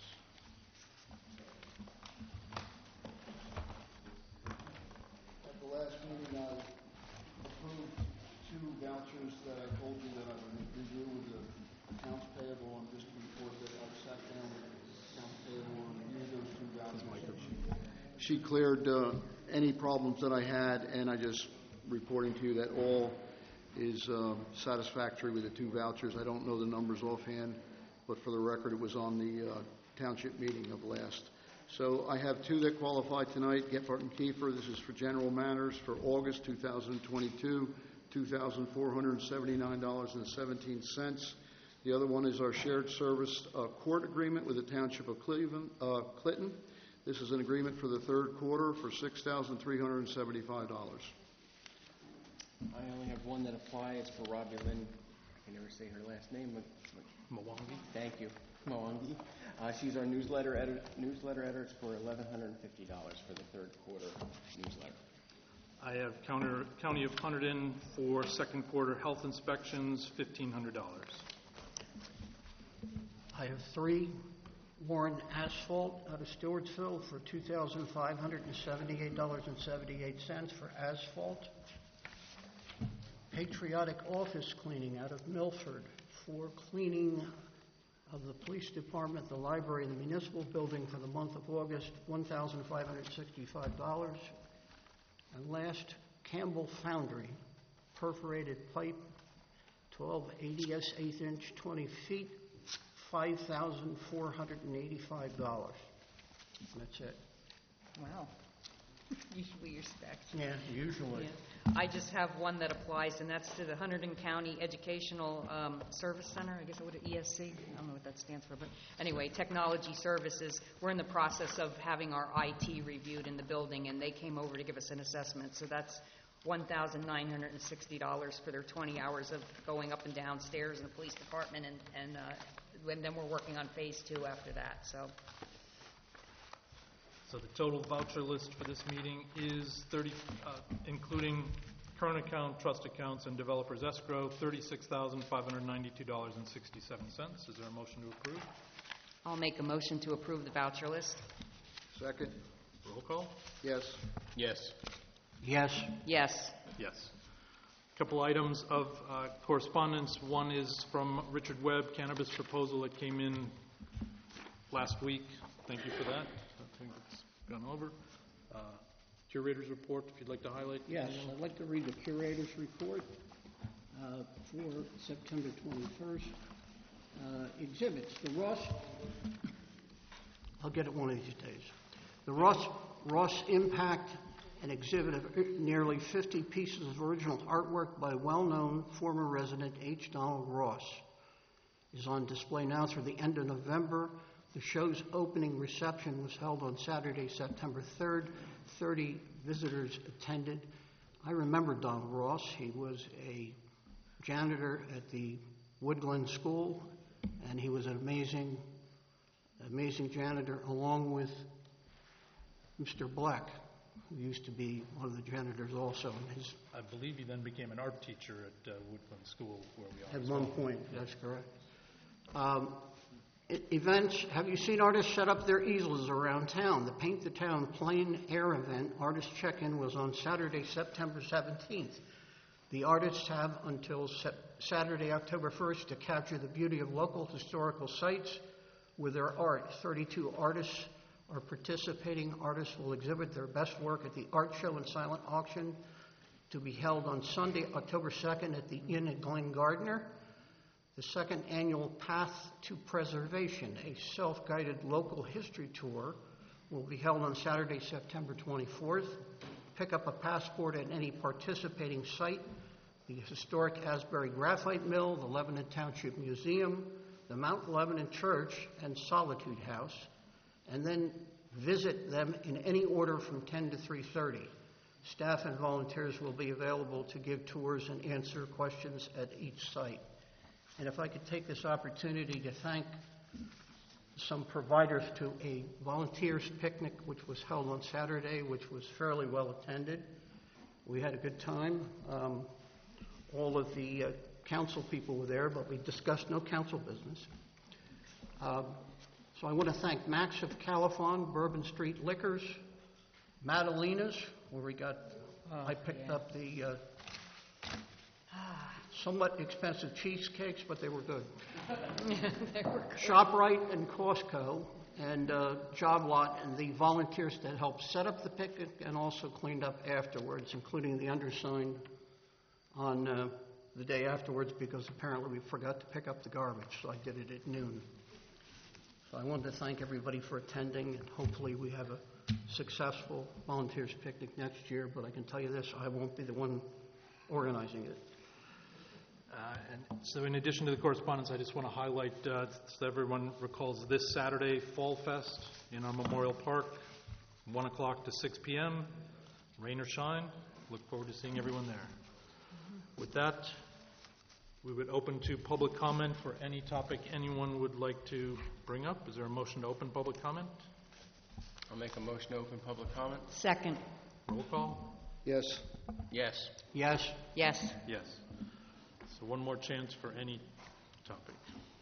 At the last meeting, I approved 2 vouchers that I told you that I would review with the accounts payable, and just before that, I sat down with the accounts payable and reviewed those 2 vouchers. She cleared any problems that I had, and I just reporting to you that all is satisfactory with the 2 vouchers. I don't know the numbers offhand, but for the record, it was on the township meeting of last. So I have 2 that qualify tonight. Gephardt and Kiefer, this is for general matters for August 2022, $2,479.17. The other one is our shared service court agreement with the Township of Clinton. This is an agreement for the 3rd quarter for $6,375. I only have one that applies for Robbie Lynn. I can never say her last name. Mwangi. Thank you, Mwangi. She's our newsletter editor. It's for $1,150 for the 3rd quarter newsletter. I have County of Hunterdon for 2nd quarter health inspections, $1,500. I have 3 Warren Asphalt out of Stewartsville for $2,578.78 for asphalt. patriotic office cleaning out of Milford for cleaning of the police department, the library, and the municipal building for the month of August, $1,565. And last, Campbell Foundry, perforated pipe, 12 ADS 1/8 inch, 20 feet, $5,485. That's it. Wow. Usually you're stacked. Yeah, usually. Yeah. I just have one that applies, and that's to the Hunterdon County Educational Service Center, I guess, what, ESC? I don't know what that stands for, but anyway, Technology Services. We're in the process of having our IT reviewed in the building, and they came over to give us an assessment. So that's $1,960 for their 20 hours of going up and down stairs in the police department, and then we're working on phase 2 after that. So the total voucher list for this meeting is including current account, trust accounts, and developers escrow, $36,592.67. Is there a motion to approve? I'll make a motion to approve the voucher list. Second. Roll call? Yes. Yes. Yes. Yes. Yes. A couple items of correspondence. One is from Richard Webb, cannabis proposal that came in last week. Thank you for that. I think it's gone over. Curator's report, if you'd like to highlight. Yes, I'd like to read the curator's report for September 21st. Exhibits. The Ross, I'll get it one of these days. The Ross Impact, an exhibit of nearly 50 pieces of original artwork by well-known former resident H. Donald Ross, is on display now through the end of November. The show's opening reception was held on Saturday, September 3rd. 30 visitors attended. I remember Donald Ross. He was a janitor at the Woodland School, and he was an amazing janitor, along with Mr. Black, who used to be one of the janitors also. I believe he then became an art teacher at Woodland School, where we are. At one point, that's correct. Events, have you seen artists set up their easels around town? The Paint the Town Plein Air event, artist check-in, was on Saturday, September 17th. The artists have until Saturday, October 1st to capture the beauty of local historical sites with their art. 32 artists are participating. Artists will exhibit their best work at the art show and silent auction to be held on Sunday, October 2nd at the Inn at Glen Gardner. The second annual Path to Preservation, a self-guided local history tour, will be held on Saturday, September 24th. Pick up a passport at any participating site: the historic Asbury Graphite Mill, the Lebanon Township Museum, the Mount Lebanon Church and Solitude House, and then visit them in any order from 10 to 3:30. Staff and volunteers will be available to give tours and answer questions at each site. And if I could take this opportunity to thank some providers to a volunteers picnic, which was held on Saturday, which was fairly well attended. We had a good time. All of the council people were there, but we discussed no council business. So I want to thank Max of Califon, Bourbon Street Liquors, Madalina's, where we got, I picked up the somewhat expensive cheesecakes, but they were good. They were good. ShopRite and Costco and Job Lot and the volunteers that helped set up the picnic and also cleaned up afterwards, including the undersigned on the day afterwards, because apparently we forgot to pick up the garbage, so I did it at noon. So I wanted to thank everybody for attending, and hopefully we have a successful volunteers picnic next year, but I can tell you this, I won't be the one organizing it. And so in addition to the correspondence, I just want to highlight, so everyone recalls, this Saturday, Fall Fest in our Memorial Park, 1 o'clock to 6 p.m., rain or shine. Look forward to seeing everyone there. With that, we would open to public comment for any topic anyone would like to bring up. Is there a motion to open public comment? I'll make a motion to open public comment. Second. Roll call? Yes. Yes. Yes. Yes. Yes. So one more chance for any topic.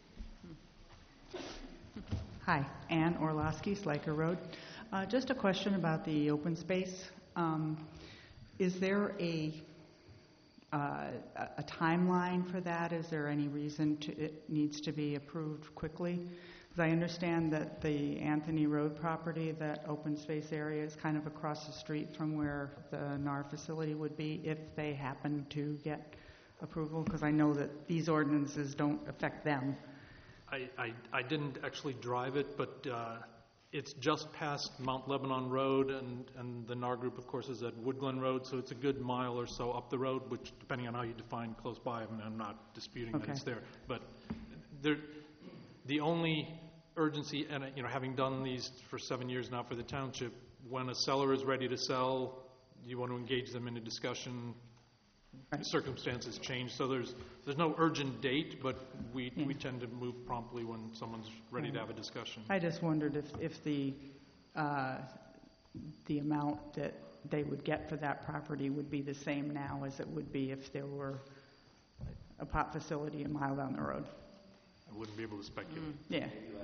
Hi, Ann Orlowski, Sliker Road. Just a question about the open space. Is there a a timeline for that? Is there any reason it needs to be approved quickly? Because I understand that the Anthony Road property, that open space area, is kind of across the street from where the NAR facility would be if they happen to get approval, because I know that these ordinances don't affect them. I didn't actually drive it, but it's just past Mount Lebanon Road, and the NAR group, of course, is at Woodglen Road, so it's a good mile or so up the road, which, depending on how you define close by, I mean, I'm not disputing that it's there. But the only urgency, and having done these for 7 years now for the township, when a seller is ready to sell, you want to engage them in a discussion. Circumstances change, so there's no urgent date, but we tend to move promptly when someone's ready to have a discussion. I just wondered if the amount that they would get for that property would be the same now as it would be if there were a pot facility a mile down the road. I wouldn't be able to speculate. Yeah.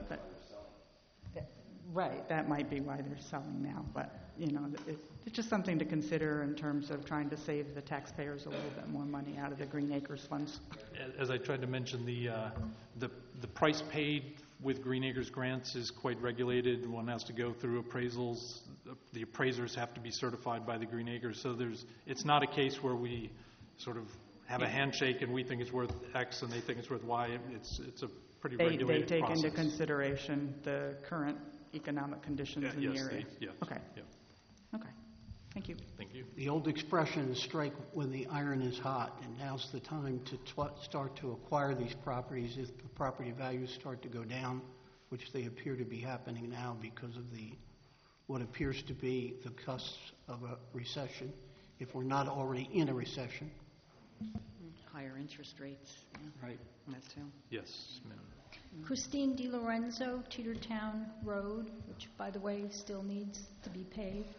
Right, that might be why they're selling now, but it's just something to consider in terms of trying to save the taxpayers a little bit more money out of the Green Acres funds. As I tried to mention, the price paid with Green Acres grants is quite regulated. One has to go through appraisals. The appraisers have to be certified by the Green Acres, so it's not a case where we sort of have a handshake and we think it's worth X and they think it's worth Y. It's a pretty regulated They take process. into consideration the current economic conditions in the area. Yes. Okay. Okay. Thank you. Thank you. The old expression is strike when the iron is hot, and now's the time to start to acquire these properties if the property values start to go down, which they appear to be happening now because of what appears to be the cusp of a recession, if we're not already in a recession. Higher interest rates. Yeah. Right. That too. Yes, ma'am. Christine DiLorenzo, Teetertown Road, which, by the way, still needs to be paved.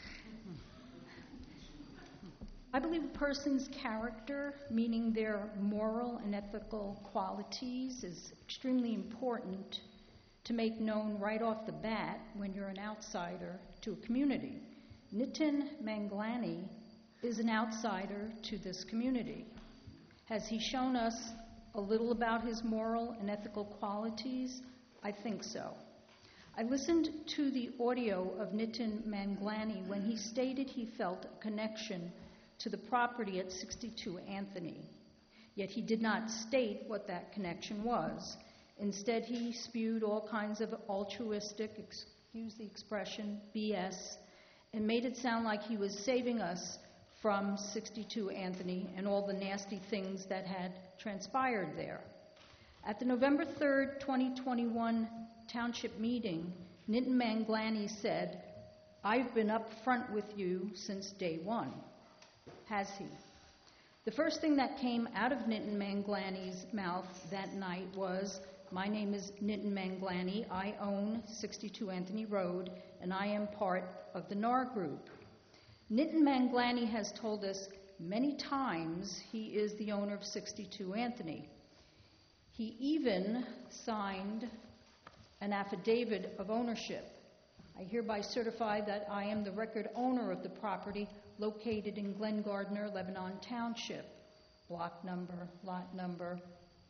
I believe a person's character, meaning their moral and ethical qualities, is extremely important to make known right off the bat when you're an outsider to a community. Nitin Manglani is an outsider to this community. Has he shown us a little about his moral and ethical qualities? I think so. I listened to the audio of Nitin Manglani when he stated he felt a connection to the property at 62 Anthony. Yet he did not state what that connection was. Instead, he spewed all kinds of altruistic, excuse the expression, BS, and made it sound like he was saving us from 62 Anthony and all the nasty things that had transpired there. At the November 3rd, 2021 township meeting, Nitin Manglani said, "I've been up front with you since day one." Has he? The first thing that came out of Nitin Manglani's mouth that night was, "My name is Nitin Manglani. I own 62 Anthony Road, and I am part of the NAR group." Nitin Manglani has told us many times he is the owner of 62 Anthony. He even signed an affidavit of ownership. I hereby certify that I am the record owner of the property located in Glen Gardner, Lebanon Township, block number, lot number.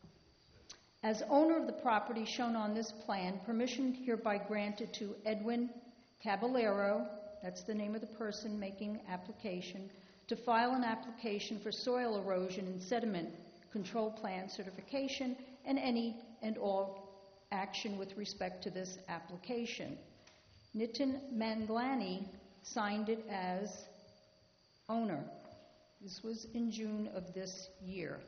As owner of the property shown on this plan, permission hereby granted to Edwin Caballero, that's the name of the person making application, to file an application for soil erosion and sediment control plan certification and any and all action with respect to this application. Nitin Manglani signed it as owner. This was in June of this year.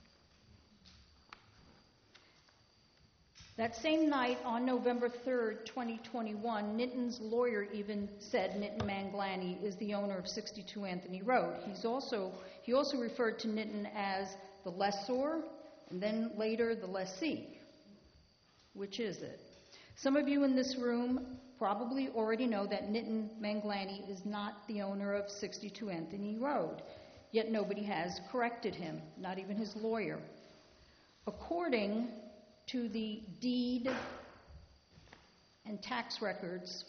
That same night, on November 3rd, 2021, Nitin's lawyer even said Nitin Manglani is the owner of 62 Anthony Road. He also referred to Nitin as the lessor and then later the lessee. Which is it? Some of you in this room probably already know that Nitin Manglani is not the owner of 62 Anthony Road, yet nobody has corrected him, not even his lawyer. According to the deed and tax records,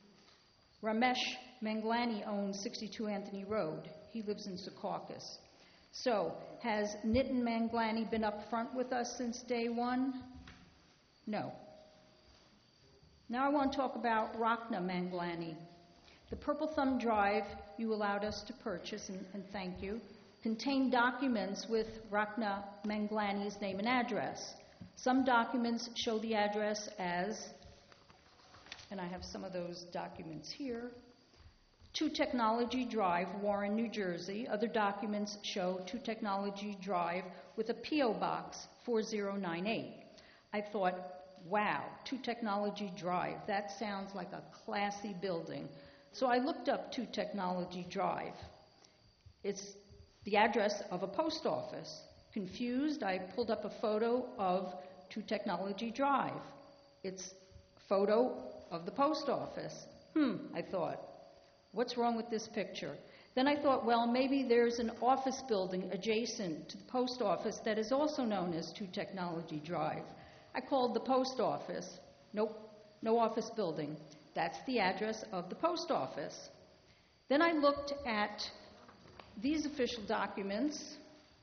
Ramesh Manglani owns 62 Anthony Road. He lives in Secaucus. So, has Nitin Manglani been up front with us since day one? No. Now I want to talk about Rachna Manglani. The Purple Thumb Drive you allowed us to purchase, and thank you, contained documents with Rachna Manglani's name and address. Some documents show the address as, and I have some of those documents here, 2 Technology Drive, Warren, New Jersey. Other documents show 2 Technology Drive with a P.O. Box 4098. I thought, wow, 2 Technology Drive, that sounds like a classy building. So I looked up 2 Technology Drive. It's the address of a post office. Confused, I pulled up a photo of 2 Technology Drive. It's a photo of the post office. I thought, what's wrong with this picture? Then I thought, well, maybe there's an office building adjacent to the post office that is also known as 2 Technology Drive. I called the post office. Nope, no office building. That's the address of the post office. Then I looked at these official documents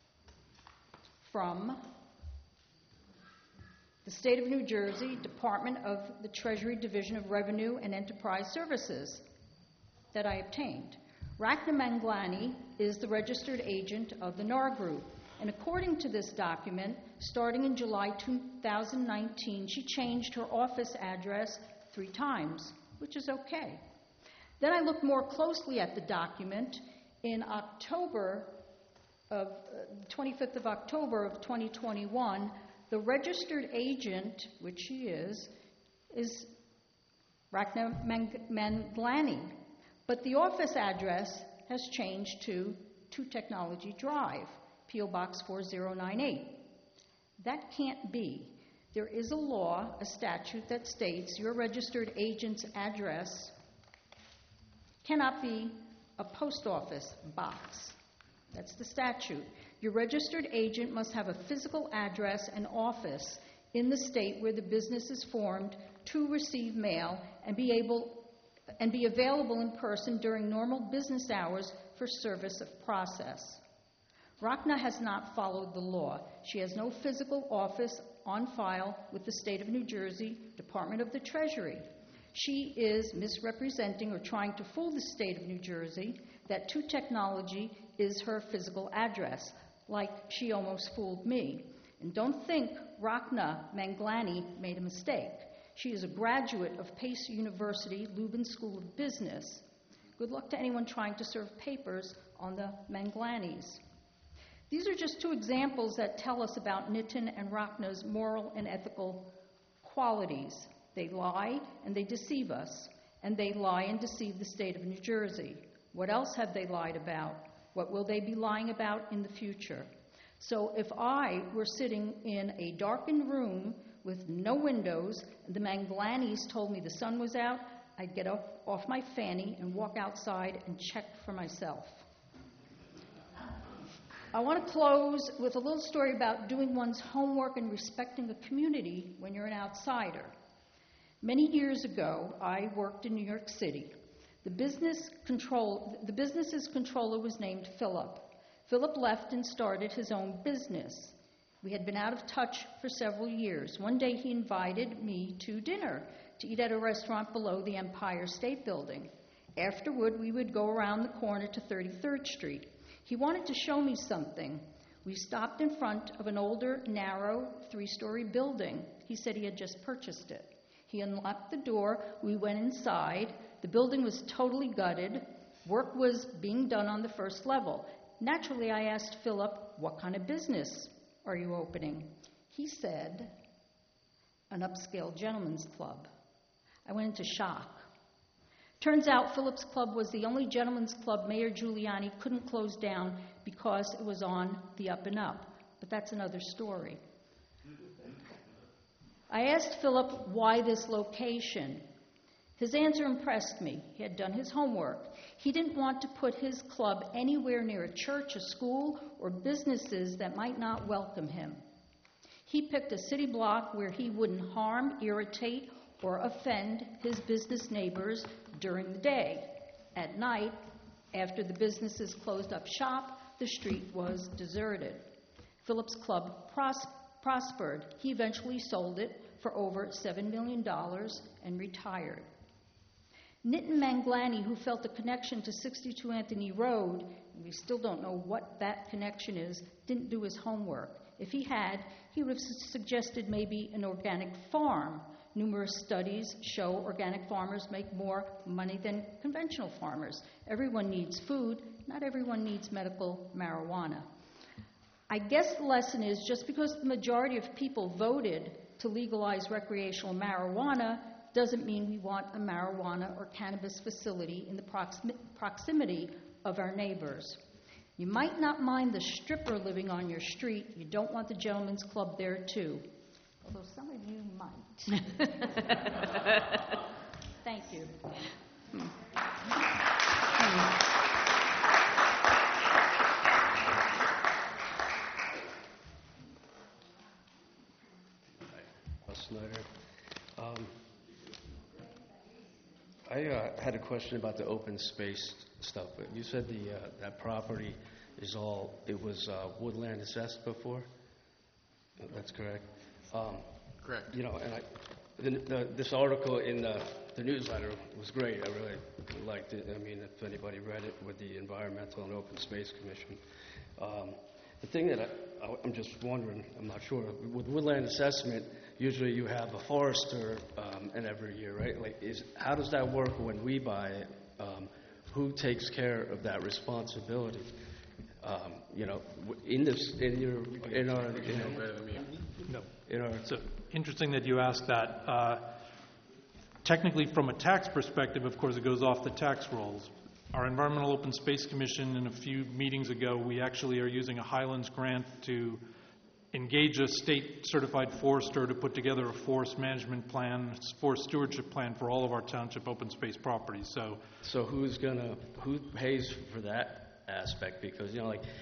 from the State of New Jersey, Department of the Treasury Division of Revenue and Enterprise Services that I obtained. Rachna Manglani is the registered agent of the NAR Group, and according to this document, starting in July 2019, she changed her office address 3 times, which is okay. Then I looked more closely at the document. In October of 25th of October of 2021, the registered agent, which she is Rachna Manglani. But the office address has changed to 2 Technology Drive, P.O. Box 4098. That can't be. There is a law, a statute that states your registered agent's address cannot be a post office box. That's the statute. Your registered agent must have a physical address and office in the state where the business is formed to receive mail and be available in person during normal business hours for service of process. Rachna has not followed the law. She has no physical office on file with the State of New Jersey, Department of the Treasury. She is misrepresenting or trying to fool the State of New Jersey that 2 Technology is her physical address, like she almost fooled me. And don't think Rachna Manglani made a mistake. She is a graduate of Pace University Lubin School of Business. Good luck to anyone trying to serve papers on the Manglanis. These are just 2 examples that tell us about Nitin and Rachna's moral and ethical qualities. They lie and they deceive us, and they lie and deceive the State of New Jersey. What else have they lied about? What will they be lying about in the future? So if I were sitting in a darkened room with no windows, and the Manglanis told me the sun was out, I'd get off my fanny and walk outside and check for myself. I want to close with a little story about doing one's homework and respecting the community when you're an outsider. Many years ago, I worked in New York City. The business's controller was named Philip. Philip left and started his own business. We had been out of touch for several years. One day he invited me to dinner to eat at a restaurant below the Empire State Building. Afterward, we would go around the corner to 33rd Street. He wanted to show me something. We stopped in front of an older, narrow, 3-story building. He said he had just purchased it. He unlocked the door. We went inside. The building was totally gutted. Work was being done on the first level. Naturally, I asked Philip, what kind of business are you opening? He said, an upscale gentleman's club. I went into shock. Turns out Philip's Club was the only gentleman's club Mayor Giuliani couldn't close down because it was on the up and up. But that's another story. I asked Philip why this location. His answer impressed me. He had done his homework. He didn't want to put his club anywhere near a church, a school, or businesses that might not welcome him. He picked a city block where he wouldn't harm, irritate, or offend his business neighbors during the day. At night, after the businesses closed up shop, the street was deserted. Phillips Club prospered. He eventually sold it for over $7 million and retired. Nitin Manglani, who felt a connection to 62 Anthony Road, and we still don't know what that connection is, didn't do his homework. If he had, he would have suggested maybe an organic farm. Numerous studies show organic farmers make more money than conventional farmers. Everyone needs food. Not everyone needs medical marijuana. I guess the lesson is just because the majority of people voted to legalize recreational marijuana doesn't mean we want a marijuana or cannabis facility in the proximity of our neighbors. You might not mind the stripper living on your street. You don't want the gentleman's club there, too. Although some of you might. Thank you. Snyder. I had a question about the open space stuff. You said that property was woodland assessed before? That's correct? Correct. You know, and this article in the newsletter was great. I really liked it. I mean, if anybody read it, with the Environmental and Open Space Commission. The thing that I'm just wondering, I'm not sure, with woodland assessment, usually you have a forester in every year, right? Like, how does that work when we buy it? Who takes care of that responsibility? You know, So interesting that you asked that. Technically, from a tax perspective, of course, it goes off the tax rolls. Our Environmental Open Space Commission, in a few meetings ago, we actually are using a Highlands grant to engage a state-certified forester to put together a forest management plan, forest stewardship plan for all of our township open space properties. So who pays for that aspect? Because,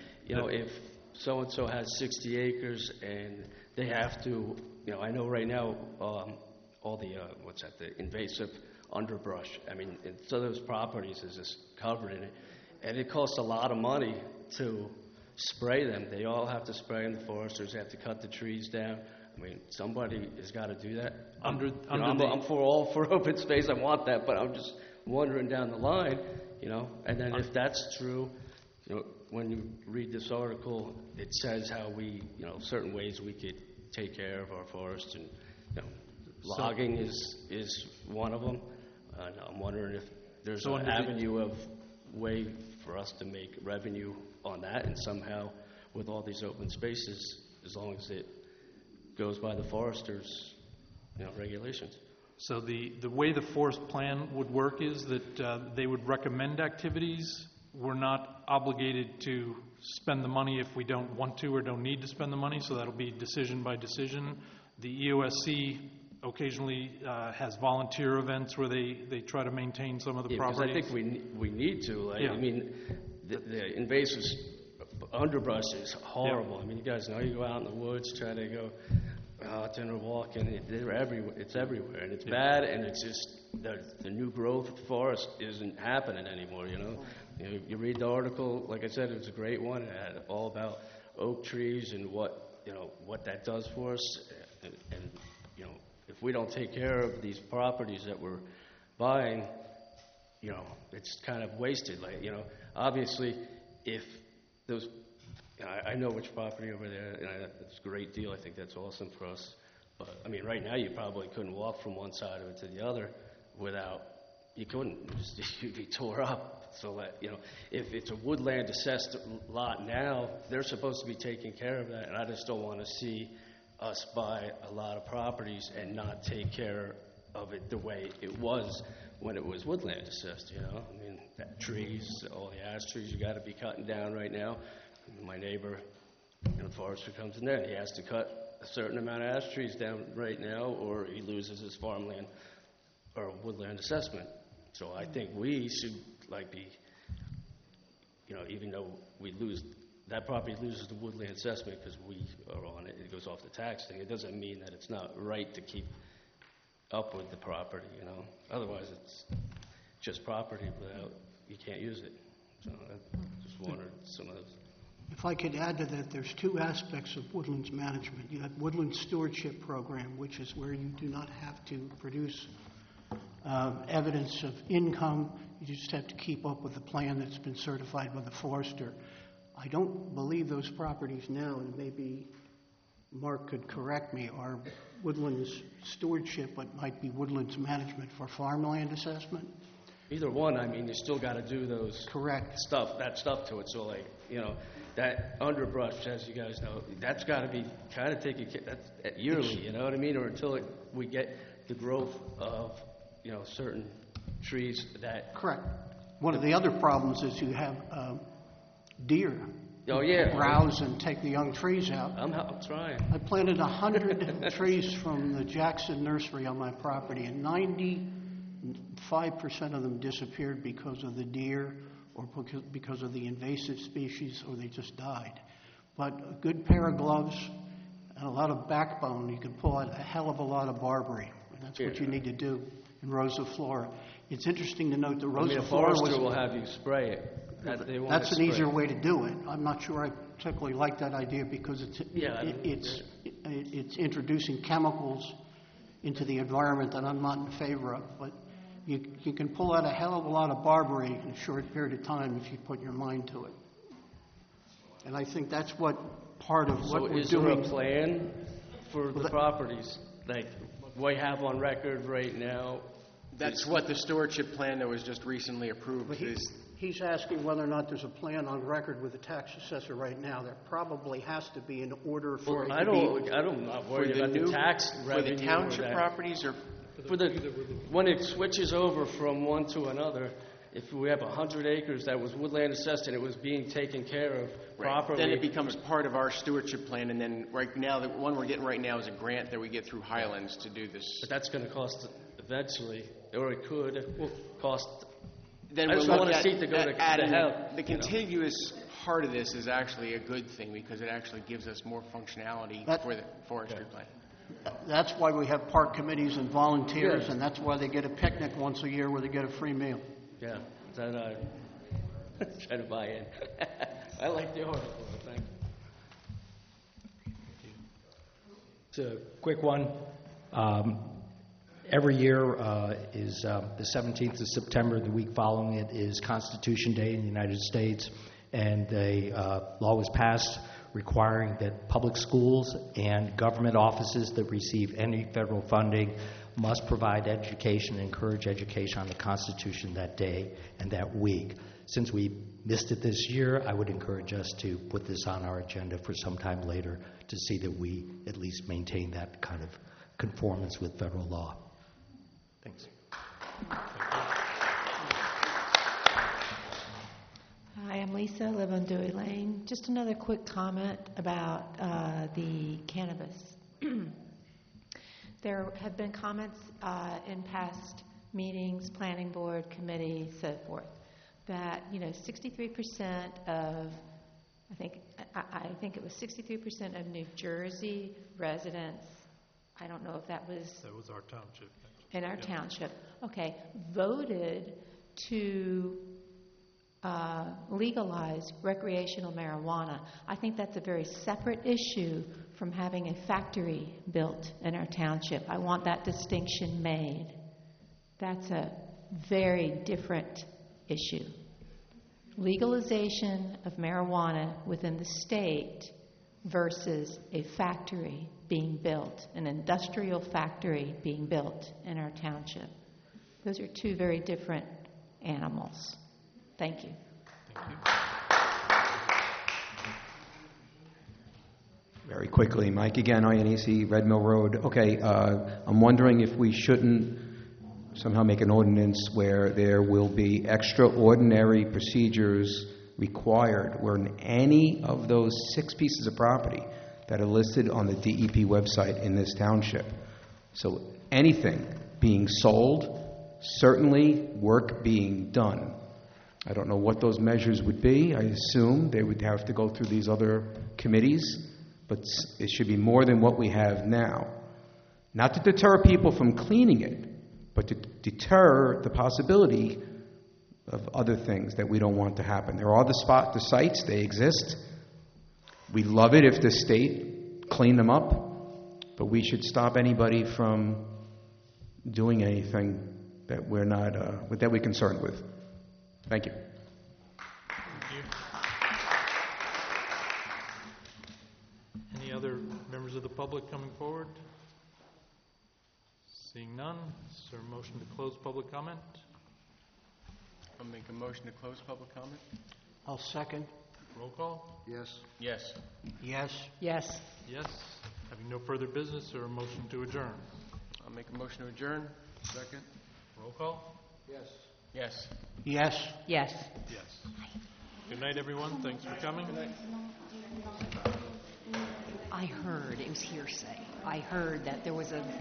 if so-and-so has 60 acres and they have to, I know right now all the, the invasive underbrush, I mean, so those properties is just covered in it. And it costs a lot of money to spray them. They all have to spray them. The foresters have to cut the trees down. I mean, somebody has got to do that. I'm for open space. I want that, but I'm just wondering down the line, And then if that's true, when you read this article, it says how we, certain ways we could take care of our forests, and logging is one of them. And I'm wondering if there's an avenue of way for us to make revenue on that, and somehow with all these open spaces, as long as it goes by the foresters' regulations. So the way the forest plan would work is that they would recommend activities. We're not obligated to spend the money if we don't want to or don't need to spend the money, so that'll be decision by decision. The EOSC occasionally has volunteer events where they try to maintain some of the properties. I think we need to. I mean, the invasive underbrush is horrible. I mean, you guys know, you go out in the woods, try to go out and walk, and they're everywhere. It's everywhere, and it's bad, and it's just the new growth forest isn't happening anymore. You read the article. Like I said, it was a great one. It had all about oak trees and what that does for us, and if we don't take care of these properties that we're buying, it's kind of wasted. Obviously, if those, I know which property over there, and it's a great deal. I think that's awesome for us. But I mean, right now you probably couldn't walk from one side of it to the other without. You couldn't. You'd be tore up. So that if it's a woodland assessed lot now, they're supposed to be taking care of that, and I just don't want to see us buy a lot of properties and not take care of it the way it was when it was woodland assessed, I mean, trees, all the ash trees you got to be cutting down right now. My neighbor, the forester comes in there and he has to cut a certain amount of ash trees down right now, or he loses his farmland or woodland assessment. So I think we should be, even though we lose, that property loses the woodland assessment because we are on it, it goes off the tax thing. It doesn't mean that it's not right to keep up with the property, Otherwise, it's just property without, you can't use it. So I just wondered some of those. If I could add to that, there's two aspects of woodlands management. You have woodland stewardship program, which is where you do not have to produce evidence of income. You just have to keep up with the plan that's been certified by the forester. I don't believe those properties now, and maybe Mark could correct me, are woodlands stewardship, but might be woodlands management for farmland assessment. Either one, I mean, you still got to do those. Correct. That stuff to it. So, like, you know, that underbrush, as you guys know, that's got to be kind of taken care of yearly, you know what I mean? Or until we get the growth of, you know, certain trees that... Correct. One of the other problems is you have deer. Oh, yeah. Browse and take the young trees out. I'm trying. I planted 100 trees from the Jackson Nursery on my property, and 95% of them disappeared because of the deer or because of the invasive species, or they just died. But a good pair of gloves and a lot of backbone, you can pull out a hell of a lot of barberry. And that's what you need to do in Rosaflora. It's interesting to note the Rosaflora a forester will have you spray it. That's an easier way to do it. I'm not sure I particularly like that idea because it's introducing chemicals into the environment that I'm not in favor of. But you can pull out a hell of a lot of barberry in a short period of time if you put your mind to it. And I think that's what part of what we're doing. So is there a plan for the properties, like we have on record right now? That's what the stewardship plan that was just recently approved is. He's asking whether or not there's a plan on record with the tax assessor right now. There probably has to be in order for it to be... I'm not worried about the tax revenue. For the township properties or... When it switches over from one to another, if we have 100 acres that was woodland assessed and it was being taken care of properly... Then it becomes part of our stewardship plan, and then right now, the one we're getting right now is a grant that we get through Highlands to do this. But that's going to cost eventually, or it could cost... Then I just want to see it to go to hell. The contiguous part of this is actually a good thing because it actually gives us more functionality for the forestry plan. That's why we have park committees and volunteers, and that's why they get a picnic once a year where they get a free meal. Yeah, that try to buy in. I like the article. Thank you. It's a quick one. Every year is the 17th of September. The week following it is Constitution Day in the United States, and a law was passed requiring that public schools and government offices that receive any federal funding must provide education and encourage education on the Constitution that day and that week. Since we missed it this year, I would encourage us to put this on our agenda for some time later to see that we at least maintain that kind of conformance with federal law. Thanks. Hi, I'm Lisa. I live on Dewey Lane. Just another quick comment about the cannabis. There have been comments in past meetings, planning board, committee, so forth, that 63% of, I think it was 63% of New Jersey residents. I don't know if that was our township. In our township, okay, voted to legalize recreational marijuana. I think that's a very separate issue from having a factory built in our township. I want that distinction made. That's a very different issue. Legalization of marijuana within the state versus a factory being built, an industrial factory being built in our township. Those are two very different animals. Thank you. Thank you. Very quickly, Mike again, INEC, Red Mill Road. Okay, I'm wondering if we shouldn't somehow make an ordinance where there will be extraordinary procedures required where in any of those 6 pieces of property that are listed on the DEP website in this township. So anything being sold, certainly work being done. I don't know what those measures would be. I assume they would have to go through these other committees, but it should be more than what we have now. Not to deter people from cleaning it, but to deter the possibility of other things that we don't want to happen. There are the sites, they exist. We'd love it if the state cleaned them up, but we should stop anybody from doing anything that we're not, that we're concerned with. Thank you. Thank you. Any other members of the public coming forward? Seeing none, is there a motion to close public comment? I'll make a motion to close public comment. I'll second. Roll call? Yes. Yes. Yes. Yes. Yes. Having no further business, or a motion to adjourn? I'll make a motion to adjourn. Second. Roll call? Yes. Yes. Yes. Yes. Yes. Good night, everyone. Thanks for coming. I heard, it was hearsay, I heard that there was a